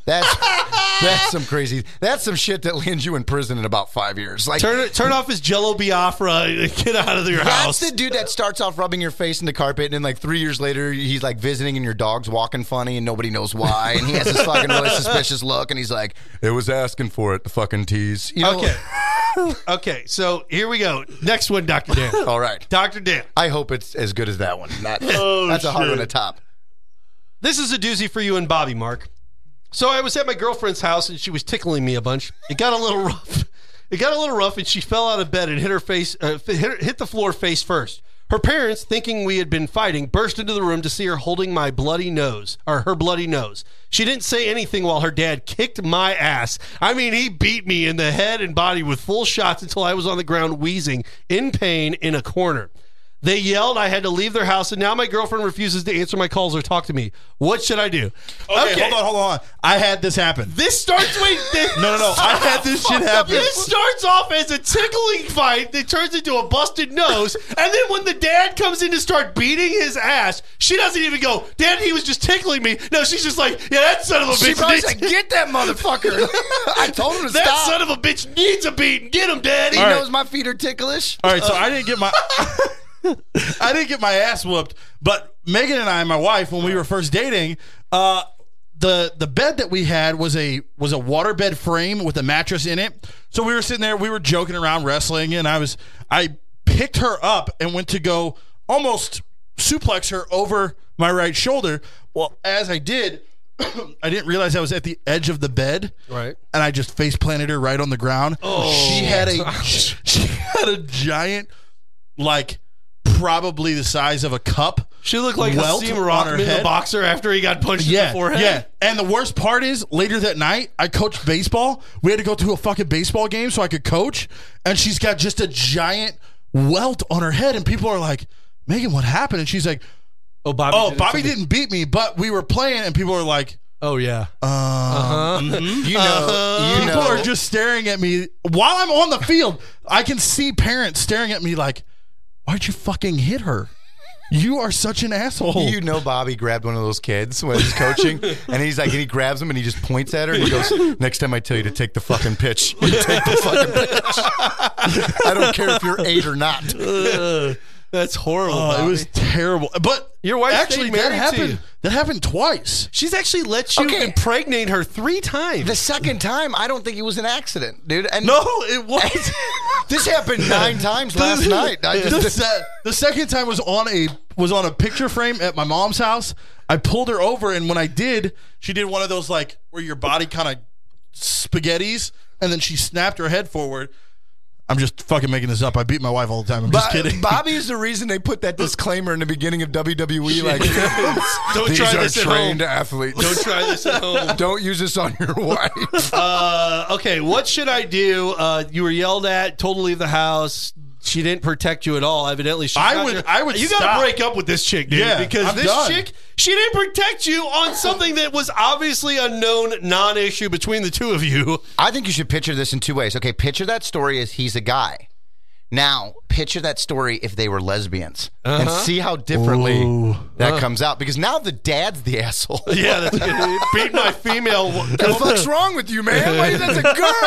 that's some crazy. That's some shit that lands you in prison in about 5 years. Like turn off his Jello Biafra and get out of your house. That's the dude that starts off rubbing your face in the carpet, and then like 3 years later, he's like visiting, and your dog's walking funny, and nobody knows why, and he has this fucking really suspicious look, and he's like, "It was asking for it, the fucking tease." Okay. Okay, so here we go. Next one, Dr. Dan. All right. Dr. Dan. I hope it's as good as that one. That's a hard one to top. This is a doozy for you and Bobby, Mark. So I was at my girlfriend's house, and she was tickling me a bunch. It got a little rough. And she fell out of bed and hit her face, hit the floor face first. Her parents, thinking we had been fighting, burst into the room to see her holding my bloody nose, or her bloody nose. She didn't say anything while her dad kicked my ass. I mean, he beat me in the head and body with full shots until I was on the ground wheezing in pain in a corner. They yelled. I had to leave their house, and now my girlfriend refuses to answer my calls or talk to me. What should I do? Okay, hold on. I had this happen. This starts with... No. I had this shit happen. This starts off as a tickling fight that turns into a busted nose, and then when the dad comes in to start beating his ass, she doesn't even go, Dad, he was just tickling me. No, she's just like, yeah, that son of a bitch. She probably said, get that motherfucker. I told him to that stop. That son of a bitch needs a beating. Get him, Daddy. He knows my feet are ticklish. All right, so I didn't get my... I didn't get my ass whooped, but Megan and I, my wife, when we were first dating, the bed that we had was a waterbed frame with a mattress in it. So we were sitting there, we were joking around wrestling, and I picked her up and went to go almost suplex her over my right shoulder. Well, as I did, I didn't realize I was at the edge of the bed, right? And I just face planted her right on the ground. Oh, she had a giant, like, probably the size of a cup. She looked like Hasim Rahman, the boxer, after he got punched in the forehead. Yeah, and the worst part is, later that night, I coached baseball. We had to go to a fucking baseball game so I could coach, and she's got just a giant welt on her head, and people are like, Megan, what happened? And she's like, Bobby didn't beat me, but we were playing, and people are like, oh, yeah. People are just staring at me. While I'm on the field, I can see parents staring at me like, why'd you fucking hit her? You are such an asshole. You know, Bobby grabbed one of those kids when he's coaching, and he grabs him and he just points at her and he goes, next time I tell you to take the fucking pitch, you take the fucking pitch. I don't care if you're 8 or not. That's horrible. It was terrible. But your wife actually that happened twice. She's actually let you impregnate her 3 times. The second time, I don't think it was an accident, dude. And no, it wasn't. This happened 9 times last night. The second time was on a picture frame at my mom's house. I pulled her over, and when I did, she did one of those like where your body kind of spaghettis, and then she snapped her head forward. I'm just fucking making this up. I beat my wife all the time. I'm just kidding. Bobby is the reason they put that disclaimer in the beginning of WWE. Like, don't these try are this at trained home. athletes. Don't try this at home. Don't use this on your wife. Okay, what should I do? You were yelled at. Told to leave the house. She didn't protect you at all. Evidently, I would. You got to break up with this chick, dude. Yeah, because this chick, she didn't protect you on something that was obviously a known non-issue between the two of you. I think you should picture this in 2 ways. Okay, picture that story as he's a guy. Now, picture that story if they were lesbians and see how differently that comes out. Because now the dad's the asshole. Yeah, that's good. Beat my female. What the fuck's wrong with you, man? Why, that's a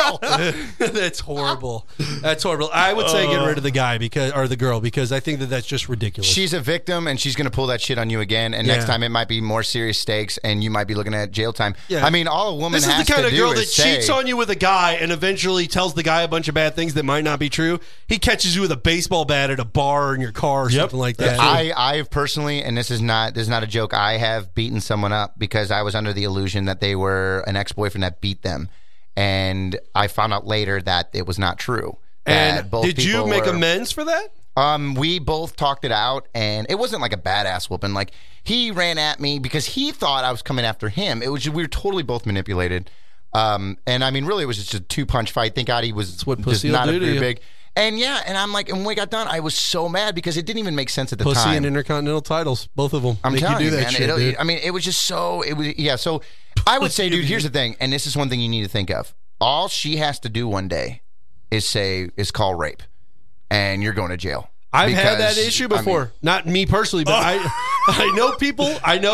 girl. That's horrible. That's horrible. I would say get rid of the guy or the girl because I think that's just ridiculous. She's a victim and she's going to pull that shit on you again. And next time it might be more serious stakes and you might be looking at jail time. Yeah. I mean, all a woman has to do is This is the kind of girl that cheats on you with a guy and eventually tells the guy a bunch of bad things that might not be true. He catches you with a baseball bat at a bar or in your car or something like that. I have personally, and this is not a joke, I have beaten someone up because I was under the illusion that they were an ex-boyfriend that beat them. And I found out later that it was not true. And did you make amends for that? We both talked it out, and it wasn't like a badass whooping. Like, he ran at me because he thought I was coming after him. It was we were totally both manipulated. And I mean, really, it was just a 2-punch fight. Thank God he was just not a very big. And I'm like, and when we got done, I was so mad because it didn't even make sense at the time. Pussy and Intercontinental titles, both of them. I'm telling you, that man. shit, dude. I mean, it was just so. So I would say, dude, here's the thing, and this is one thing you need to think of. All she has to do one day is call rape, and you're going to jail. I've had that issue before. I mean, not me personally, but I know people.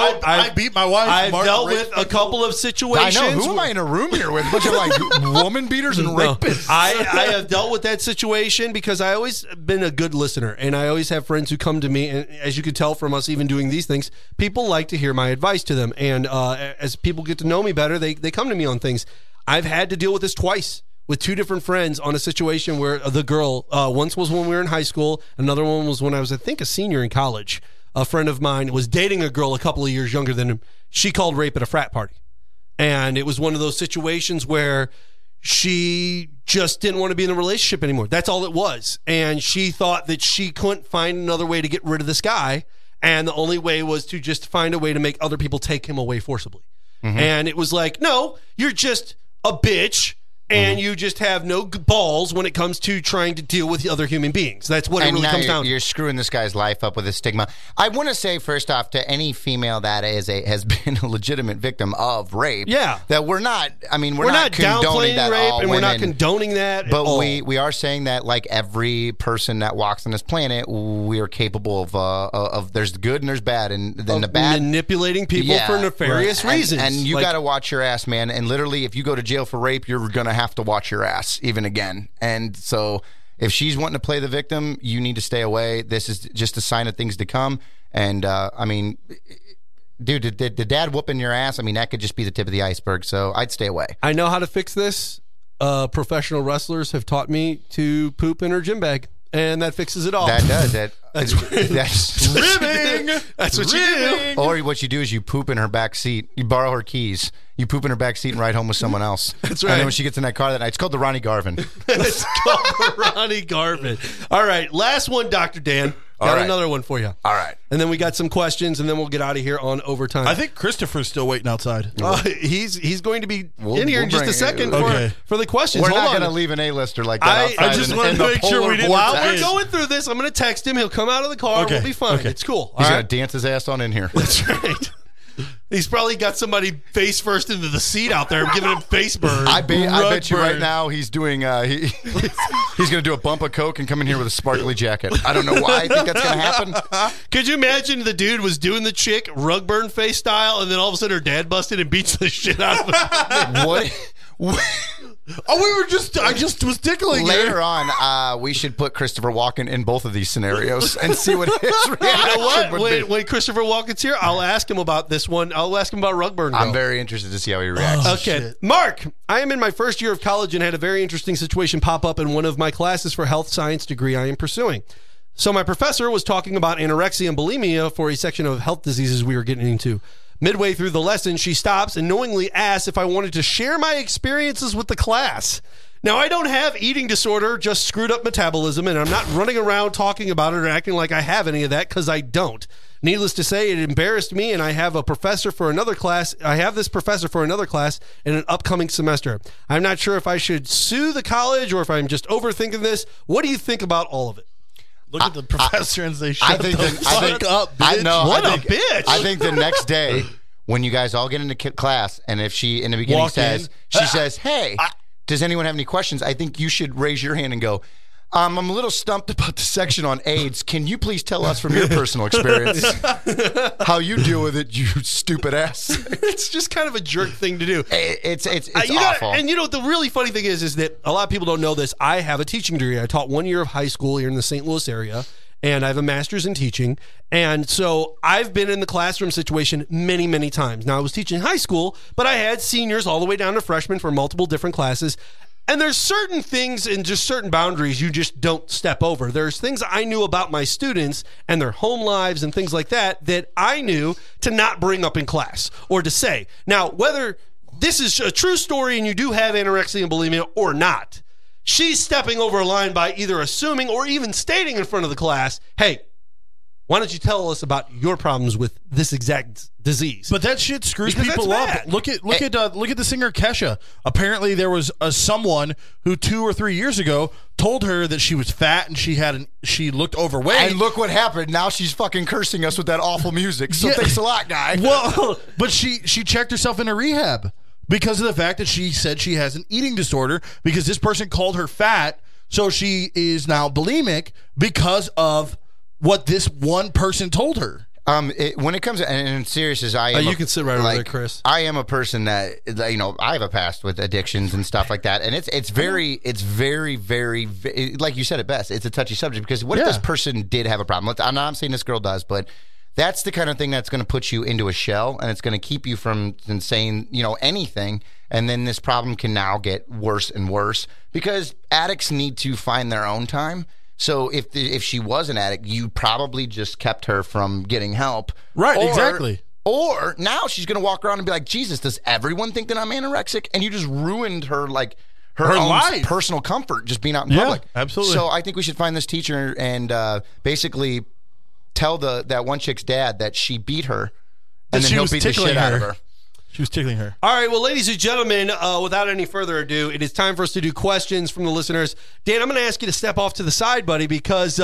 I beat my wife. I've dealt with a couple of situations. I know. Who am I in a room here with? A bunch of like woman beaters and rapists. I have dealt with that situation because I always been a good listener, and I always have friends who come to me. And as you can tell from us even doing these things, people like to hear my advice to them. And as people get to know me better, they come to me on things. I've had to deal with this twice. With 2 different friends on a situation where the girl, once was when we were in high school, another one was when I was, I think, a senior in college. A friend of mine was dating a girl a couple of years younger than him. She called rape at a frat party. And it was one of those situations where she just didn't want to be in a relationship anymore. That's all it was. And she thought that she couldn't find another way to get rid of this guy. And the only way was to just find a way to make other people take him away forcibly. Mm-hmm. And it was like, no, you're just a bitch. and you just have no balls when it comes to trying to deal with other human beings. That's what it really comes down to. You're screwing this guy's life up with a stigma. I want to say, first off, to any female that has been a legitimate victim of rape, that we're not, I mean, we're not condoning that rape, all and women, we're not condoning that but at all. we are saying that, like, every person that walks on this planet, we are capable of there's good and there's bad, and then the bad, manipulating people for nefarious reasons. And you got to watch your ass, man. And literally, if you go to jail for rape, you're going to have to watch your ass even again. And so if she's wanting to play the victim, you need to stay away. This is just a sign of things to come. And I mean, dude, the dad whooping your ass, I mean, that could just be the tip of the iceberg. So I'd stay away. I know how to fix this. Professional wrestlers have taught me to poop in her gym bag, and that fixes it all. That does it. That's ribbing. That's what you do. Or what you do is you poop in her back seat. You borrow her keys. You poop in her back seat and ride home with someone else. That's right. And then when she gets in that car that night, it's called the Ronnie Garvin. It's called the Ronnie Garvin. All right, last one, Dr. Dan. Got another one for you. All right. And then we got some questions, and then we'll get out of here on overtime. I think Christopher's still waiting outside. He's going to be in here in just a second for the questions. We're Hold not on. going to leave an A-lister like that outside. I just want to make sure we didn't. While we're going through this, I'm going to text him. He'll come out of the car. We'll be fine. It's cool. He's going to dance his ass on in here. That's right. He's probably got somebody face first into the seat out there giving him face burn. I bet you right now he's doing he's going to do a bump of coke and come in here with a sparkly jacket. I don't know why I think that's going to happen. Could you imagine the dude was doing the chick rug burn face style, and then all of a sudden her dad busted and beats the shit out of him? What? I just was tickling Later on, we should put Christopher Walken in both of these scenarios and see what his reaction You know what? would be. When Christopher Walken's here, I'll ask him about this one. I'll ask him about rug burn. I'm very interested to see how he reacts. Okay. Shit. Mark, I am in my first year of college and had a very interesting situation pop up in one of my classes for health science degree I am pursuing. So my professor was talking about anorexia and bulimia for a section of health diseases we were getting into. Midway through the lesson, she stops and knowingly asks if I wanted to share my experiences with the class. Now, I don't have eating disorder, just screwed up metabolism, and I'm not running around talking about it or acting like I have any of that, because I don't. Needless to say, it embarrassed me, and I have a professor for another class. I have this professor for another class in an upcoming semester. I'm not sure if I should sue the college or if I'm just overthinking this. What do you think about all of it? Look at the professor and say, shut the fuck up, bitch. Bitch. I think the next day, when you guys all get into class, and if she, in the beginning, she says, hey, does anyone have any questions? I think you should raise your hand and go, I'm a little stumped about the section on AIDS. Can you please tell us from your personal experience how you deal with it, you stupid ass? It's just kind of a jerk thing to do. It's awful. And you know, the really funny thing is that a lot of people don't know this. I have a teaching degree. I taught 1 year of high school here in the St. Louis area, and I have a master's in teaching. And so I've been in the classroom situation many, many times. Now, I was teaching high school, but I had seniors all the way down to freshmen for multiple different classes. And there's certain things and just certain boundaries you just don't step over. There's things I knew about my students and their home lives and things like that I knew to not bring up in class or to say. Now, whether this is a true story and you do have anorexia and bulimia or not, she's stepping over a line by either assuming or even stating in front of the class, hey, why don't you tell us about your problems with this exact disease? But that shit screws Because people that's up. bad. Look at the singer Kesha. Apparently, there was someone who 2 or 3 years ago told her that she was fat and she looked overweight. And look what happened. Now she's fucking cursing us with that awful music. So thanks a lot, guy. Well, but she checked herself into rehab because of the fact that she said she has an eating disorder because this person called her fat. So she is now bulimic because of what this one person told her. When it comes to, and serious as I am, you can sit right over there, Chris. I am a person that, you know, I have a past with addictions and stuff like that, and it's very, like you said it best. It's a touchy subject because what if this person did have a problem? I'm not saying this girl does, but that's the kind of thing that's going to put you into a shell, and it's going to keep you from saying, you know, anything. And then this problem can now get worse and worse because addicts need to find their own time. So if she was an addict, you probably just kept her from getting help. Right, exactly. Or now she's going to walk around and be like, Jesus, does everyone think that I'm anorexic? And you just ruined her, like, her own life. Personal comfort just being out in public. Absolutely. So I think we should find this teacher and basically tell that one chick's dad that she beat her, and then he'll beat the shit out of her. She was tickling her. All right, well, ladies and gentlemen, without any further ado, it is time for us to do questions from the listeners. Dan, I'm going to ask you to step off to the side, buddy, because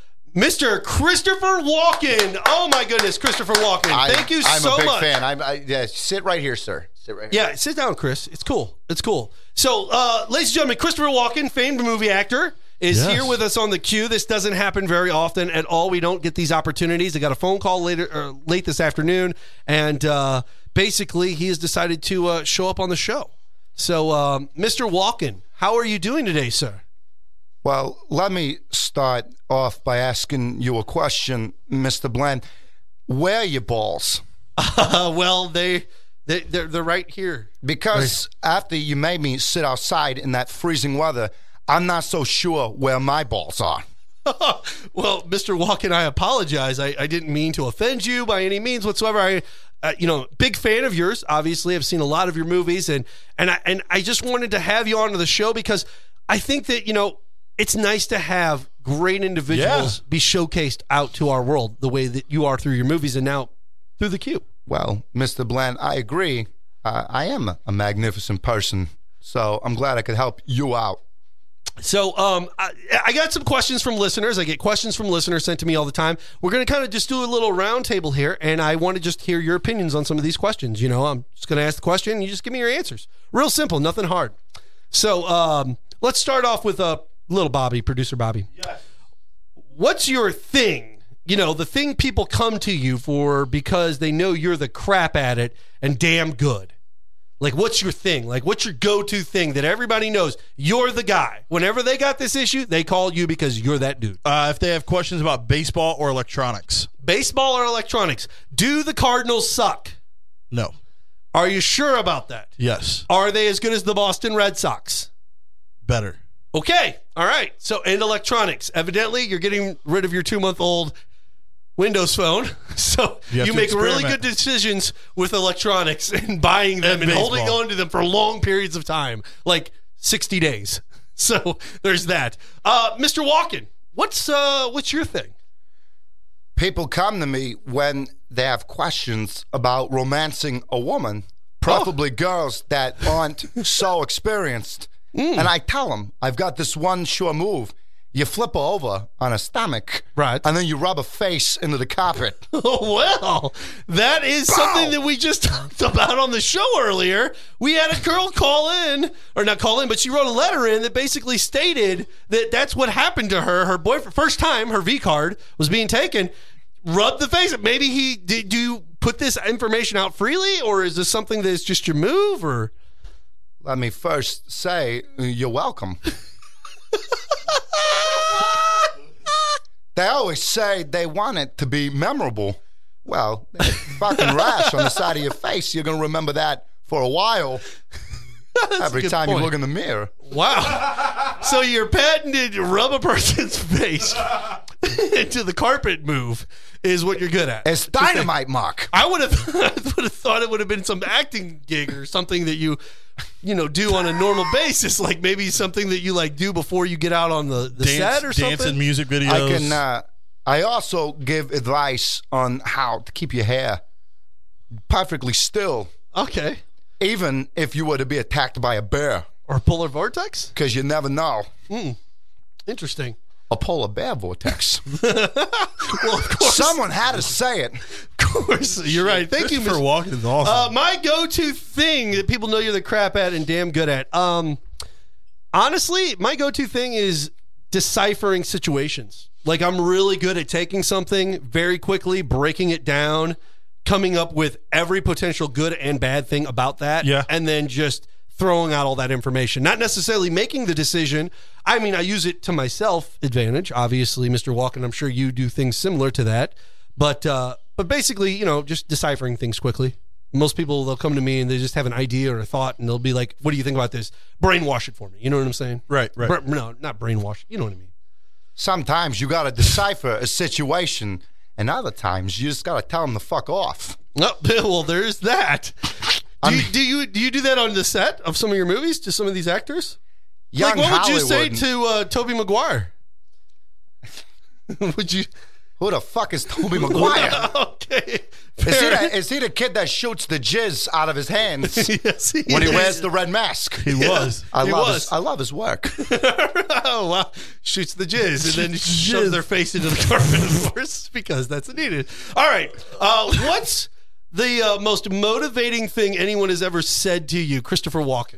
Mr. Christopher Walken. Oh, my goodness, Christopher Walken. Thank you so much. I'm a big fan. Yeah, sit right here, sir. Sit right here. Yeah, sit down, Chris. It's cool. It's cool. So, ladies and gentlemen, Christopher Walken, famed movie actor, is here with us on the Q. This doesn't happen very often at all. We don't get these opportunities. I got a phone call late this afternoon, and basically he has decided to show up on the show. So, Mr. Walken, how are you doing today, sir? Well, let me start off by asking you a question, Mr. Bland. Where are your balls? Well, they're right here. Because after you made me sit outside in that freezing weather, I'm not so sure where my balls are. Well, Mr. Walken, I apologize. I didn't mean to offend you by any means whatsoever. Big fan of yours. Obviously, I've seen a lot of your movies, and I just wanted to have you onto the show because I think that it's nice to have great individuals be showcased out to our world the way that you are through your movies and now through the Q. Well, Mr. Bland, I agree. I am a magnificent person, so I'm glad I could help you out. So I got some questions from listeners. I get questions from listeners sent to me all the time. We're going to kind of just do a little round table here, and I want to just hear your opinions on some of these questions. I'm just going to ask the question, and you just give me your answers. Real simple, nothing hard. So let's start off with little Bobby, producer Bobby. Yes. What's your thing? The thing people come to you for because they know you're the crap at it and damn good. Like, what's your thing? Like, what's your go-to thing that everybody knows? You're the guy. Whenever they got this issue, they call you because you're that dude. If they have questions about baseball or electronics. Baseball or electronics. Do the Cardinals suck? No. Are you sure about that? Yes. Are they as good as the Boston Red Sox? Better. Okay. All right. So, and electronics. Evidently, you're getting rid of your 2-month-old Windows Phone, so you make really good decisions with electronics and buying them and holding on to them for long periods of time, like 60 days. So there's that. Mr. Walken, what's your thing? People come to me when they have questions about romancing a woman, preferably girls that aren't so experienced. And I tell them, I've got this one sure move. You flip her over on her stomach, right, and then you rub her face into the carpet. Oh, well, that is something that we just talked about on the show earlier. We had a girl but she wrote a letter in that basically stated that that's what happened to her. Her boyfriend, first time her V card was being taken, rubbed the face. Maybe do you put this information out freely, or is this something that's just your move? Or let me first say you're welcome. They always say they want it to be memorable. Well, that fucking rash on the side of your face, you're going to remember that for a while. Every time you look in the mirror. Wow. So your patented rub a person's face into the carpet move is what you're good at. It's dynamite, Mark. I would have thought it would have been some acting gig or something that you do on a normal basis, like maybe something that you do before you get out on the set or something. Dance and music videos. I also give advice on how to keep your hair perfectly still. Okay. Even if you were to be attacked by a bear. Or a polar vortex? Because you never know. Interesting. A polar bear vortex. Well, of course. Someone had to say it. Of course. You're right. Thank you, for walking. Is awesome. My go-to thing that people know you're the crap at and damn good at. Honestly, my go-to thing is deciphering situations. Like, I'm really good at taking something very quickly, breaking it down, coming up with every potential good and bad thing about that, and then just throwing out all that information. Not necessarily making the decision. I mean, I use it to my self-advantage. Obviously, Mr. Walken, I'm sure you do things similar to that. But basically, just deciphering things quickly. Most people, they'll come to me and they just have an idea or a thought, and they'll be like, what do you think about this? Brainwash it for me. You know what I'm saying? Right. No, not brainwash. You know what I mean? Sometimes you got to decipher a situation, and other times you just got to tell them to fuck off. Oh, well, there's that. Do you do that on the set of some of your movies to some of these actors? Young what would you say Hollywood. to Tobey Maguire? Would you? Who the fuck is Tobey Maguire? Okay, Is he the kid that shoots the jizz out of his hands Yes, he when he is. wears the red mask? He was. I love his work. Oh, wow. Shoots the jizz and then shoves their face into the carpet, of course, because that's needed. All right. What's the most motivating thing anyone has ever said to you, Christopher Walken?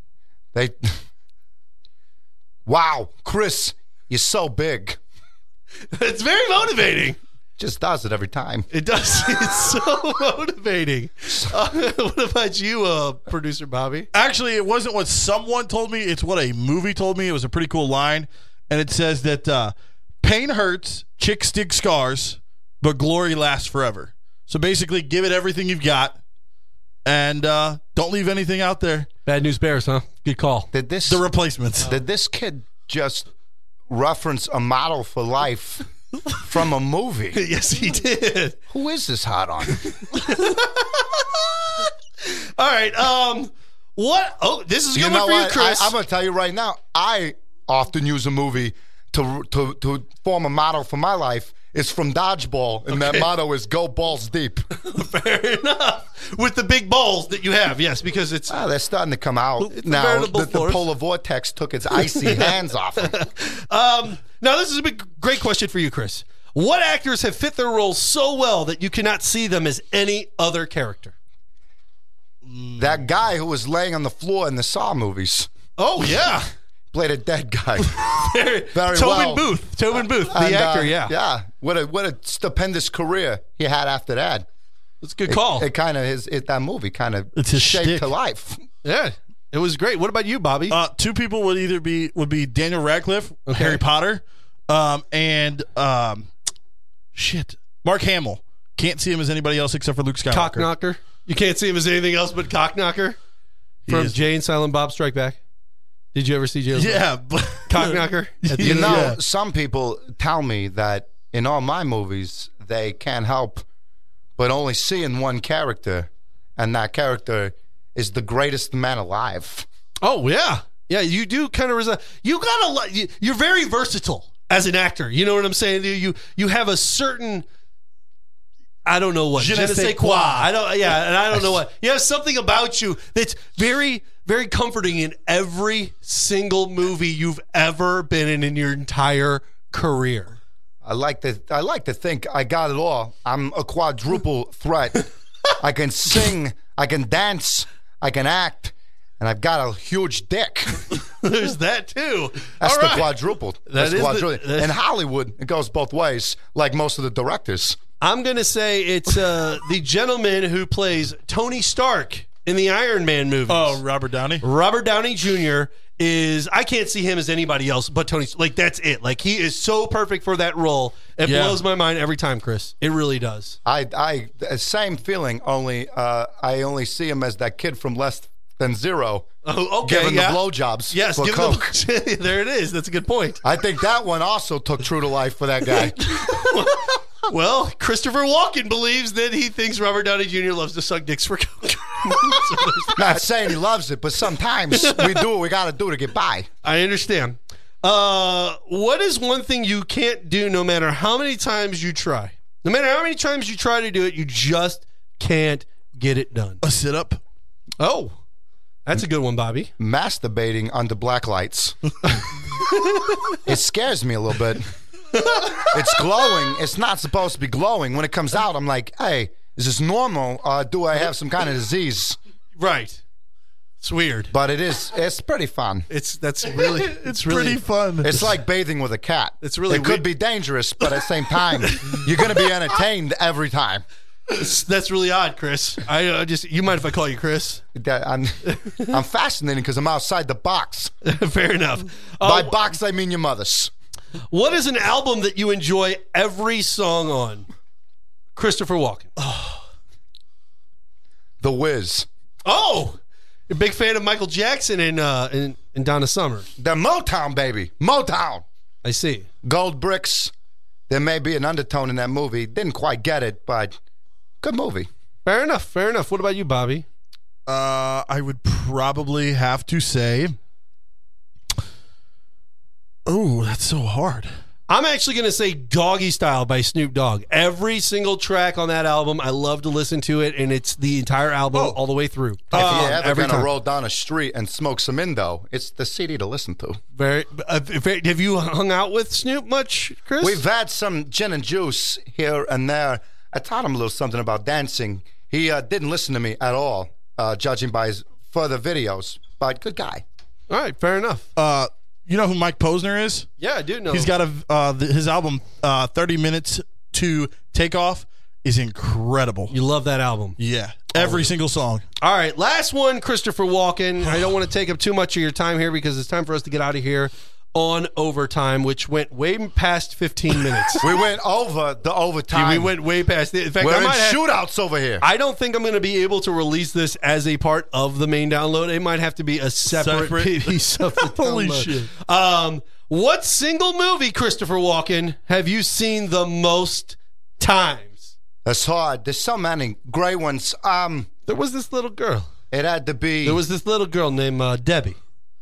Wow, Chris, you're so big. It's very motivating. Just does it every time. It does. It's so motivating. What about you, producer Bobby? Actually, it wasn't what someone told me. It's what a movie told me. It was a pretty cool line. And it says that pain hurts, chicks dig scars, but glory lasts forever. So basically, give it everything you've got and don't leave anything out there. Bad News Bears, huh? Good call. The replacements. Did this kid just reference a model for life from a movie? Yes, he did. Who is this hot on? All right. What? Oh, this is a good one for you, Chris. I'm going to tell you right now, I often use a movie to form a model for my life. It's from Dodgeball, and that motto is "Go balls deep." Fair enough. With the big balls that you have, yes, because it's they're starting to come out it's now. The polar vortex took its icy hands off them. Now, this is a great question for you, Chris. What actors have fit their roles so well that you cannot see them as any other character? That guy who was laying on the floor in the Saw movies. Oh yeah. Played a dead guy. Very Tobin well. Booth. Tobin Booth, the actor, yeah. Yeah. What a stupendous career he had after that. That's a good call. It kind of is. That movie kind of It's his shaped shtick. to life. Yeah. It was great. What about you, Bobby? Two people would be Daniel Radcliffe, Harry Potter, and Mark Hamill. Can't see him as anybody else except for Luke Skywalker. Cockknocker. You can't see him as anything else but Cockknocker from Jay and Silent Bob Strike Back. Did you ever see Jay? Yeah. Cockknocker? You know, some people tell me that in all my movies, they can't help but only seeing one character, and that character is the greatest man alive. Oh, yeah. Yeah, you do kind of you got a lot. You're very versatile as an actor. You know what I'm saying? You have a certain, I don't know what. Je ne sais quoi. I don't know what. You have something about you that's very, very comforting in every single movie you've ever been in your entire career. I like to think I got it all. I'm a quadruple threat. I can sing, I can dance, I can act, and I've got a huge dick. There's that too. That's all the right. quadruple. That's quadruple. In Hollywood, it goes both ways, like most of the directors. I'm going to say it's the gentleman who plays Tony Stark in the Iron Man movies. Oh, Robert Downey? Robert Downey Jr. I can't see him as anybody else but Tony. Like, that's it. Like, he is so perfect for that role. It blows my mind every time, Chris. It really does. I same feeling, only I only see him as that kid from Less Than Zero. Oh, okay, giving the blowjobs Yes, for Coke. There it is. That's a good point. I think that one also took true to life for that guy. Well, Christopher Walken believes that he thinks Robert Downey Jr. loves to suck dicks for Coke. Not saying he loves it, but sometimes we do what we got to do to get by. I understand. What is one thing you can't do no matter how many times you try? No matter how many times you try to do it, you just can't get it done. A sit-up. Oh, that's a good one, Bobby. Masturbating under black lights. It scares me a little bit. It's glowing. It's not supposed to be glowing. When it comes out, I'm like, hey, is this normal? Do I have some kind of disease? Right. It's weird. But it's pretty fun. It's really pretty fun. It's like bathing with a cat. It's really It could be dangerous, but at the same time, you're going to be entertained every time. That's really odd, Chris. You mind if I call you Chris? I'm fascinating because I'm outside the box. Fair enough. By box, I mean your mother's. What is an album that you enjoy every song on? Christopher Walken. The Wiz. Oh, you're a big fan of Michael Jackson and Donna Summer. The Motown, baby. Motown. I see. Gold Bricks. There may be an undertone in that movie. Didn't quite get it, but good movie. Fair enough. Fair enough. What about you, Bobby? I would probably have to say... Oh, that's so hard. I'm actually going to say Doggy Style by Snoop Dogg. Every single track on that album, I love to listen to it, and it's the entire album all the way through. If you're ever going to roll down a street and smoke some Indo, it's the CD to listen to. Have you hung out with Snoop much, Chris? We've had some gin and juice here and there. I taught him a little something about dancing. He didn't listen to me at all, judging by his further videos, but good guy. All right, fair enough. You know who Mike Posner is? Yeah, I do know. He's got his album 30 Minutes to Take Off is incredible. You love that album. Yeah. Every single song. All right, last one, Christopher Walken. I don't want to take up too much of your time here because it's time for us to get out of here on overtime, which went way past 15 minutes. We went over the overtime. We went way past it. In fact, we're in shootouts over here. I don't think I'm going to be able to release this as a part of the main download. It might have to be a separate piece of the Holy download. shit. What single movie, Christopher Walken, have you seen the most times? That's hard. There's so many great ones. There was this little girl. It had to be. There was this little girl named Debbie.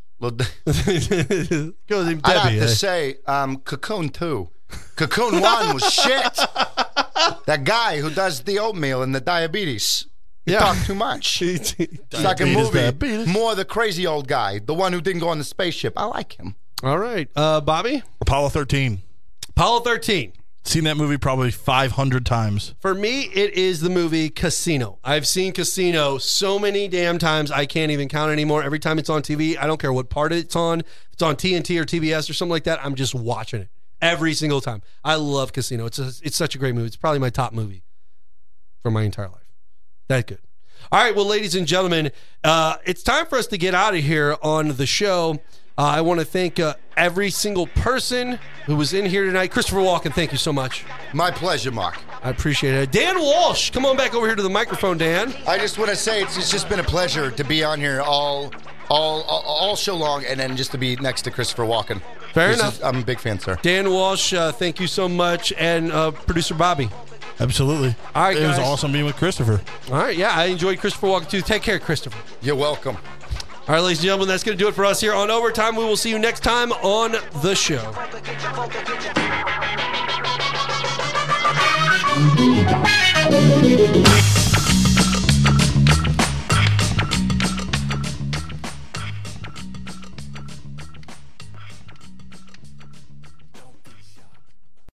I'd have to say Cocoon 2. Cocoon 1 was shit. That guy who does the oatmeal and the diabetes. He talked too much. It's like a movie. More the crazy old guy. The one who didn't go on the spaceship. I like him. All right. Bobby? Apollo 13. Apollo 13. Seen that movie probably 500 times. For me, it is the movie Casino. I've seen Casino so many damn times I can't even count anymore. Every time it's on TV, I don't care what part it's on. If it's on TNT or TBS or something like that, I'm just watching it every single time. I love Casino. It's such a great movie. It's probably my top movie for my entire life. That good. All right, well, ladies and gentlemen, it's time for us to get out of here on the show. I want to thank every single person who was in here tonight. Christopher Walken, thank you so much. My pleasure, Mark. I appreciate it. Dan Walsh, come on back over here to the microphone, Dan. I just want to say it's just been a pleasure to be on here all show long, and then just to be next to Christopher Walken. Fair enough. I'm a big fan, sir. Dan Walsh, thank you so much, and producer Bobby. Absolutely. All right, guys. It was guys. awesome being with Christopher. All right, yeah, I enjoyed Christopher Walken too. Take care, Christopher. You're welcome. All right, ladies and gentlemen, that's going to do it for us here on Overtime. We will see you next time on the show. We'll be right back.